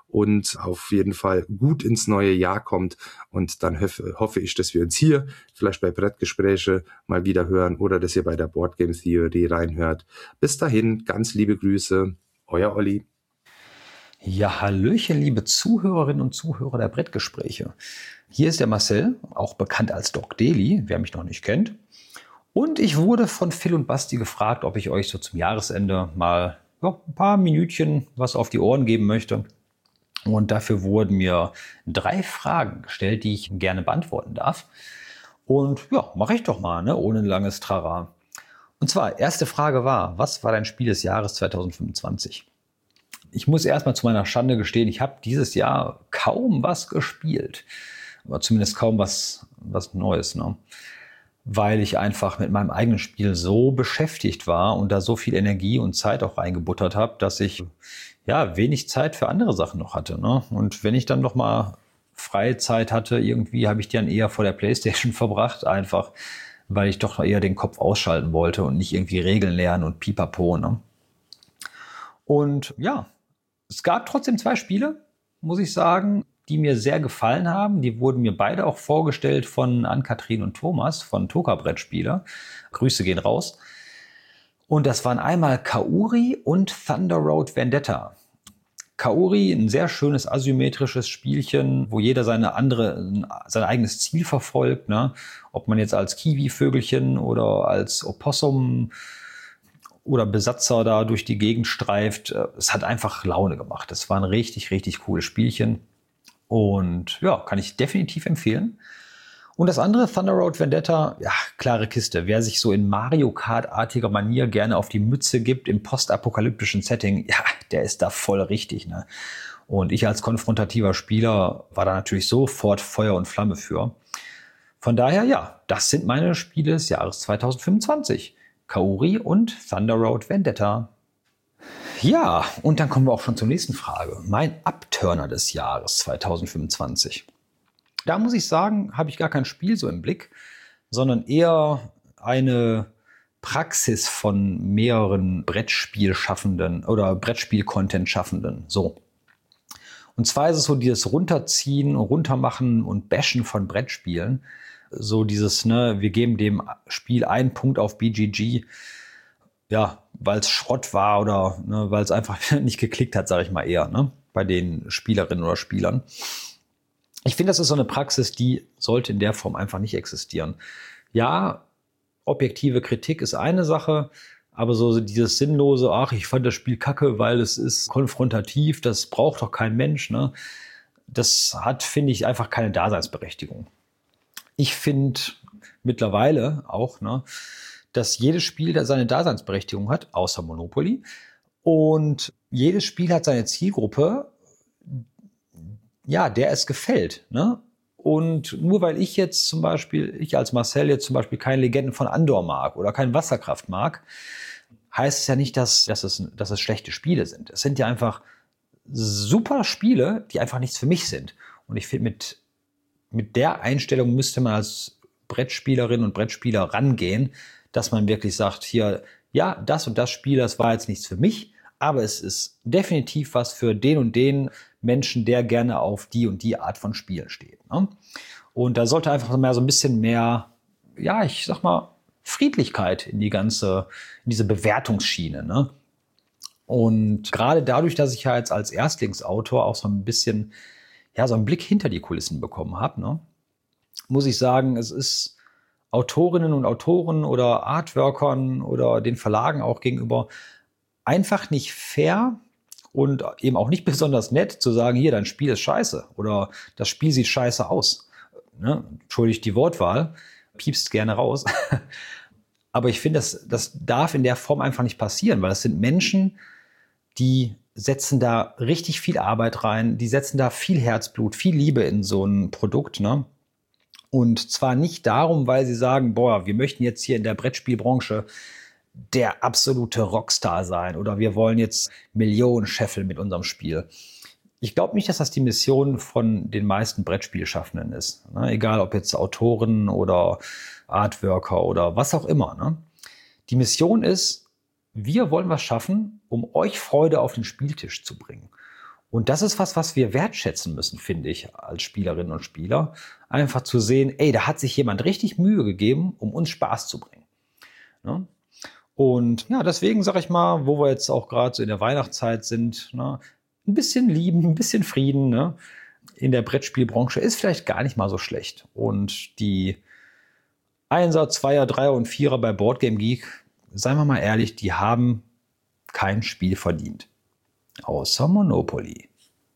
und auf jeden Fall gut ins neue Jahr kommt. Und dann hoffe, hoffe ich, dass wir uns hier vielleicht bei Brettgespräche mal wieder hören oder dass ihr bei der Board Game Theory reinhört. Bis dahin, ganz liebe Grüße, euer Olli. Ja, hallöchen, liebe Zuhörerinnen und Zuhörer der Brettgespräche. Hier ist der Marcel, auch bekannt als Doc Daily, wer mich noch nicht kennt. Und ich wurde von Phil und Basti gefragt, ob ich euch so zum Jahresende mal ja, ein paar Minütchen was auf die Ohren geben möchte. Und dafür wurden mir drei Fragen gestellt, die ich gerne beantworten darf. Und ja, mache ich doch mal, ne, ohne ein langes Trara. Und zwar, erste Frage war, was war dein Spiel des Jahres zwanzig fünfundzwanzig? Ich muss erstmal zu meiner Schande gestehen, ich habe dieses Jahr kaum was gespielt. Aber zumindest kaum was, was Neues, ne? Weil ich einfach mit meinem eigenen Spiel so beschäftigt war und da so viel Energie und Zeit auch reingebuttert habe, dass ich ja wenig Zeit für andere Sachen noch hatte, ne? Und wenn ich dann noch mal freie Zeit hatte, irgendwie habe ich die dann eher vor der Playstation verbracht, einfach weil ich doch eher den Kopf ausschalten wollte und nicht irgendwie Regeln lernen und pipapo, ne? Und ja, es gab trotzdem zwei Spiele, muss ich sagen, die mir sehr gefallen haben. Die wurden mir beide auch vorgestellt von Ann-Kathrin und Thomas von Toka Brettspieler. Grüße gehen raus. Und das waren einmal Kauri und Thunder Road Vendetta. Kauri, ein sehr schönes asymmetrisches Spielchen, wo jeder seine andere, sein eigenes Ziel verfolgt, ne? Ob man jetzt als Kiwi-Vögelchen oder als Opossum oder Besatzer da durch die Gegend streift. Es hat einfach Laune gemacht. Es war ein richtig, richtig cooles Spielchen. Und ja, kann ich definitiv empfehlen. Und das andere, Thunder Road Vendetta, ja, klare Kiste. Wer sich so in Mario Kart-artiger Manier gerne auf die Mütze gibt im postapokalyptischen Setting, ja, der ist da voll richtig, ne? Und ich als konfrontativer Spieler war da natürlich sofort Feuer und Flamme für. Von daher, ja, das sind meine Spiele des Jahres zwanzig fünfundzwanzig. Kauri und Thunder Road Vendetta. Ja, und dann kommen wir auch schon zur nächsten Frage. Mein Abturner des Jahres zwanzig fünfundzwanzig. Da muss ich sagen, habe ich gar kein Spiel so im Blick, sondern eher eine Praxis von mehreren Brettspielschaffenden oder Brettspiel-Content-Schaffenden. So. Und zwar ist es so dieses Runterziehen, Runtermachen und Bashen von Brettspielen. So dieses, ne, wir geben dem Spiel einen Punkt auf B G G, ja, weil es Schrott war oder ne, weil es einfach nicht geklickt hat, sage ich mal eher, ne, bei den Spielerinnen oder Spielern. Ich finde, das ist so eine Praxis, die sollte in der Form einfach nicht existieren. Ja, objektive Kritik ist eine Sache, aber so dieses sinnlose, ach, ich fand das Spiel kacke, weil es ist konfrontativ, das braucht doch kein Mensch, ne? Das hat, finde ich, einfach keine Daseinsberechtigung. Ich finde mittlerweile auch, ne, dass jedes Spiel da seine Daseinsberechtigung hat, außer Monopoly. Und jedes Spiel hat seine Zielgruppe, ja, der es gefällt, ne? Und nur weil ich jetzt zum Beispiel, ich als Marcel jetzt zum Beispiel keine Legenden von Andor mag oder kein Wasserkraft mag, heißt es ja nicht, dass, dass, es, dass es schlechte Spiele sind. Es sind ja einfach super Spiele, die einfach nichts für mich sind. Und ich finde, mit Mit der Einstellung müsste man als Brettspielerin und Brettspieler rangehen, dass man wirklich sagt, hier, ja, das und das Spiel, das war jetzt nichts für mich, aber es ist definitiv was für den und den Menschen, der gerne auf die und die Art von Spielen steht, ne? Und da sollte einfach mehr so ein bisschen mehr, ja, ich sag mal, Friedlichkeit in die ganze, in diese Bewertungsschiene, ne? Und gerade dadurch, dass ich ja jetzt als Erstlingsautor auch so ein bisschen ja, so einen Blick hinter die Kulissen bekommen habe, ne, muss ich sagen, es ist Autorinnen und Autoren oder Artworkern oder den Verlagen auch gegenüber einfach nicht fair und eben auch nicht besonders nett zu sagen, hier, dein Spiel ist scheiße oder das Spiel sieht scheiße aus. Ne? Entschuldigt die Wortwahl, piepst gerne raus. Aber ich finde, das, das darf in der Form einfach nicht passieren, weil das sind Menschen, die setzen da richtig viel Arbeit rein, die setzen da viel Herzblut, viel Liebe in so ein Produkt, ne? Und zwar nicht darum, weil sie sagen, boah, wir möchten jetzt hier in der Brettspielbranche der absolute Rockstar sein oder wir wollen jetzt Millionen scheffeln mit unserem Spiel. Ich glaube nicht, dass das die Mission von den meisten Brettspielschaffenden ist, ne? Egal ob jetzt Autoren oder Artworker oder was auch immer, ne? Die Mission ist, wir wollen was schaffen, um euch Freude auf den Spieltisch zu bringen. Und das ist was, was wir wertschätzen müssen, finde ich, als Spielerinnen und Spieler. Einfach zu sehen, ey, da hat sich jemand richtig Mühe gegeben, um uns Spaß zu bringen. Ne? Und ja, deswegen sage ich mal, wo wir jetzt auch gerade so in der Weihnachtszeit sind, ne, ein bisschen Lieben, ein bisschen Frieden, ne, in der Brettspielbranche ist vielleicht gar nicht mal so schlecht. Und die Einser, Zweier, Dreier und Vierer bei Boardgame Geek, seien wir mal ehrlich, die haben kein Spiel verdient. Außer Monopoly.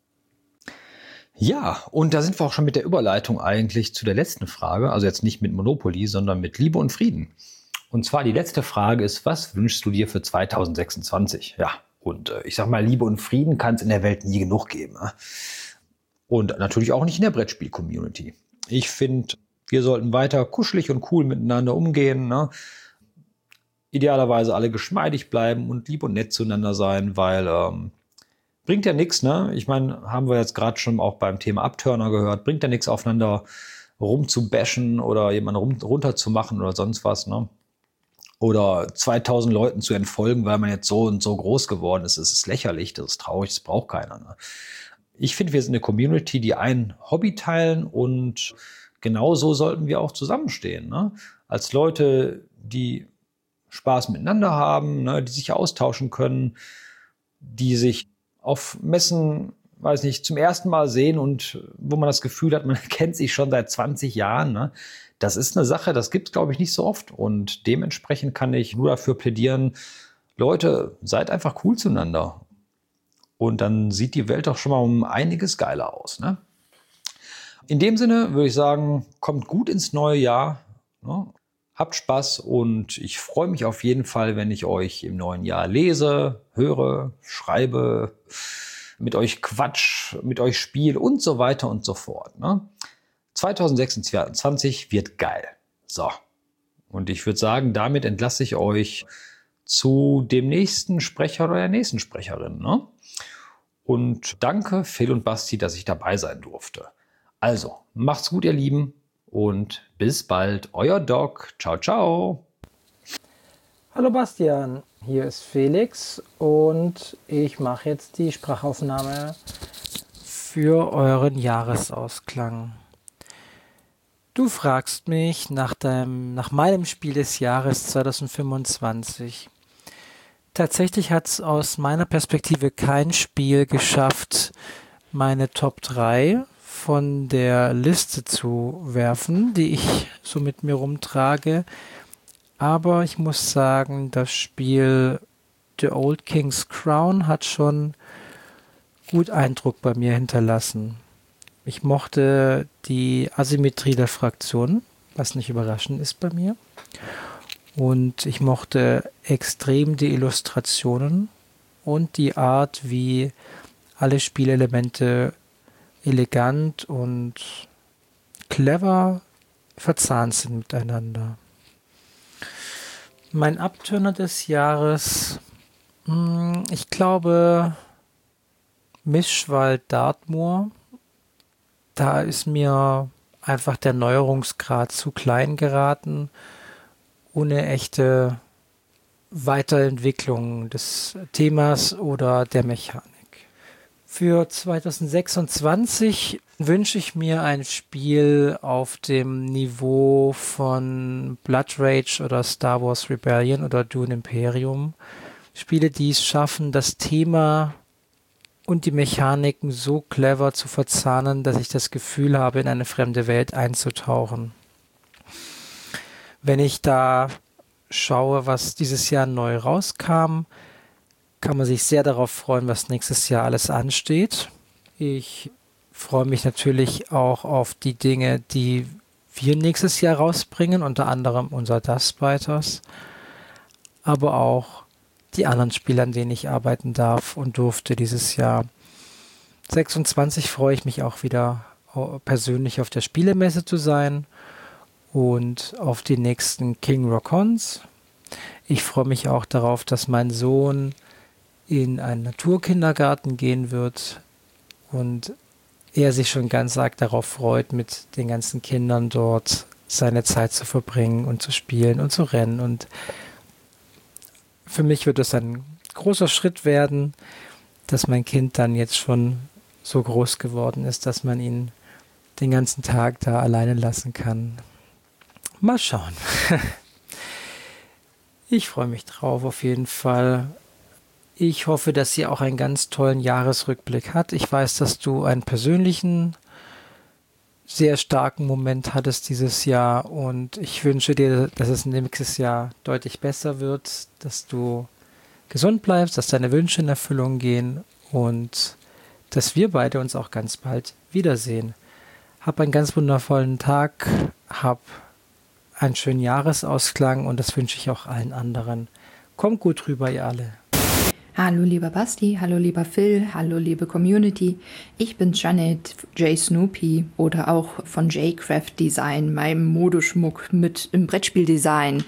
Ja, und da sind wir auch schon mit der Überleitung eigentlich zu der letzten Frage. Also jetzt nicht mit Monopoly, sondern mit Liebe und Frieden. Und zwar die letzte Frage ist, was wünschst du dir für zwanzig sechsundzwanzig? Ja, und äh, ich sag mal, Liebe und Frieden kann es in der Welt nie genug geben. Ne? Und natürlich auch nicht in der Brettspiel-Community. Ich finde, wir sollten weiter kuschelig und cool miteinander umgehen. Ne? Idealerweise alle geschmeidig bleiben und lieb und nett zueinander sein, weil ähm, bringt ja nichts. Ne? Ich meine, haben wir jetzt gerade schon auch beim Thema Abturner gehört, bringt ja nichts aufeinander rumzubashen oder jemanden rum, runterzumachen oder sonst was. Ne? Oder zweitausend Leuten zu entfolgen, weil man jetzt so und so groß geworden ist. Das ist lächerlich, das ist traurig, das braucht keiner. Ne? Ich finde, wir sind eine Community, die ein Hobby teilen und genau so sollten wir auch zusammenstehen. Ne? Als Leute, die Spaß miteinander haben, ne? Die sich austauschen können, die sich auf Messen, weiß nicht, zum ersten Mal sehen und wo man das Gefühl hat, man kennt sich schon seit zwanzig Jahren. Ne? Das ist eine Sache, das gibt es, glaube ich, nicht so oft. Und dementsprechend kann ich nur dafür plädieren, Leute, seid einfach cool zueinander. Und dann sieht die Welt doch schon mal um einiges geiler aus. Ne? In dem Sinne würde ich sagen, kommt gut ins neue Jahr. Ne? Habt Spaß und ich freue mich auf jeden Fall, wenn ich euch im neuen Jahr lese, höre, schreibe, mit euch quatsch, mit euch spiele und so weiter und so fort. Ne? zwanzig sechsundzwanzig wird geil. So. Und ich würde sagen, damit entlasse ich euch zu dem nächsten Sprecher oder der nächsten Sprecherin. Ne? Und danke Phil und Basti, dass ich dabei sein durfte. Also, macht's gut, ihr Lieben. Und bis bald, euer Doc. Ciao, ciao. Hallo Bastian, hier ist Felix und ich mache jetzt die Sprachaufnahme für euren Jahresausklang. Du fragst mich nach, deinem, nach meinem Spiel des Jahres zwanzig fünfundzwanzig. Tatsächlich hat es aus meiner Perspektive kein Spiel geschafft, meine Top drei von der Liste zu werfen, die ich so mit mir rumtrage. Aber ich muss sagen, das Spiel The Old King's Crown hat schon gut Eindruck bei mir hinterlassen. Ich mochte die Asymmetrie der Fraktionen, was nicht überraschend ist bei mir. Und ich mochte extrem die Illustrationen und die Art, wie alle Spielelemente elegant und clever verzahnt sind miteinander. Mein Abturner des Jahres, mh, ich glaube, Mischwald Dartmoor. Da ist mir einfach der Neuerungsgrad zu klein geraten, ohne echte Weiterentwicklung des Themas oder der Mechanik. Für zwanzig sechsundzwanzig wünsche ich mir ein Spiel auf dem Niveau von Blood Rage oder Star Wars Rebellion oder Dune Imperium. Spiele, die es schaffen, das Thema und die Mechaniken so clever zu verzahnen, dass ich das Gefühl habe, in eine fremde Welt einzutauchen. Wenn ich da schaue, was dieses Jahr neu rauskam, kann man sich sehr darauf freuen, was nächstes Jahr alles ansteht. Ich freue mich natürlich auch auf die Dinge, die wir nächstes Jahr rausbringen, unter anderem unser Dustbiters, aber auch die anderen Spiele, an denen ich arbeiten darf und durfte dieses Jahr. sechsundzwanzig freue ich mich auch wieder persönlich auf der Spielemesse zu sein und auf die nächsten King Rock Cons. Ich freue mich auch darauf, dass mein Sohn in einen Naturkindergarten gehen wird und er sich schon ganz arg darauf freut, mit den ganzen Kindern dort seine Zeit zu verbringen und zu spielen und zu rennen. Und für mich wird es ein großer Schritt werden, dass mein Kind dann jetzt schon so groß geworden ist, dass man ihn den ganzen Tag da alleine lassen kann. Mal schauen. Ich freue mich drauf auf jeden Fall. Ich hoffe, dass sie auch einen ganz tollen Jahresrückblick hat. Ich weiß, dass du einen persönlichen, sehr starken Moment hattest dieses Jahr und ich wünsche dir, dass es nächstes Jahr deutlich besser wird, dass du gesund bleibst, dass deine Wünsche in Erfüllung gehen und dass wir beide uns auch ganz bald wiedersehen. Hab einen ganz wundervollen Tag, hab einen schönen Jahresausklang und das wünsche ich auch allen anderen. Kommt gut rüber, ihr alle. Hallo lieber Basti, hallo lieber Phil, hallo liebe Community. Ich bin Janet J. Snoopy oder auch von J-Craft Design, meinem Modeschmuck mit im Brettspieldesign.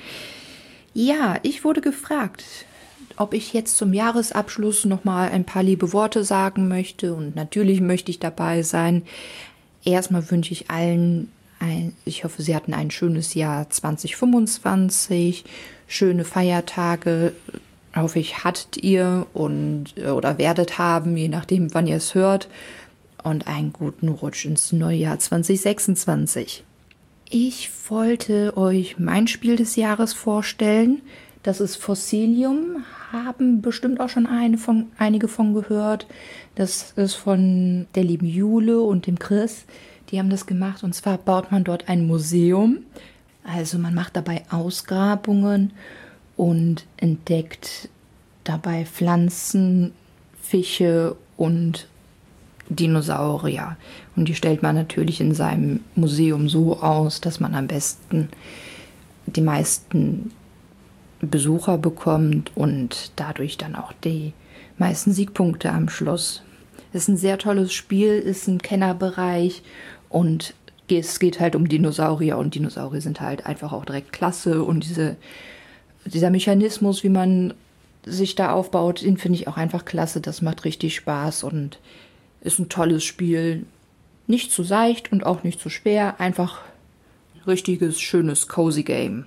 Ja, ich wurde gefragt, ob ich jetzt zum Jahresabschluss nochmal ein paar liebe Worte sagen möchte und natürlich möchte ich dabei sein. Erstmal wünsche ich allen, ein, ich hoffe, Sie hatten ein schönes Jahr zwanzig fünfundzwanzig, schöne Feiertage, hoffe ich, hattet ihr und oder werdet haben, je nachdem, wann ihr es hört. Und einen guten Rutsch ins neue Jahr zwanzig sechsundzwanzig. Ich wollte euch mein Spiel des Jahres vorstellen. Das ist Fossilium. Haben bestimmt auch schon eine von, einige von gehört. Das ist von der lieben Jule und dem Chris. Die haben das gemacht. Und zwar baut man dort ein Museum. Also man macht dabei Ausgrabungen und entdeckt dabei Pflanzen, Fische und Dinosaurier. Und die stellt man natürlich in seinem Museum so aus, dass man am besten die meisten Besucher bekommt und dadurch dann auch die meisten Siegpunkte am Schluss. Es ist ein sehr tolles Spiel, ist ein Kennerbereich und es geht halt um Dinosaurier und Dinosaurier sind halt einfach auch direkt klasse und diese Dieser Mechanismus, wie man sich da aufbaut, den finde ich auch einfach klasse. Das macht richtig Spaß und ist ein tolles Spiel. Nicht zu seicht und auch nicht zu schwer. Einfach richtiges, schönes, cozy Game.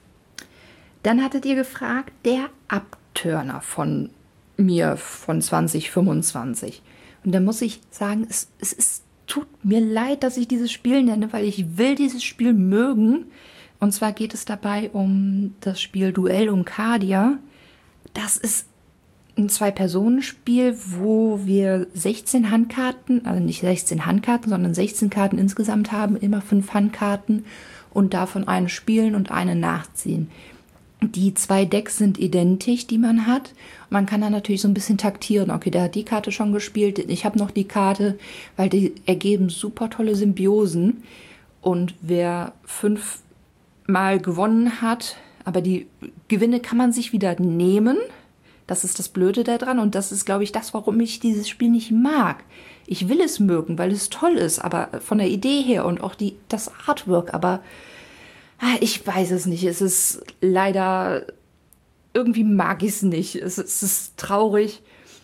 Dann hattet ihr gefragt, der Abturner von mir von zwanzig fünfundzwanzig. Und da muss ich sagen, es, es, es tut mir leid, dass ich dieses Spiel nenne, weil ich will dieses Spiel mögen. Und zwar geht es dabei um das Spiel Duell um Cardia. Das ist ein Zwei-Personen-Spiel, wo wir sechzehn Handkarten, also nicht sechzehn Handkarten, sondern sechzehn Karten insgesamt haben, immer fünf Handkarten und davon eine spielen und eine nachziehen. Die zwei Decks sind identisch, die man hat. Man kann dann natürlich so ein bisschen taktieren. Okay, der hat die Karte schon gespielt, ich habe noch die Karte, weil die ergeben super tolle Symbiosen. Und wer fünf Mal gewonnen hat, aber die Gewinne kann man sich wieder nehmen. Das ist das Blöde daran und das ist, glaube ich, das, warum ich dieses Spiel nicht mag. Ich will es mögen, weil es toll ist, aber von der Idee her und auch die, das Artwork, aber ich weiß es nicht. Es ist leider, irgendwie mag ich es nicht. Es, es ist traurig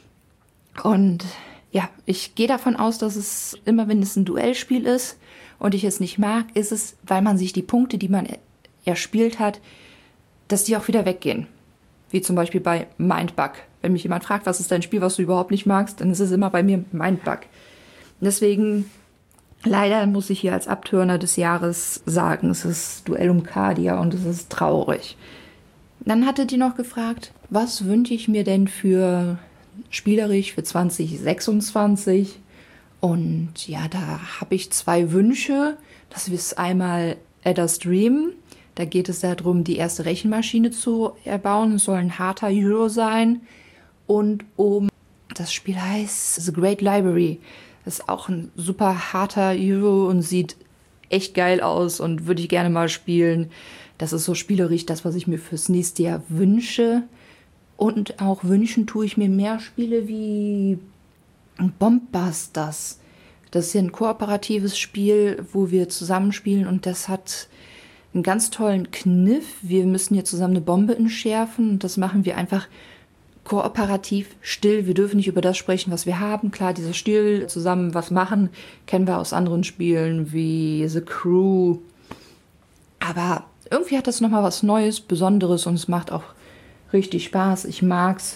und ja, ich gehe davon aus, dass es immer, wenn es ein Duellspiel ist und ich es nicht mag, ist es, weil man sich die Punkte, die man erspielt hat, dass die auch wieder weggehen. Wie zum Beispiel bei Mindbug. Wenn mich jemand fragt, was ist dein Spiel, was du überhaupt nicht magst, dann ist es immer bei mir Mindbug. Deswegen, leider muss ich hier als Abturner des Jahres sagen, es ist Duell um Cardia und es ist traurig. Dann hatte die noch gefragt, was wünsche ich mir denn für spielerisch für zwanzig sechsundzwanzig? Und ja, da habe ich zwei Wünsche. Das ist einmal Adder's Dream. Da geht es darum, die erste Rechenmaschine zu erbauen. Es soll ein harter Hero sein. Und um, das Spiel heißt The Great Library. Das ist auch ein super harter Hero und sieht echt geil aus und würde ich gerne mal spielen. Das ist so spielerisch das, was ich mir fürs nächste Jahr wünsche. Und auch wünschen tue ich mir mehr Spiele wie Bombbusters. Das ist ja ein kooperatives Spiel, wo wir zusammenspielen und das hat einen ganz tollen Kniff. Wir müssen hier zusammen eine Bombe entschärfen und das machen wir einfach kooperativ, still. Wir dürfen nicht über das sprechen, was wir haben. Klar, dieser Stil, zusammen was machen, kennen wir aus anderen Spielen wie The Crew. Aber irgendwie hat das nochmal was Neues, Besonderes und es macht auch richtig Spaß. Ich mag's.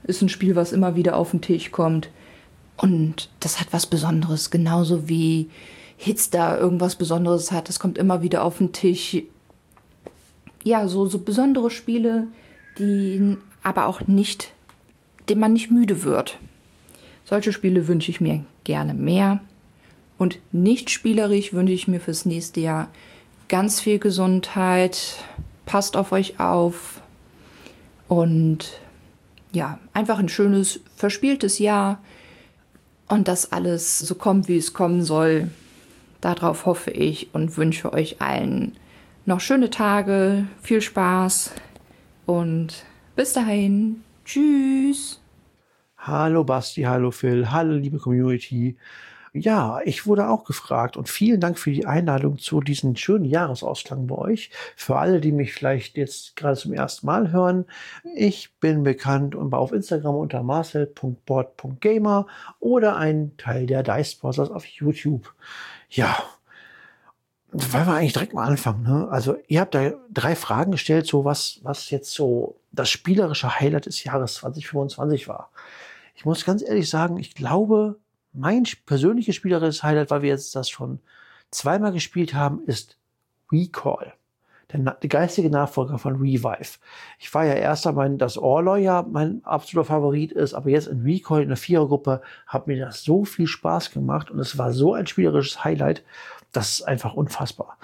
ist ein Spiel, was immer wieder auf den Tisch kommt. Und das hat was Besonderes, genauso wie Hitstar irgendwas Besonderes hat. Das kommt immer wieder auf den Tisch. Ja, so, so besondere Spiele, die aber auch nicht, denen man nicht müde wird. Solche Spiele wünsche ich mir gerne mehr. Und nicht spielerisch wünsche ich mir fürs nächste Jahr ganz viel Gesundheit. Passt auf euch auf. Und ja, einfach ein schönes, verspieltes Jahr. Und dass alles so kommt, wie es kommen soll. Darauf hoffe ich und wünsche euch allen noch schöne Tage, viel Spaß und bis dahin. Tschüss. Hallo Basti, hallo Phil, hallo liebe Community. Ja, ich wurde auch gefragt und vielen Dank für die Einladung zu diesem schönen Jahresausklang bei euch. Für alle, die mich vielleicht jetzt gerade zum ersten Mal hören, ich bin bekannt und auf Instagram unter marcel punkt board punkt gamer oder ein Teil der Dice Brothers auf YouTube. Ja, wollen wir eigentlich direkt mal anfangen, ne? Also ihr habt da drei Fragen gestellt, so was, was jetzt so das spielerische Highlight des Jahres zwanzig fünfundzwanzig war. Ich muss ganz ehrlich sagen, ich glaube, mein persönliches spielerisches Highlight, weil wir jetzt das schon zweimal gespielt haben, ist Recall. Der, der geistige Nachfolger von Revive. Ich war ja erst einmal, dass Orloy ja mein absoluter Favorit ist, aber jetzt in Recall in der Vierergruppe hat mir das so viel Spaß gemacht und es war so ein spielerisches Highlight, das ist einfach unfassbar.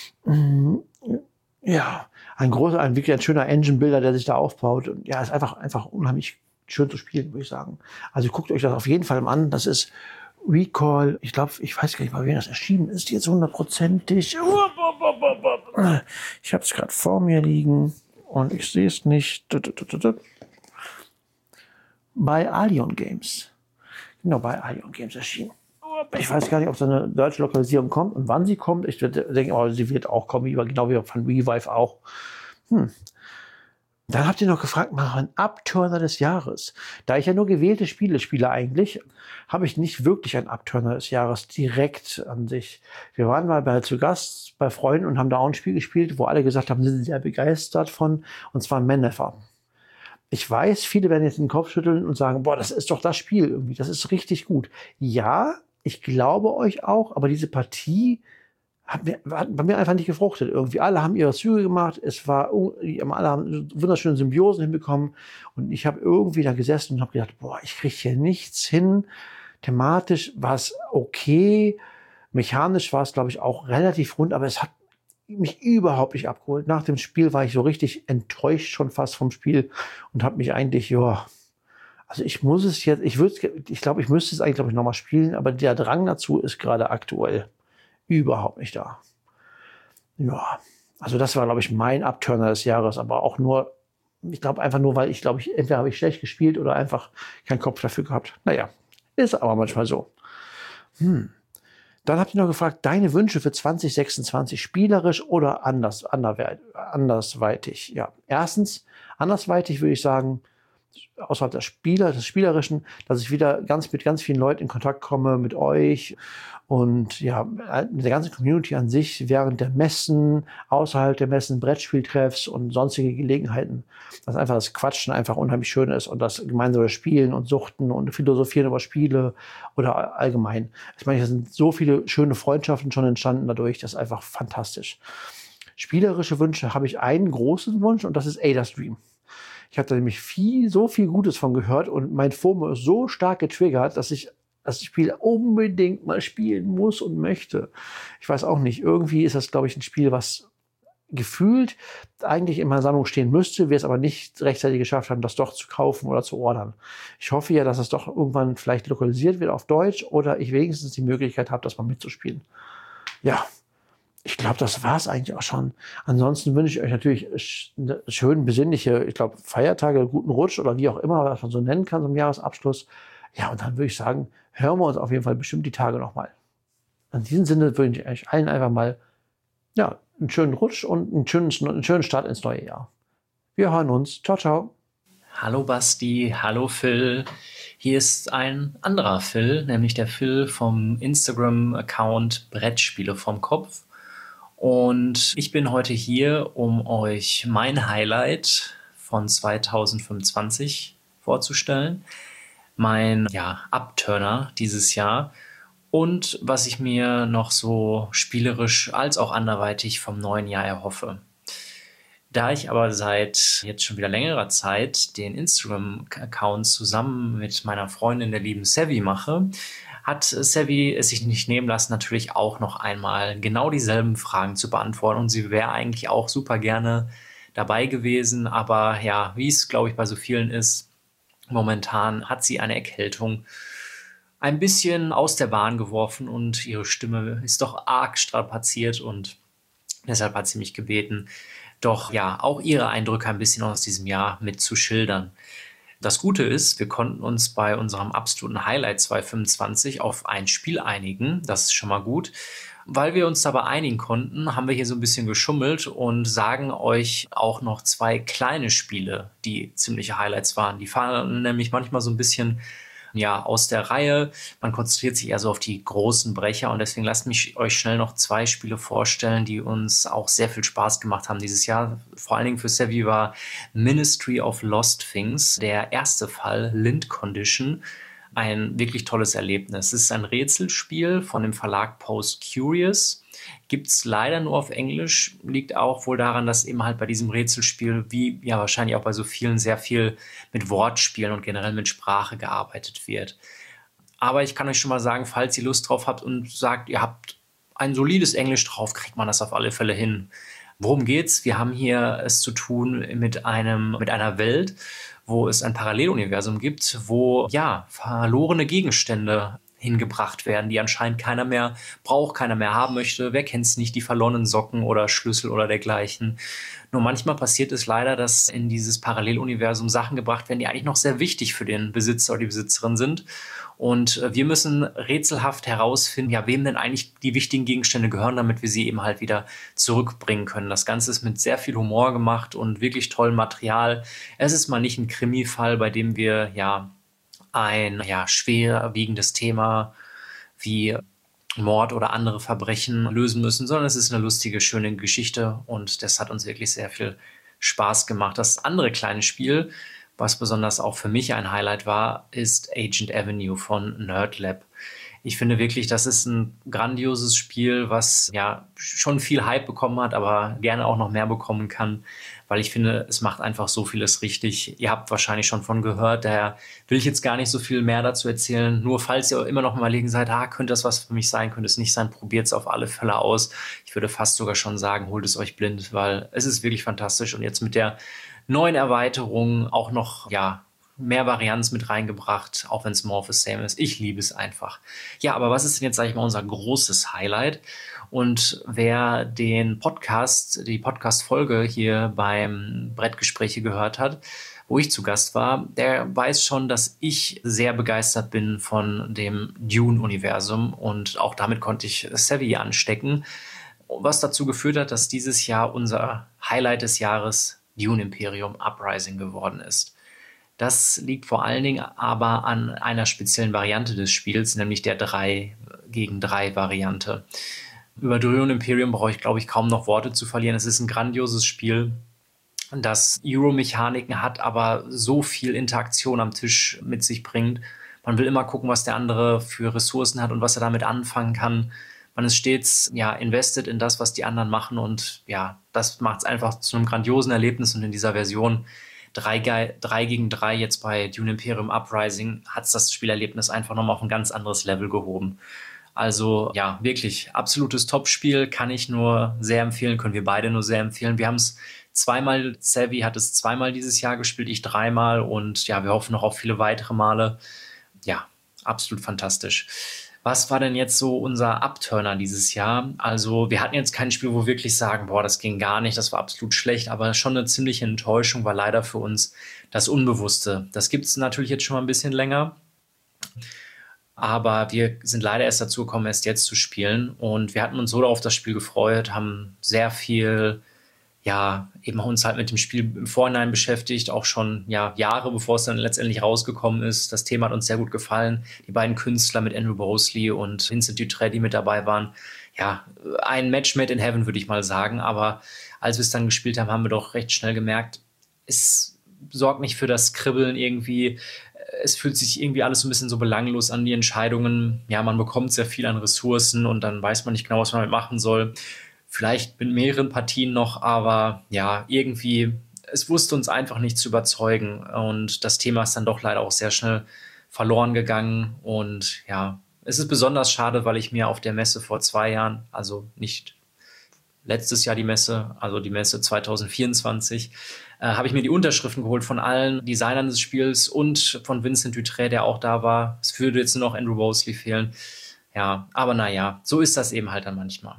Ja, ein großer, ein wirklich ein schöner Engine-Builder, der sich da aufbaut. Und ja, ist einfach, einfach unheimlich schön zu spielen, würde ich sagen. Also guckt euch das auf jeden Fall an. Das ist Recall. Ich glaube, ich weiß gar nicht mal, wer das erschienen ist. Jetzt hundertprozentig. Ich habe es gerade vor mir liegen und ich sehe es nicht. Bei Allion Games. Genau, bei Allion Games erschienen. Ich weiß gar nicht, ob so eine deutsche Lokalisierung kommt und wann sie kommt. Ich denke, oh, sie wird auch kommen, genau wie von Revive auch. Hm. Dann habt ihr noch gefragt, mal ein Upturner des Jahres. Da ich ja nur gewählte Spiele spiele eigentlich, habe ich nicht wirklich einen Upturner des Jahres direkt an sich. Wir waren mal bei, zu Gast bei Freunden und haben da auch ein Spiel gespielt, wo alle gesagt haben, sie sind sehr begeistert von, und zwar Mannefer. Ich weiß, viele werden jetzt den Kopf schütteln und sagen, boah, das ist doch das Spiel irgendwie, das ist richtig gut. Ja, ich glaube euch auch, aber diese Partie hat, mir, hat bei mir einfach nicht gefruchtet irgendwie. Alle haben ihre Züge gemacht, es war, alle haben wunderschöne Symbiosen hinbekommen und ich habe irgendwie da gesessen und habe gedacht, boah, ich kriege hier nichts hin. Thematisch war es okay, mechanisch war es, glaube ich, auch relativ rund, aber es hat mich überhaupt nicht abgeholt. Nach dem Spiel war ich so richtig enttäuscht schon fast vom Spiel und habe mich eigentlich, ja, also ich muss es jetzt, ich würde, ich glaube, ich müsste es eigentlich, glaube ich, nochmal spielen, aber der Drang dazu ist gerade aktuell überhaupt nicht da. Ja, also das war, glaube ich, mein Upturner des Jahres, aber auch nur, ich glaube einfach nur, weil ich, glaube ich, entweder habe ich schlecht gespielt oder einfach keinen Kopf dafür gehabt. Naja, ist aber manchmal so. Hm. Dann habt ihr noch gefragt, deine Wünsche für zwanzig sechsundzwanzig, spielerisch oder anders, andersweitig? Ja, erstens, andersweitig würde ich sagen, außerhalb des Spieler, des Spielerischen, dass ich wieder ganz mit ganz vielen Leuten in Kontakt komme, mit euch und ja, mit der ganzen Community an sich während der Messen, außerhalb der Messen, Brettspieltreffs und sonstige Gelegenheiten, dass einfach das Quatschen einfach unheimlich schön ist und das gemeinsame Spielen und Suchten und Philosophieren über Spiele oder allgemein. Ich meine, es sind so viele schöne Freundschaften schon entstanden dadurch, das ist einfach fantastisch. Spielerische Wünsche habe ich einen großen Wunsch und das ist Ada's Dream. Ich habe da nämlich viel, so viel Gutes von gehört und mein FOMO ist so stark getriggert, dass ich das Spiel unbedingt mal spielen muss und möchte. Ich weiß auch nicht, irgendwie ist das, glaube ich, ein Spiel, was gefühlt eigentlich in meiner Sammlung stehen müsste, wir es aber nicht rechtzeitig geschafft haben, das doch zu kaufen oder zu ordern. Ich hoffe ja, dass es doch irgendwann vielleicht lokalisiert wird auf Deutsch oder ich wenigstens die Möglichkeit habe, das mal mitzuspielen. Ja, ich glaube, das war es eigentlich auch schon. Ansonsten wünsche ich euch natürlich eine schön besinnliche, ich glaube, Feiertage, guten Rutsch oder wie auch immer, was man so nennen kann zum Jahresabschluss. Ja, und dann würde ich sagen, hören wir uns auf jeden Fall bestimmt die Tage nochmal. In diesem Sinne wünsche ich euch allen einfach mal ja, einen schönen Rutsch und einen schönen, einen schönen Start ins neue Jahr. Wir hören uns. Ciao, ciao. Hallo Basti, hallo Phil. Hier ist ein anderer Phil, nämlich der Phil vom Instagram-Account Brettspiele vom Kopf. Und ich bin heute hier, um euch mein Highlight von zwanzig fünfundzwanzig vorzustellen. Mein ja, Upturner dieses Jahr und was ich mir noch so spielerisch als auch anderweitig vom neuen Jahr erhoffe. Da ich aber seit jetzt schon wieder längerer Zeit den Instagram-Account zusammen mit meiner Freundin, der lieben Savvy, mache, hat Savvy es sich nicht nehmen lassen, natürlich auch noch einmal genau dieselben Fragen zu beantworten. Und sie wäre eigentlich auch super gerne dabei gewesen. Aber ja, wie es, glaube ich, bei so vielen ist, momentan hat sie eine Erkältung ein bisschen aus der Bahn geworfen und ihre Stimme ist doch arg strapaziert und deshalb hat sie mich gebeten, doch ja, auch ihre Eindrücke ein bisschen aus diesem Jahr mit zu schildern. Das Gute ist, wir konnten uns bei unserem absoluten Highlight zwanzig fünfundzwanzig auf ein Spiel einigen. Das ist schon mal gut. Weil wir uns dabei einigen konnten, haben wir hier so ein bisschen geschummelt und sagen euch auch noch zwei kleine Spiele, die ziemliche Highlights waren. Die fahren nämlich manchmal so ein bisschen ja, aus der Reihe. Man konzentriert sich eher so auf die großen Brecher und deswegen lasst mich euch schnell noch zwei Spiele vorstellen, die uns auch sehr viel Spaß gemacht haben dieses Jahr. Vor allen Dingen für Savvy war Ministry of Lost Things, der erste Fall, Lint Condition, ein wirklich tolles Erlebnis. Es ist ein Rätselspiel von dem Verlag Post Curious. Gibt es leider nur auf Englisch, liegt auch wohl daran, dass eben halt bei diesem Rätselspiel, wie ja wahrscheinlich auch bei so vielen, sehr viel mit Wortspielen und generell mit Sprache gearbeitet wird. Aber ich kann euch schon mal sagen, falls ihr Lust drauf habt und sagt, ihr habt ein solides Englisch drauf, kriegt man das auf alle Fälle hin. Worum geht's? Wir haben hier es zu tun mit einem, mit einer Welt, wo es ein Paralleluniversum gibt, wo ja verlorene Gegenstände hingebracht werden, die anscheinend keiner mehr braucht, keiner mehr haben möchte. Wer kennt's nicht, die verlorenen Socken oder Schlüssel oder dergleichen. Nur manchmal passiert es leider, dass in dieses Paralleluniversum Sachen gebracht werden, die eigentlich noch sehr wichtig für den Besitzer oder die Besitzerin sind. Und wir müssen rätselhaft herausfinden, ja, wem denn eigentlich die wichtigen Gegenstände gehören, damit wir sie eben halt wieder zurückbringen können. Das Ganze ist mit sehr viel Humor gemacht und wirklich tollem Material. Es ist mal nicht ein Krimi-Fall, bei dem wir, ja, ein ja, schwerwiegendes Thema wie Mord oder andere Verbrechen lösen müssen, sondern es ist eine lustige, schöne Geschichte und das hat uns wirklich sehr viel Spaß gemacht. Das andere kleine Spiel, was besonders auch für mich ein Highlight war, ist Agent Avenue von NerdLab. Ich finde wirklich, das ist ein grandioses Spiel, was ja schon viel Hype bekommen hat, aber gerne auch noch mehr bekommen kann, weil ich finde, es macht einfach so vieles richtig. Ihr habt wahrscheinlich schon von gehört, daher will ich jetzt gar nicht so viel mehr dazu erzählen. Nur falls ihr immer noch mal überlegen seid, ah, könnte das was für mich sein, könnte es nicht sein, probiert es auf alle Fälle aus. Ich würde fast sogar schon sagen, holt es euch blind, weil es ist wirklich fantastisch und jetzt mit der neuen Erweiterung auch noch, ja, mehr Varianz mit reingebracht, auch wenn es more of the same ist. Ich liebe es einfach. Ja, aber was ist denn jetzt, sage ich mal, unser großes Highlight? Und wer den Podcast, die Podcast-Folge hier beim Brettgespräche gehört hat, wo ich zu Gast war, der weiß schon, dass ich sehr begeistert bin von dem Dune-Universum und auch damit konnte ich Savvy anstecken, was dazu geführt hat, dass dieses Jahr unser Highlight des Jahres Dune Imperium Uprising geworden ist. Das liegt vor allen Dingen aber an einer speziellen Variante des Spiels, nämlich der drei gegen drei Variante. Über Dune Imperium brauche ich, glaube ich, kaum noch Worte zu verlieren. Es ist ein grandioses Spiel, das Euro-Mechaniken hat, aber so viel Interaktion am Tisch mit sich bringt. Man will immer gucken, was der andere für Ressourcen hat und was er damit anfangen kann. Man ist stets ja invested in das, was die anderen machen und ja, das macht es einfach zu einem grandiosen Erlebnis und in dieser Version drei gegen drei jetzt bei Dune Imperium Uprising hat es das Spielerlebnis einfach nochmal auf ein ganz anderes Level gehoben. Also ja, wirklich absolutes Top-Spiel, kann ich nur sehr empfehlen, können wir beide nur sehr empfehlen. Wir haben es zweimal, Savvy hat es zweimal dieses Jahr gespielt, ich dreimal und ja, wir hoffen noch auf viele weitere Male. Ja, absolut fantastisch. Was war denn jetzt so unser Upturner dieses Jahr? Also wir hatten jetzt kein Spiel, wo wir wirklich sagen, boah, das ging gar nicht, das war absolut schlecht, aber schon eine ziemliche Enttäuschung war leider für uns das Unbewusste. Das gibt es natürlich jetzt schon mal ein bisschen länger, aber wir sind leider erst dazu gekommen, erst jetzt zu spielen und wir hatten uns so auf das Spiel gefreut, haben sehr viel, ja, eben uns halt mit dem Spiel im Vorhinein beschäftigt, auch schon ja, Jahre, bevor es dann letztendlich rausgekommen ist. Das Thema hat uns sehr gut gefallen. Die beiden Künstler mit Andrew Bosley und Vincent Dutray, die mit dabei waren, ja, ein Match made in heaven, würde ich mal sagen. Aber als wir es dann gespielt haben, haben wir doch recht schnell gemerkt, es sorgt nicht für das Kribbeln irgendwie. Es fühlt sich irgendwie alles so ein bisschen so belanglos an, die Entscheidungen. Ja, man bekommt sehr viel an Ressourcen und dann weiß man nicht genau, was man damit machen soll. Vielleicht mit mehreren Partien noch, aber ja, irgendwie, es wusste uns einfach nicht zu überzeugen. Und das Thema ist dann doch leider auch sehr schnell verloren gegangen. Und ja, es ist besonders schade, weil ich mir auf der Messe vor zwei Jahren, also nicht letztes Jahr die Messe, also die Messe zwanzig vierundzwanzig, äh, habe ich mir die Unterschriften geholt von allen Designern des Spiels und von Vincent Dutrait, der auch da war. Es würde jetzt nur noch Andrew Mosley fehlen. Ja, aber naja, so ist das eben halt dann manchmal.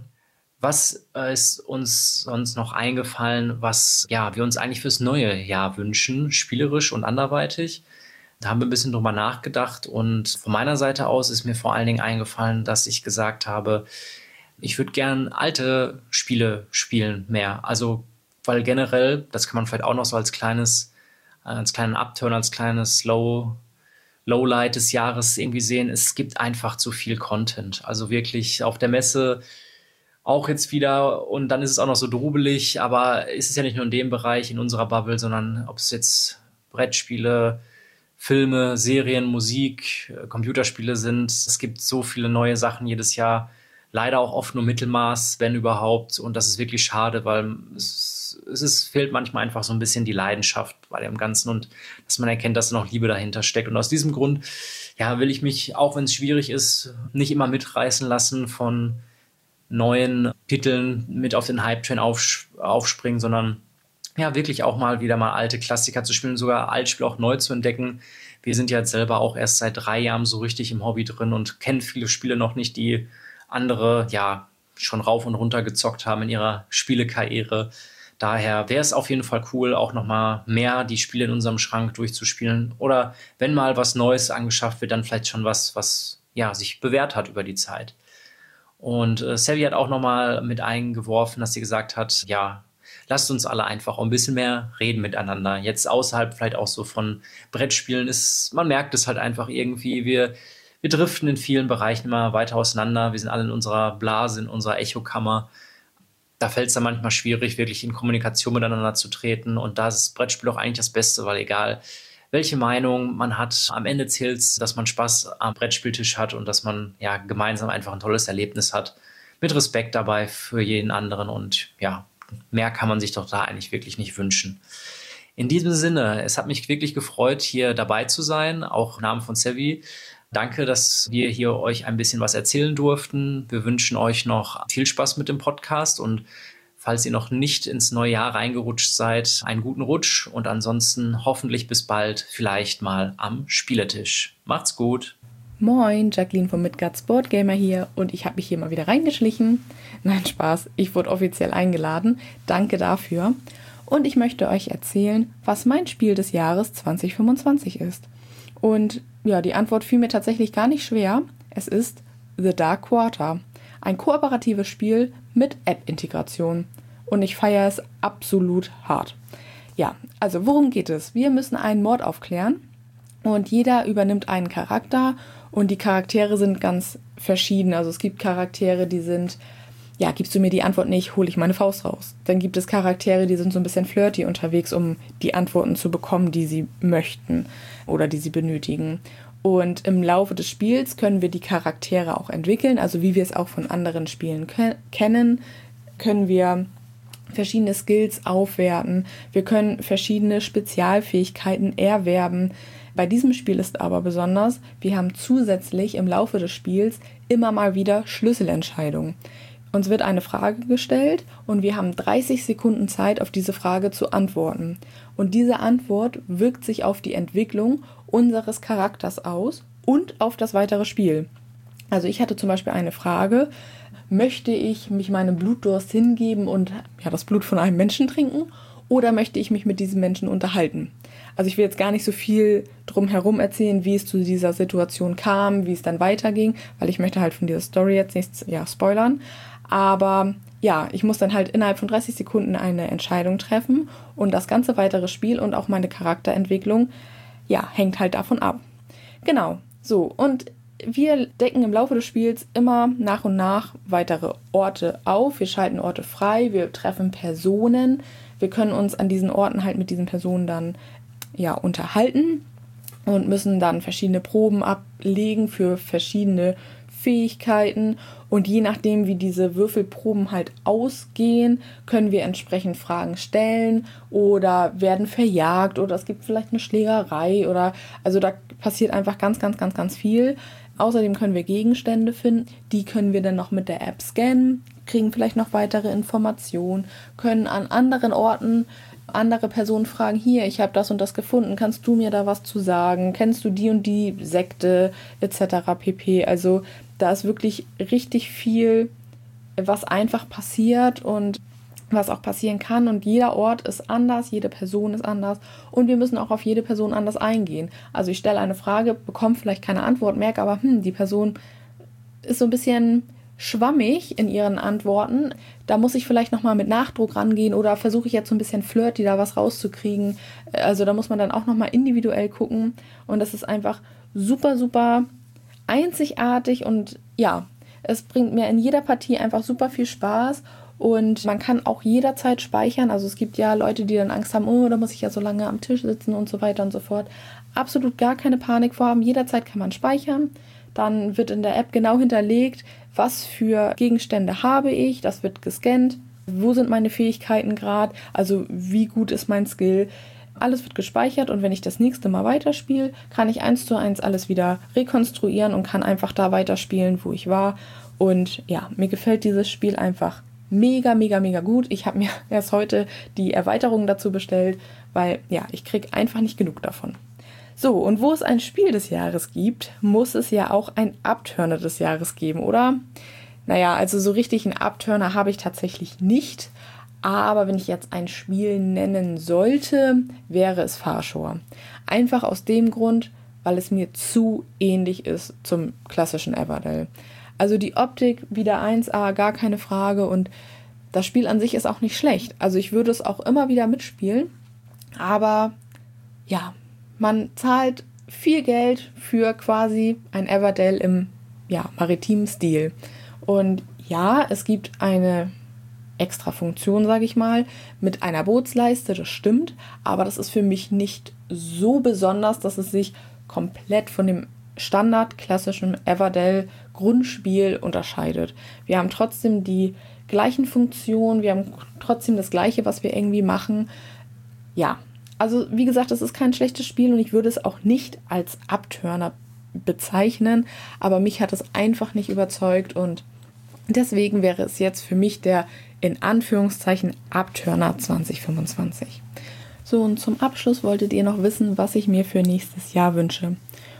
Was äh, ist uns sonst noch eingefallen, was ja wir uns eigentlich fürs neue Jahr wünschen, spielerisch und anderweitig? Da haben wir ein bisschen drüber nachgedacht und von meiner Seite aus ist mir vor allen Dingen eingefallen, dass ich gesagt habe, ich würde gern alte Spiele spielen mehr. Also, weil generell, das kann man vielleicht auch noch so als kleines, als kleinen Upturn, als kleines Low, Lowlight des Jahres irgendwie sehen. Es gibt einfach zu viel Content. Also wirklich auf der Messe auch jetzt wieder und dann ist es auch noch so drubelig, aber es ist ja nicht nur in dem Bereich, in unserer Bubble, sondern ob es jetzt Brettspiele, Filme, Serien, Musik, Computerspiele sind. Es gibt so viele neue Sachen jedes Jahr. Leider auch oft nur Mittelmaß, wenn überhaupt. Und das ist wirklich schade, weil es, es ist, fehlt manchmal einfach so ein bisschen die Leidenschaft bei dem Ganzen und dass man erkennt, dass noch Liebe dahinter steckt. Und aus diesem Grund, ja, will ich mich, auch wenn es schwierig ist, nicht immer mitreißen lassen von neuen Titeln, mit auf den Hype-Train aufs- aufspringen, sondern ja, wirklich auch mal wieder mal alte Klassiker zu spielen, sogar Altspiele auch neu zu entdecken. Wir sind ja jetzt selber auch erst seit drei Jahren so richtig im Hobby drin und kennen viele Spiele noch nicht, die andere ja schon rauf und runter gezockt haben in ihrer Spielekarriere. Daher wäre es auf jeden Fall cool, auch nochmal mehr die Spiele in unserem Schrank durchzuspielen. Oder wenn mal was Neues angeschafft wird, dann vielleicht schon was, was ja sich bewährt hat über die Zeit. Und äh, Savvy hat auch nochmal mit eingeworfen, dass sie gesagt hat, ja, lasst uns alle einfach auch ein bisschen mehr reden miteinander. Jetzt außerhalb vielleicht auch so von Brettspielen ist, man merkt es halt einfach irgendwie, wir Wir driften in vielen Bereichen immer weiter auseinander. Wir sind alle in unserer Blase, in unserer Echokammer. Da fällt es dann manchmal schwierig, wirklich in Kommunikation miteinander zu treten. Und da ist das Brettspiel auch eigentlich das Beste, weil egal, welche Meinung man hat, am Ende zählt es, dass man Spaß am Brettspieltisch hat und dass man ja gemeinsam einfach ein tolles Erlebnis hat. Mit Respekt dabei für jeden anderen. Und ja, mehr kann man sich doch da eigentlich wirklich nicht wünschen. In diesem Sinne, es hat mich wirklich gefreut, hier dabei zu sein, auch im Namen von Savvy. Danke, dass wir hier euch ein bisschen was erzählen durften. Wir wünschen euch noch viel Spaß mit dem Podcast und falls ihr noch nicht ins neue Jahr reingerutscht seid, einen guten Rutsch und ansonsten hoffentlich bis bald, vielleicht mal am Spieletisch. Macht's gut. Moin, Jacqueline von Midgard's Boardgamer hier und ich habe mich hier mal wieder reingeschlichen. Nein, Spaß, ich wurde offiziell eingeladen. Danke dafür. Und ich möchte euch erzählen, was mein Spiel des Jahres zwanzig fünfundzwanzig ist. Und ja, die Antwort fiel mir tatsächlich gar nicht schwer. Es ist The Dark Quarter. Ein kooperatives Spiel mit App-Integration. Und ich feiere es absolut hart. Ja, also worum geht es? Wir müssen einen Mord aufklären und jeder übernimmt einen Charakter und die Charaktere sind ganz verschieden. Also es gibt Charaktere, die sind, ja, gibst du mir die Antwort nicht, hole ich meine Faust raus. Dann gibt es Charaktere, die sind so ein bisschen flirty unterwegs, um die Antworten zu bekommen, die sie möchten oder die sie benötigen. Und im Laufe des Spiels können wir die Charaktere auch entwickeln, also wie wir es auch von anderen Spielen ke- kennen, können wir verschiedene Skills aufwerten, wir können verschiedene Spezialfähigkeiten erwerben. Bei diesem Spiel ist aber besonders, wir haben zusätzlich im Laufe des Spiels immer mal wieder Schlüsselentscheidungen. Uns wird eine Frage gestellt und wir haben dreißig Sekunden Zeit, auf diese Frage zu antworten. Und diese Antwort wirkt sich auf die Entwicklung unseres Charakters aus und auf das weitere Spiel. Also ich hatte zum Beispiel eine Frage, möchte ich mich meinem Blutdurst hingeben und ja, das Blut von einem Menschen trinken oder möchte ich mich mit diesem Menschen unterhalten? Also ich will jetzt gar nicht so viel drum herum erzählen, wie es zu dieser Situation kam, wie es dann weiterging, weil ich möchte halt von dieser Story jetzt nichts ja, spoilern. Aber ja, ich muss dann halt innerhalb von dreißig Sekunden eine Entscheidung treffen und das ganze weitere Spiel und auch meine Charakterentwicklung, ja, hängt halt davon ab. Genau, so. Und wir decken im Laufe des Spiels immer nach und nach weitere Orte auf. Wir schalten Orte frei, wir treffen Personen. Wir können uns an diesen Orten halt mit diesen Personen dann ja, unterhalten und müssen dann verschiedene Proben ablegen für verschiedene Fähigkeiten. Und je nachdem, wie diese Würfelproben halt ausgehen, können wir entsprechend Fragen stellen oder werden verjagt oder es gibt vielleicht eine Schlägerei oder also da passiert einfach ganz, ganz, ganz, ganz viel. Außerdem können wir Gegenstände finden, die können wir dann noch mit der App scannen, kriegen vielleicht noch weitere Informationen, können an anderen Orten andere Personen fragen, hier, ich habe das und das gefunden, kannst du mir da was zu sagen, kennst du die und die Sekte et cetera pp. Also da ist wirklich richtig viel, was einfach passiert und was auch passieren kann und jeder Ort ist anders, jede Person ist anders und wir müssen auch auf jede Person anders eingehen. Also ich stelle eine Frage, bekomme vielleicht keine Antwort, merke aber, hm, die Person ist so ein bisschen schwammig in ihren Antworten. Da muss ich vielleicht nochmal mit Nachdruck rangehen oder versuche ich jetzt so ein bisschen flirty da was rauszukriegen. Also da muss man dann auch nochmal individuell gucken und das ist einfach super, super einzigartig und ja, es bringt mir in jeder Partie einfach super viel Spaß und man kann auch jederzeit speichern. Also es gibt ja Leute, die dann Angst haben, oh, da muss ich ja so lange am Tisch sitzen und so weiter und so fort. Absolut gar keine Panik vorhaben. Jederzeit kann man speichern. Dann wird in der App genau hinterlegt, was für Gegenstände habe ich. Das wird gescannt. Wo sind meine Fähigkeiten gerade? Also wie gut ist mein Skill? Alles wird gespeichert und wenn ich das nächste Mal weiterspiele, kann ich eins zu eins alles wieder rekonstruieren und kann einfach da weiterspielen, wo ich war. Und ja, mir gefällt dieses Spiel einfach mega, mega, mega gut. Ich habe mir erst heute die Erweiterung dazu bestellt, weil ja, ich kriege einfach nicht genug davon. So, und wo es ein Spiel des Jahres gibt, muss es ja auch ein Abturner des Jahres geben, oder? Naja, also so richtig einen Abturner habe ich tatsächlich nicht. Aber wenn ich jetzt ein Spiel nennen sollte, wäre es Farshore. Einfach aus dem Grund, weil es mir zu ähnlich ist zum klassischen Everdell. Also die Optik wieder eins A, gar keine Frage. Und das Spiel an sich ist auch nicht schlecht. Also ich würde es auch immer wieder mitspielen. Aber ja, man zahlt viel Geld für quasi ein Everdell im ja, maritimen Stil. Und ja, es gibt eine extra Funktion, sage ich mal, mit einer Bootsleiste, das stimmt, aber das ist für mich nicht so besonders, dass es sich komplett von dem Standard klassischen Everdell Grundspiel unterscheidet. Wir haben trotzdem die gleichen Funktionen, wir haben trotzdem das Gleiche, was wir irgendwie machen. Ja, also wie gesagt, es ist kein schlechtes Spiel und ich würde es auch nicht als Abturner bezeichnen, aber mich hat es einfach nicht überzeugt und deswegen wäre es jetzt für mich der in Anführungszeichen Abturner zwanzig fünfundzwanzig. So, und zum Abschluss wolltet ihr noch wissen, was ich mir für nächstes Jahr wünsche.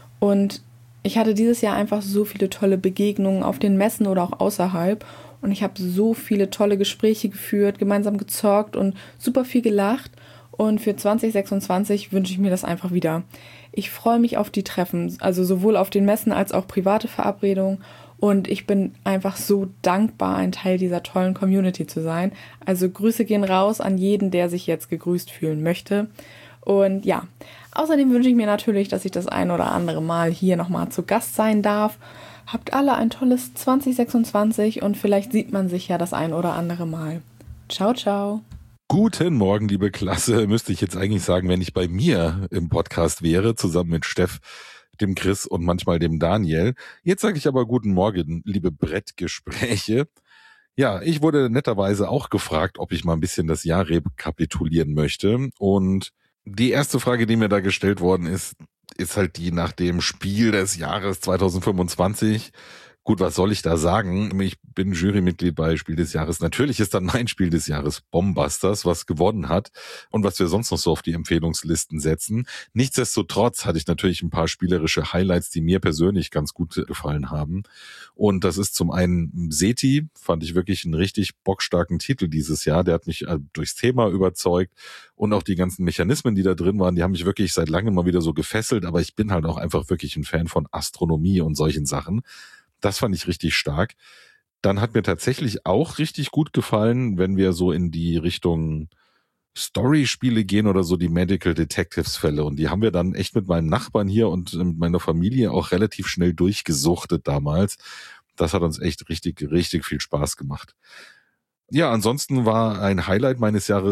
Und ich hatte dieses Jahr einfach so viele tolle Begegnungen auf den Messen oder auch außerhalb und ich habe so viele tolle Gespräche geführt, gemeinsam gezockt und super viel gelacht und für zwanzig sechsundzwanzig wünsche ich mir das einfach wieder. Ich freue mich auf die Treffen, also sowohl auf den Messen als auch private Verabredungen. Und ich bin einfach so dankbar, ein Teil dieser tollen Community zu sein. Also Grüße gehen raus an jeden, der sich jetzt gegrüßt fühlen möchte. Und ja, außerdem wünsche ich mir natürlich, dass ich das ein oder andere Mal hier nochmal zu Gast sein darf. Habt alle ein tolles zwanzig sechsundzwanzig und vielleicht sieht man sich ja das ein oder andere Mal. Ciao, ciao. Guten Morgen, liebe Klasse. Müsste ich jetzt eigentlich sagen, wenn ich bei mir im Podcast wäre, zusammen mit Steff, dem Chris und manchmal dem Daniel. Jetzt sage ich aber guten Morgen, liebe Brettgespräche. Ja, ich wurde netterweise auch gefragt, ob ich mal ein bisschen das Jahr rekapitulieren möchte. Und die erste Frage, die mir da gestellt worden ist, ist halt die nach dem Spiel des Jahres zwanzig fünfundzwanzig. Gut, was soll ich da sagen? Ich bin Jurymitglied bei Spiel des Jahres. Natürlich ist dann mein Spiel des Jahres Bombasters, was gewonnen hat und was wir sonst noch so auf die Empfehlungslisten setzen. Nichtsdestotrotz hatte ich natürlich ein paar spielerische Highlights, die mir persönlich ganz gut gefallen haben. Und das ist zum einen Seti, fand ich wirklich einen richtig bockstarken Titel dieses Jahr. Der hat mich durchs Thema überzeugt und auch die ganzen Mechanismen, die da drin waren, die haben mich wirklich seit langem mal wieder so gefesselt. Aber ich bin halt auch einfach wirklich ein Fan von Astronomie und solchen Sachen. Das fand ich richtig stark. Dann hat mir tatsächlich auch richtig gut gefallen, wenn wir so in die Richtung Story-Spiele gehen oder so die Medical Detectives-Fälle. Und die haben wir dann echt mit meinen Nachbarn hier und mit meiner Familie auch relativ schnell durchgesuchtet damals. Das hat uns echt richtig, richtig viel Spaß gemacht. Ja, ansonsten war ein Highlight meines Jahres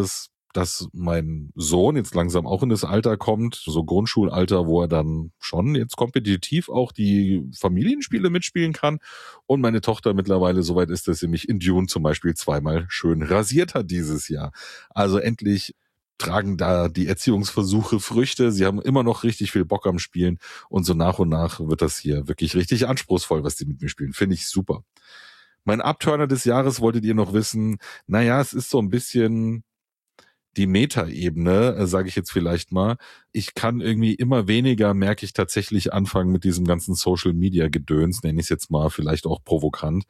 dass mein Sohn jetzt langsam auch in das Alter kommt, so Grundschulalter, wo er dann schon jetzt kompetitiv auch die Familienspiele mitspielen kann und meine Tochter mittlerweile soweit ist, dass sie mich in Dune zum Beispiel zweimal schön rasiert hat dieses Jahr. Also endlich tragen da die Erziehungsversuche Früchte. Sie haben immer noch richtig viel Bock am Spielen und so nach und nach wird das hier wirklich richtig anspruchsvoll, was die mit mir spielen. Finde ich super. Mein Abturner des Jahres wolltet ihr noch wissen. Naja, es ist so ein bisschen die Meta-Ebene, äh, sage ich jetzt vielleicht mal. Ich kann irgendwie immer weniger, merke ich, tatsächlich anfangen mit diesem ganzen Social-Media-Gedöns, nenne ich es jetzt mal, vielleicht auch provokant.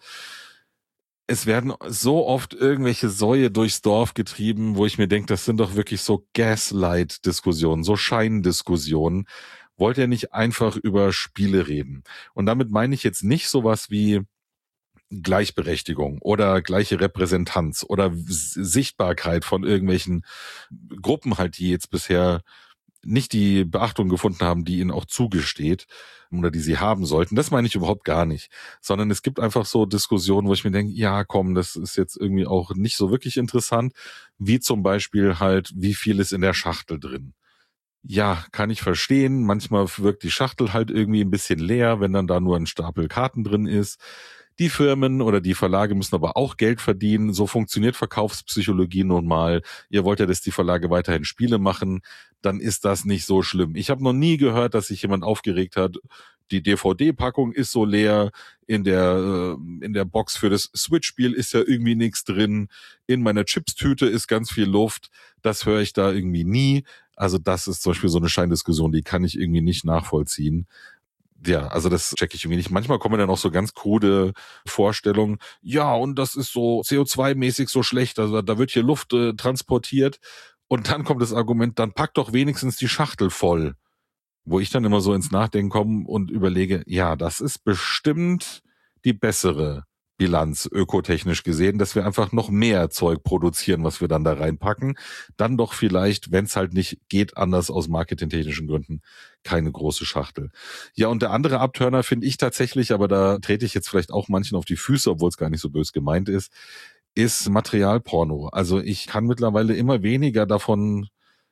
Es werden so oft irgendwelche Säue durchs Dorf getrieben, wo ich mir denke, das sind doch wirklich so Gaslight-Diskussionen, so Scheindiskussionen. Wollt ihr nicht einfach über Spiele reden? Und damit meine ich jetzt nicht sowas wie Gleichberechtigung oder gleiche Repräsentanz oder Sichtbarkeit von irgendwelchen Gruppen halt, die jetzt bisher nicht die Beachtung gefunden haben, die ihnen auch zugesteht oder die sie haben sollten. Das meine ich überhaupt gar nicht, sondern es gibt einfach so Diskussionen, wo ich mir denke, ja komm, das ist jetzt irgendwie auch nicht so wirklich interessant, wie zum Beispiel halt, wie viel ist in der Schachtel drin. Ja, kann ich verstehen, manchmal wirkt die Schachtel halt irgendwie ein bisschen leer, wenn dann da nur ein Stapel Karten drin ist. Die Firmen oder die Verlage müssen aber auch Geld verdienen. So funktioniert Verkaufspsychologie nun mal. Ihr wollt ja, dass die Verlage weiterhin Spiele machen. Dann ist das nicht so schlimm. Ich habe noch nie gehört, dass sich jemand aufgeregt hat, die D V D-Packung ist so leer, in der äh, in der Box für das Switch-Spiel ist ja irgendwie nichts drin, in meiner Chips-Tüte ist ganz viel Luft. Das höre ich da irgendwie nie. Also das ist zum Beispiel so eine Scheindiskussion, die kann ich irgendwie nicht nachvollziehen. Ja, also das checke ich irgendwie nicht. Manchmal kommen dann auch so ganz krude Vorstellungen. Ja, und das ist so C O zwei mäßig so schlecht. Also da wird hier Luft äh, transportiert. Und dann kommt das Argument, dann pack doch wenigstens die Schachtel voll. Wo ich dann immer so ins Nachdenken komme und überlege, ja, das ist bestimmt die bessere Bilanz ökotechnisch gesehen, dass wir einfach noch mehr Zeug produzieren, was wir dann da reinpacken. Dann doch vielleicht, wenn es halt nicht geht, anders aus marketingtechnischen Gründen, keine große Schachtel. Ja, und der andere Abturner finde ich tatsächlich, aber da trete ich jetzt vielleicht auch manchen auf die Füße, obwohl es gar nicht so bös gemeint ist, ist Materialporno. Also ich kann mittlerweile immer weniger davon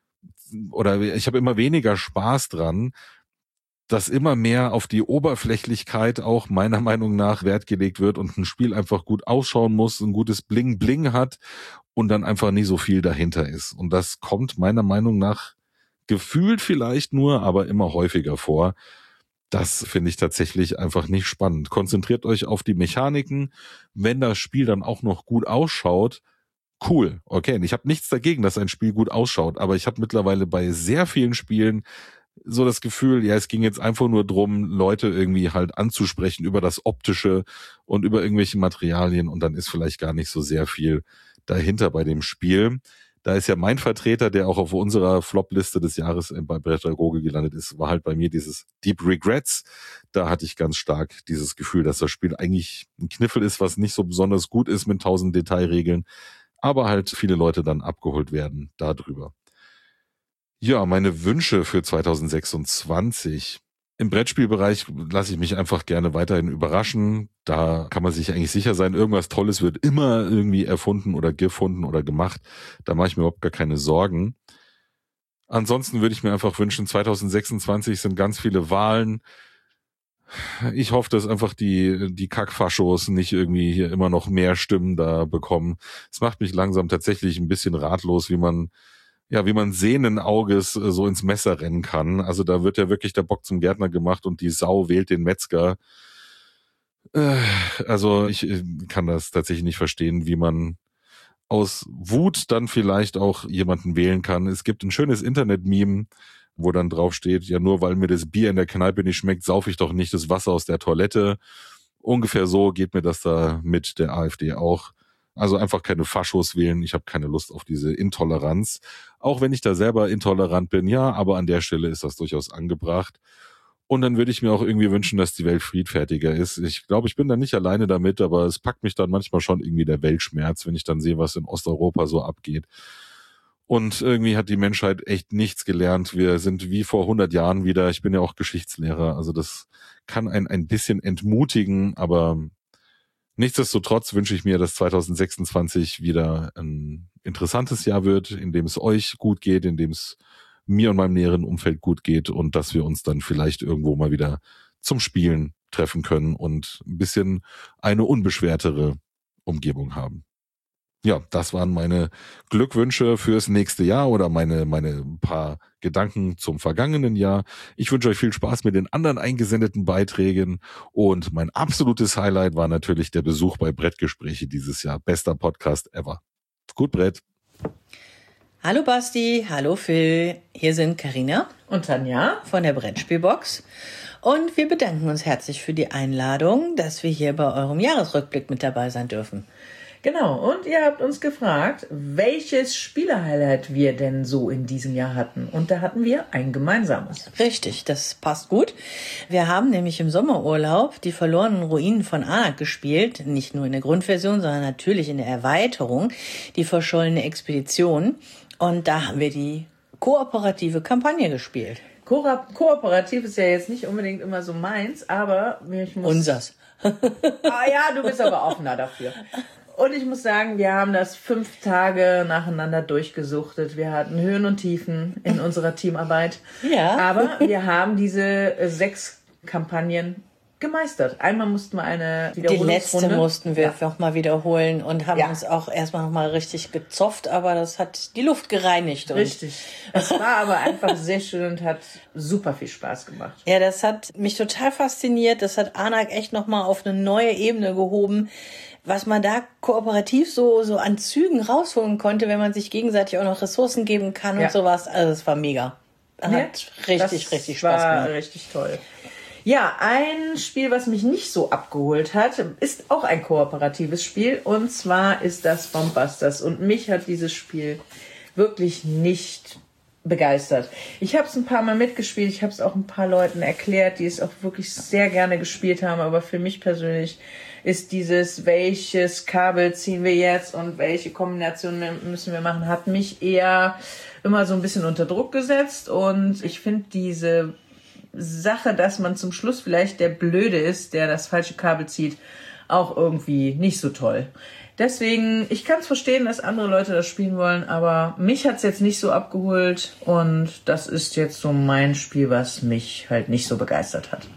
oder ich habe immer weniger Spaß dran, dass immer mehr auf die Oberflächlichkeit auch meiner Meinung nach Wert gelegt wird und ein Spiel einfach gut ausschauen muss, ein gutes Bling-Bling hat und dann einfach nie so viel dahinter ist. Und das kommt meiner Meinung nach gefühlt vielleicht nur, aber immer häufiger vor. Das finde ich tatsächlich einfach nicht spannend. Konzentriert euch auf die Mechaniken. Wenn das Spiel dann auch noch gut ausschaut, cool, okay. Ich habe nichts dagegen, dass ein Spiel gut ausschaut, aber ich habe mittlerweile bei sehr vielen Spielen so das Gefühl, ja, es ging jetzt einfach nur drum, Leute irgendwie halt anzusprechen über das Optische und über irgendwelche Materialien und dann ist vielleicht gar nicht so sehr viel dahinter bei dem Spiel. Da ist ja mein Vertreter, der auch auf unserer Flop-Liste des Jahres bei Pädagoge gelandet ist, war halt bei mir dieses Deep Regrets. Da hatte ich ganz stark dieses Gefühl, dass das Spiel eigentlich ein Kniffel ist, was nicht so besonders gut ist mit tausend Detailregeln, aber halt viele Leute dann abgeholt werden darüber. Ja, meine Wünsche für zwanzig sechsundzwanzig. Im Brettspielbereich lasse ich mich einfach gerne weiterhin überraschen. Da kann man sich eigentlich sicher sein, irgendwas Tolles wird immer irgendwie erfunden oder gefunden oder gemacht. Da mache ich mir überhaupt gar keine Sorgen. Ansonsten würde ich mir einfach wünschen, zwanzig sechsundzwanzig sind ganz viele Wahlen. Ich hoffe, dass einfach die, die Kackfaschos nicht irgendwie hier immer noch mehr Stimmen da bekommen. Es macht mich langsam tatsächlich ein bisschen ratlos, wie man ja, wie man sehenden Auges so ins Messer rennen kann. Also da wird ja wirklich der Bock zum Gärtner gemacht und die Sau wählt den Metzger. Also ich kann das tatsächlich nicht verstehen, wie man aus Wut dann vielleicht auch jemanden wählen kann. Es gibt ein schönes Internet-Meme, wo dann drauf steht, ja, nur weil mir das Bier in der Kneipe nicht schmeckt, saufe ich doch nicht das Wasser aus der Toilette. Ungefähr so geht mir das da mit der AfD auch. Also einfach keine Faschos wählen. Ich habe keine Lust auf diese Intoleranz. Auch wenn ich da selber intolerant bin, ja, aber an der Stelle ist das durchaus angebracht. Und dann würde ich mir auch irgendwie wünschen, dass die Welt friedfertiger ist. Ich glaube, ich bin da nicht alleine damit, aber es packt mich dann manchmal schon irgendwie der Weltschmerz, wenn ich dann sehe, was in Osteuropa so abgeht. Und irgendwie hat die Menschheit echt nichts gelernt. Wir sind wie vor hundert Jahren wieder. Ich bin ja auch Geschichtslehrer. Also das kann einen ein bisschen entmutigen, aber Nichtsdestotrotz wünsche ich mir, dass zwanzig sechsundzwanzig wieder ein interessantes Jahr wird, in dem es euch gut geht, in dem es mir und meinem näheren Umfeld gut geht und dass wir uns dann vielleicht irgendwo mal wieder zum Spielen treffen können und ein bisschen eine unbeschwertere Umgebung haben. Ja, das waren meine Glückwünsche fürs nächste Jahr oder meine meine paar Gedanken zum vergangenen Jahr. Ich wünsche euch viel Spaß mit den anderen eingesendeten Beiträgen und mein absolutes Highlight war natürlich der Besuch bei Brettgespräche dieses Jahr. Bester Podcast ever. Gut, Brett. Hallo Basti, hallo Phil. Hier sind Carina und Tanja von der Brettspielbox. Und wir bedanken uns herzlich für die Einladung, dass wir hier bei eurem Jahresrückblick mit dabei sein dürfen. Genau, und ihr habt uns gefragt, welches Spielehighlight wir denn so in diesem Jahr hatten. Und da hatten wir ein gemeinsames. Richtig, das passt gut. Wir haben nämlich im Sommerurlaub die verlorenen Ruinen von Anak gespielt. Nicht nur in der Grundversion, sondern natürlich in der Erweiterung, die verschollene Expedition. Und da haben wir die kooperative Kampagne gespielt. Ko- Kooperativ ist ja jetzt nicht unbedingt immer so meins, aber ich muss... Unsers. Ah ja, du bist aber offener dafür. Und ich muss sagen, wir haben das fünf Tage nacheinander durchgesuchtet. Wir hatten Höhen und Tiefen in unserer Teamarbeit. Ja. Aber wir haben diese sechs Kampagnen gemeistert. Einmal mussten wir eine Wiederholungsrunde. Die letzte mussten wir ja. noch mal wiederholen und haben ja. uns auch erstmal noch mal richtig gezofft, aber das hat die Luft gereinigt. Richtig. Es war aber einfach sehr schön und hat super viel Spaß gemacht. Ja, das hat mich total fasziniert. Das hat Anak echt noch mal auf eine neue Ebene gehoben, was man da kooperativ so so an Zügen rausholen konnte, wenn man sich gegenseitig auch noch Ressourcen geben kann ja. und sowas. Also das war mega. Das ja, hat richtig, das richtig Spaß war gemacht. Richtig toll. Ja, ein Spiel, was mich nicht so abgeholt hat, ist auch ein kooperatives Spiel. Und zwar ist das Bombbusters. Und mich hat dieses Spiel wirklich nicht begeistert. Ich habe es ein paar Mal mitgespielt. Ich habe es auch ein paar Leuten erklärt, die es auch wirklich sehr gerne gespielt haben. Aber für mich persönlich ist dieses, welches Kabel ziehen wir jetzt und welche Kombination müssen wir machen, hat mich eher immer so ein bisschen unter Druck gesetzt. Und ich finde diese Sache, dass man zum Schluss vielleicht der Blöde ist, der das falsche Kabel zieht, auch irgendwie nicht so toll. Deswegen, ich kann es verstehen, dass andere Leute das spielen wollen, aber mich hat's jetzt nicht so abgeholt und das ist jetzt so mein Spiel, was mich halt nicht so begeistert hat.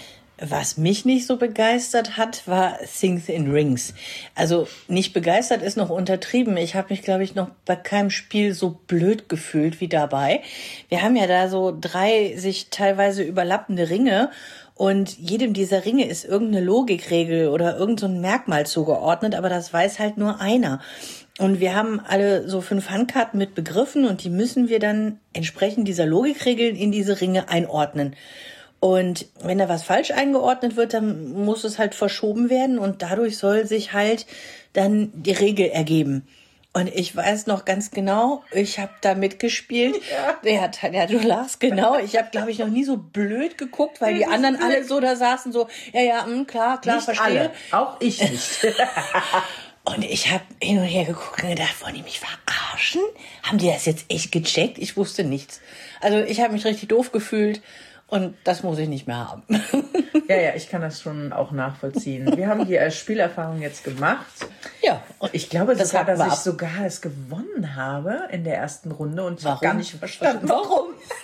Was mich nicht so begeistert hat, war Things in Rings. Also nicht begeistert ist noch untertrieben. Ich habe mich, glaube ich, noch bei keinem Spiel so blöd gefühlt wie dabei. Wir haben ja da so drei sich teilweise überlappende Ringe und jedem dieser Ringe ist irgendeine Logikregel oder irgend so ein Merkmal zugeordnet, aber das weiß halt nur einer. Und wir haben alle so fünf Handkarten mit Begriffen und die müssen wir dann entsprechend dieser Logikregeln in diese Ringe einordnen. Und wenn da was falsch eingeordnet wird, dann muss es halt verschoben werden und dadurch soll sich halt dann die Regel ergeben. Und ich weiß noch ganz genau, ich habe da mitgespielt. Ja, ja, Tanja, du lachst, genau. Ich habe, glaube ich, noch nie so blöd geguckt, weil die anderen alle so da saßen, so, ja, ja, mh, klar, klar, nicht verstehe. Alle. Auch ich nicht. Und ich habe hin und her geguckt und gedacht, wollen die mich verarschen? Haben die das jetzt echt gecheckt? Ich wusste nichts. Also ich habe mich richtig doof gefühlt. Und das muss ich nicht mehr haben. Ja, ja, ich kann das schon auch nachvollziehen. Wir haben die als Spielerfahrung jetzt gemacht. Ja. Und ich glaube das sogar, dass ich ab. sogar es gewonnen habe in der ersten Runde und ich habe gar nicht verstanden, warum.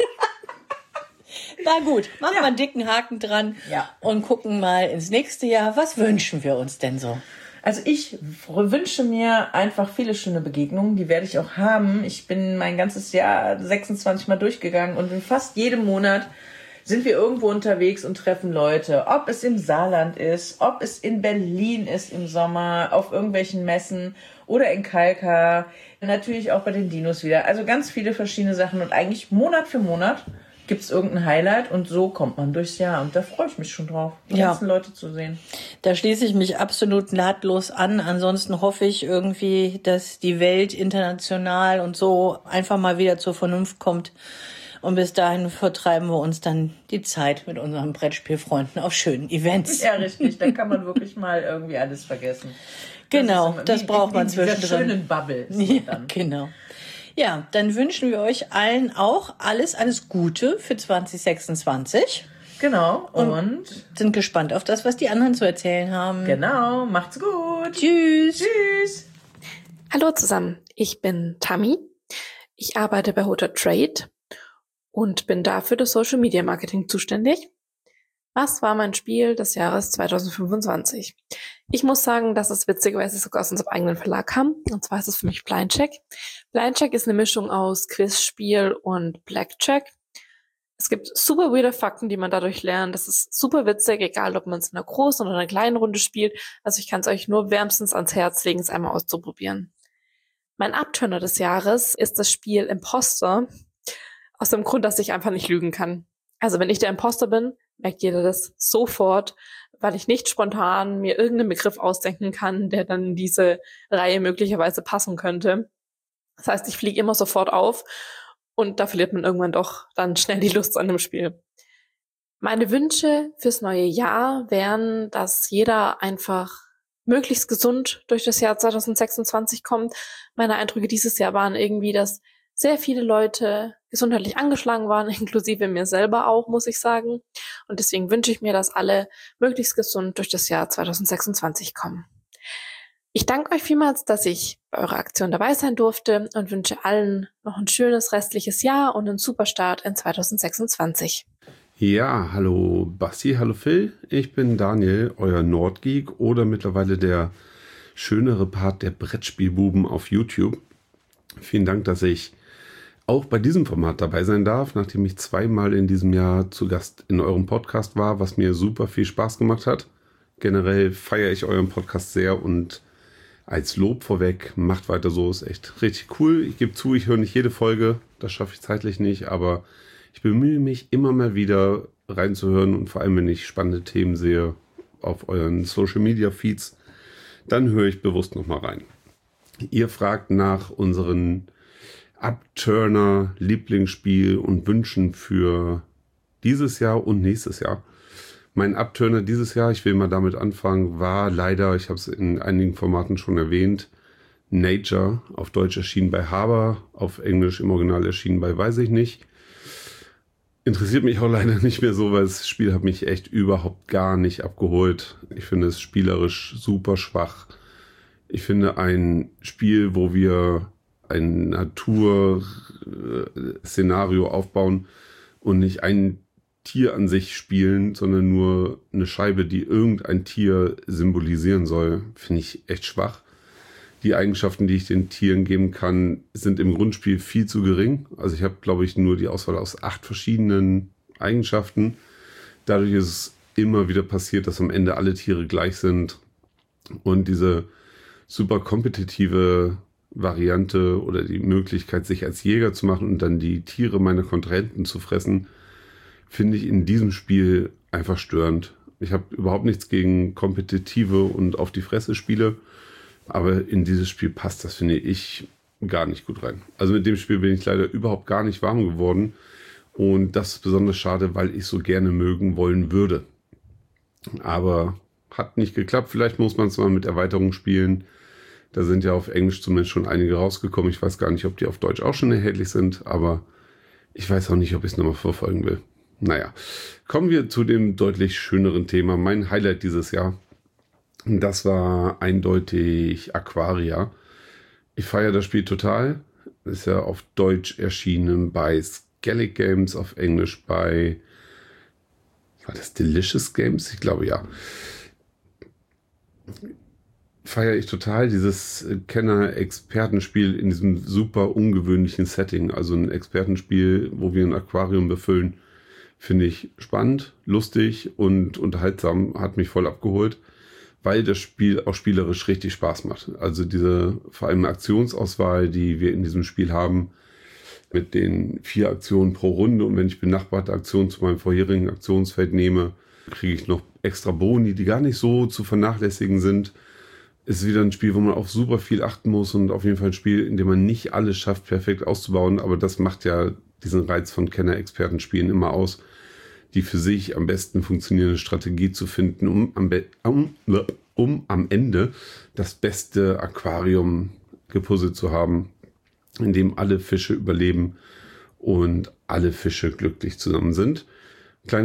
Na gut, machen ja. wir einen dicken Haken dran ja. und gucken mal ins nächste Jahr. Was wünschen wir uns denn so? Also ich wünsche mir einfach viele schöne Begegnungen, die werde ich auch haben. Ich bin mein ganzes Jahr sechsundzwanzig Mal durchgegangen und in fast jedem Monat sind wir irgendwo unterwegs und treffen Leute. Ob es im Saarland ist, ob es in Berlin ist im Sommer, auf irgendwelchen Messen oder in Kalkar. Natürlich auch bei den Dinos wieder. Also ganz viele verschiedene Sachen und eigentlich Monat für Monat gibt es irgendein Highlight und so kommt man durchs Jahr. Und da freue ich mich schon drauf, die ja. ganzen Leute zu sehen. Da schließe ich mich absolut nahtlos an. Ansonsten hoffe ich irgendwie, dass die Welt international und so einfach mal wieder zur Vernunft kommt. Und bis dahin vertreiben wir uns dann die Zeit mit unseren Brettspielfreunden auf schönen Events. Ja, richtig. Dann kann man wirklich mal irgendwie alles vergessen. Genau, das, das braucht man zwischendrin. In dieser schönen Bubble. Ja, dann. Genau. Ja, dann wünschen wir euch allen auch alles, alles Gute für zwanzig sechsundzwanzig. Genau. Und, und sind gespannt auf das, was die anderen zu erzählen haben. Genau. Macht's gut. Tschüss. Tschüss. Hallo zusammen. Ich bin Tammy. Ich arbeite bei Hoter Trade und bin da für das Social Media Marketing zuständig. Was war mein Spiel des Jahres zwanzig fünfundzwanzig? Ich muss sagen, dass es witzigerweise sogar aus unserem eigenen Verlag kam. Und zwar ist es für mich Blind Check. Blind Check ist eine Mischung aus Quizspiel und Blackjack. Es gibt super weirde Fakten, die man dadurch lernt. Das ist super witzig, egal ob man es in einer großen oder einer kleinen Runde spielt. Also ich kann es euch nur wärmstens ans Herz legen, es einmal auszuprobieren. Mein Abturner des Jahres ist das Spiel Imposter. Aus dem Grund, dass ich einfach nicht lügen kann. Also wenn ich der Imposter bin, merkt jeder das sofort, weil ich nicht spontan mir irgendeinen Begriff ausdenken kann, der dann in diese Reihe möglicherweise passen könnte. Das heißt, ich fliege immer sofort auf und da verliert man irgendwann doch dann schnell die Lust an dem Spiel. Meine Wünsche fürs neue Jahr wären, dass jeder einfach möglichst gesund durch das Jahr zwanzig sechsundzwanzig kommt. Meine Eindrücke dieses Jahr waren irgendwie, dass sehr viele Leute gesundheitlich angeschlagen waren, inklusive mir selber auch, muss ich sagen. Und deswegen wünsche ich mir, dass alle möglichst gesund durch das Jahr zwanzig sechsundzwanzig kommen. Ich danke euch vielmals, dass ich bei eurer Aktion dabei sein durfte und wünsche allen noch ein schönes restliches Jahr und einen super Start in zwanzig sechsundzwanzig. Ja, hallo Basti, hallo Phil. Ich bin Daniel, euer Nordgeek oder mittlerweile der schönere Part der Brettspielbuben auf YouTube. Vielen Dank, dass ich auch bei diesem Format dabei sein darf, nachdem ich zweimal in diesem Jahr zu Gast in eurem Podcast war, was mir super viel Spaß gemacht hat. Generell feiere ich euren Podcast sehr und als Lob vorweg, macht weiter so, ist echt richtig cool. Ich gebe zu, ich höre nicht jede Folge, das schaffe ich zeitlich nicht, aber ich bemühe mich immer mal wieder reinzuhören und vor allem, wenn ich spannende Themen sehe auf euren Social Media Feeds, dann höre ich bewusst nochmal rein. Ihr fragt nach unseren Upturner, Lieblingsspiel und Wünschen für dieses Jahr und nächstes Jahr. Mein Upturner dieses Jahr, ich will mal damit anfangen, war leider, ich habe es in einigen Formaten schon erwähnt, Nature, auf Deutsch erschienen bei Haber, auf Englisch im Original erschienen bei weiß ich nicht. Interessiert mich auch leider nicht mehr so, weil das Spiel hat mich echt überhaupt gar nicht abgeholt. Ich finde es spielerisch super schwach. Ich finde ein Spiel, wo wir ein Naturszenario aufbauen und nicht ein Tier an sich spielen, sondern nur eine Scheibe, die irgendein Tier symbolisieren soll, finde ich echt schwach. Die Eigenschaften, die ich den Tieren geben kann, sind im Grundspiel viel zu gering. Also ich habe, glaube ich, nur die Auswahl aus acht verschiedenen Eigenschaften. Dadurch ist es immer wieder passiert, dass am Ende alle Tiere gleich sind. Und diese super kompetitive Variante oder die Möglichkeit, sich als Jäger zu machen und dann die Tiere meiner Kontrahenten zu fressen, finde ich in diesem Spiel einfach störend. Ich habe überhaupt nichts gegen kompetitive und auf die Fresse Spiele, aber in dieses Spiel passt das, finde ich, gar nicht gut rein. Also mit dem Spiel bin ich leider überhaupt gar nicht warm geworden und das ist besonders schade, weil ich so gerne mögen wollen würde. Aber hat nicht geklappt. Vielleicht muss man es mal mit Erweiterungen spielen. Da sind ja auf Englisch zumindest schon einige rausgekommen. Ich weiß gar nicht, ob die auf Deutsch auch schon erhältlich sind, aber ich weiß auch nicht, ob ich es nochmal verfolgen will. Naja, kommen wir zu dem deutlich schöneren Thema. Mein Highlight dieses Jahr, das war eindeutig Aquaria. Ich feiere das Spiel total. Ist ja auf Deutsch erschienen bei Skellig Games, auf Englisch bei, war das Delicious Games? Ich glaube ja. Feiere ich total, dieses Kenner-Expertenspiel in diesem super ungewöhnlichen Setting. Also ein Expertenspiel, wo wir ein Aquarium befüllen, finde ich spannend, lustig und unterhaltsam, hat mich voll abgeholt, weil das Spiel auch spielerisch richtig Spaß macht. Also diese vor allem Aktionsauswahl, die wir in diesem Spiel haben, mit den vier Aktionen pro Runde und wenn ich benachbarte Aktionen zu meinem vorherigen Aktionsfeld nehme, kriege ich noch extra Boni, die gar nicht so zu vernachlässigen sind. Es ist wieder ein Spiel, wo man auf super viel achten muss und auf jeden Fall ein Spiel, in dem man nicht alles schafft, perfekt auszubauen, aber das macht ja diesen Reiz von Kenner-Experten-Spielen immer aus, die für sich am besten funktionierende Strategie zu finden, um am, Be- um, um am Ende das beste Aquarium gepuzzelt zu haben, in dem alle Fische überleben und alle Fische glücklich zusammen sind. Kleines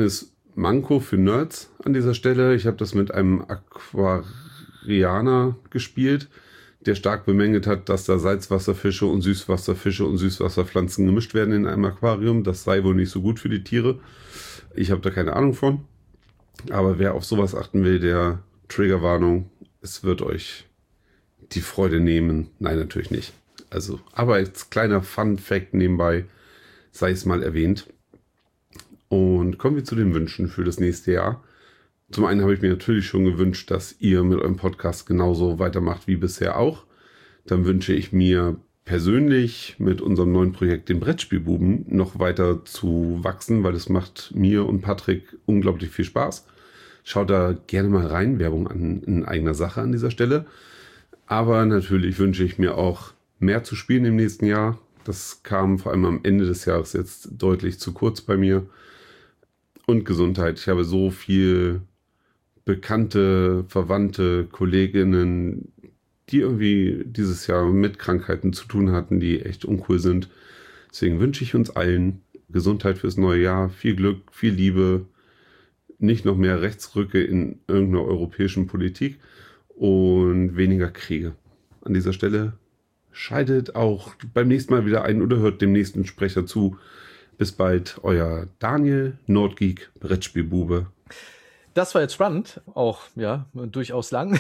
Manko für Nerds an dieser Stelle. Ich habe das mit einem Aquarianer gespielt, der stark bemängelt hat, dass da Salzwasserfische und Süßwasserfische und Süßwasserpflanzen gemischt werden in einem Aquarium. Das sei wohl nicht so gut für die Tiere. Ich habe da keine Ahnung von. Aber wer auf sowas achten will, der Triggerwarnung, es wird euch die Freude nehmen. Nein, natürlich nicht. Also, aber als kleiner Fun-Fact nebenbei sei es mal erwähnt. Und kommen wir zu den Wünschen für das nächste Jahr. Zum einen habe ich mir natürlich schon gewünscht, dass ihr mit eurem Podcast genauso weitermacht wie bisher auch. Dann wünsche ich mir persönlich mit unserem neuen Projekt, den Brettspielbuben, noch weiter zu wachsen, weil es macht mir und Patrick unglaublich viel Spaß. Schaut da gerne mal rein, Werbung an, in eigener Sache an dieser Stelle. Aber natürlich wünsche ich mir auch mehr zu spielen im nächsten Jahr. Das kam vor allem am Ende des Jahres jetzt deutlich zu kurz bei mir. Und Gesundheit. Ich habe so viel Bekannte, Verwandte, Kolleginnen, die irgendwie dieses Jahr mit Krankheiten zu tun hatten, die echt uncool sind. Deswegen wünsche ich uns allen Gesundheit fürs neue Jahr, viel Glück, viel Liebe, nicht noch mehr Rechtsrücke in irgendeiner europäischen Politik und weniger Kriege. An dieser Stelle schaltet auch beim nächsten Mal wieder ein oder hört dem nächsten Sprecher zu. Bis bald, euer Daniel, Nordgeek, Brettspielbube. Das war jetzt spannend, auch ja durchaus lang.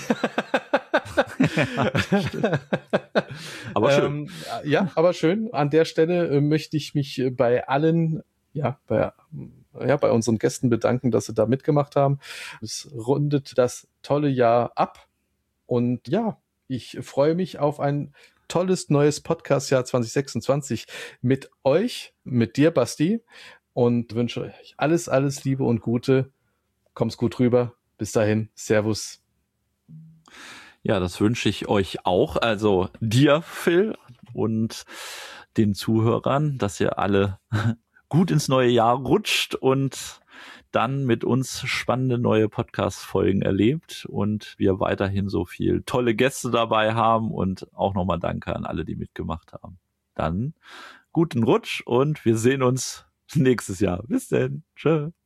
Aber schön. Ähm, ja, aber schön. An der Stelle äh, möchte ich mich bei allen, ja, bei, ja, bei unseren Gästen bedanken, dass sie da mitgemacht haben. Es rundet das tolle Jahr ab. Und ja, ich freue mich auf ein tolles neues Podcast-Jahr zwanzig sechsundzwanzig mit euch, mit dir, Basti, und wünsche euch alles, alles Liebe und Gute. Komm's gut rüber. Bis dahin. Servus. Ja, das wünsche ich euch auch. Also dir, Phil, und den Zuhörern, dass ihr alle gut ins neue Jahr rutscht und dann mit uns spannende neue Podcast-Folgen erlebt und wir weiterhin so viel tolle Gäste dabei haben und auch nochmal Danke an alle, die mitgemacht haben. Dann guten Rutsch und wir sehen uns nächstes Jahr. Bis dann. Tschö.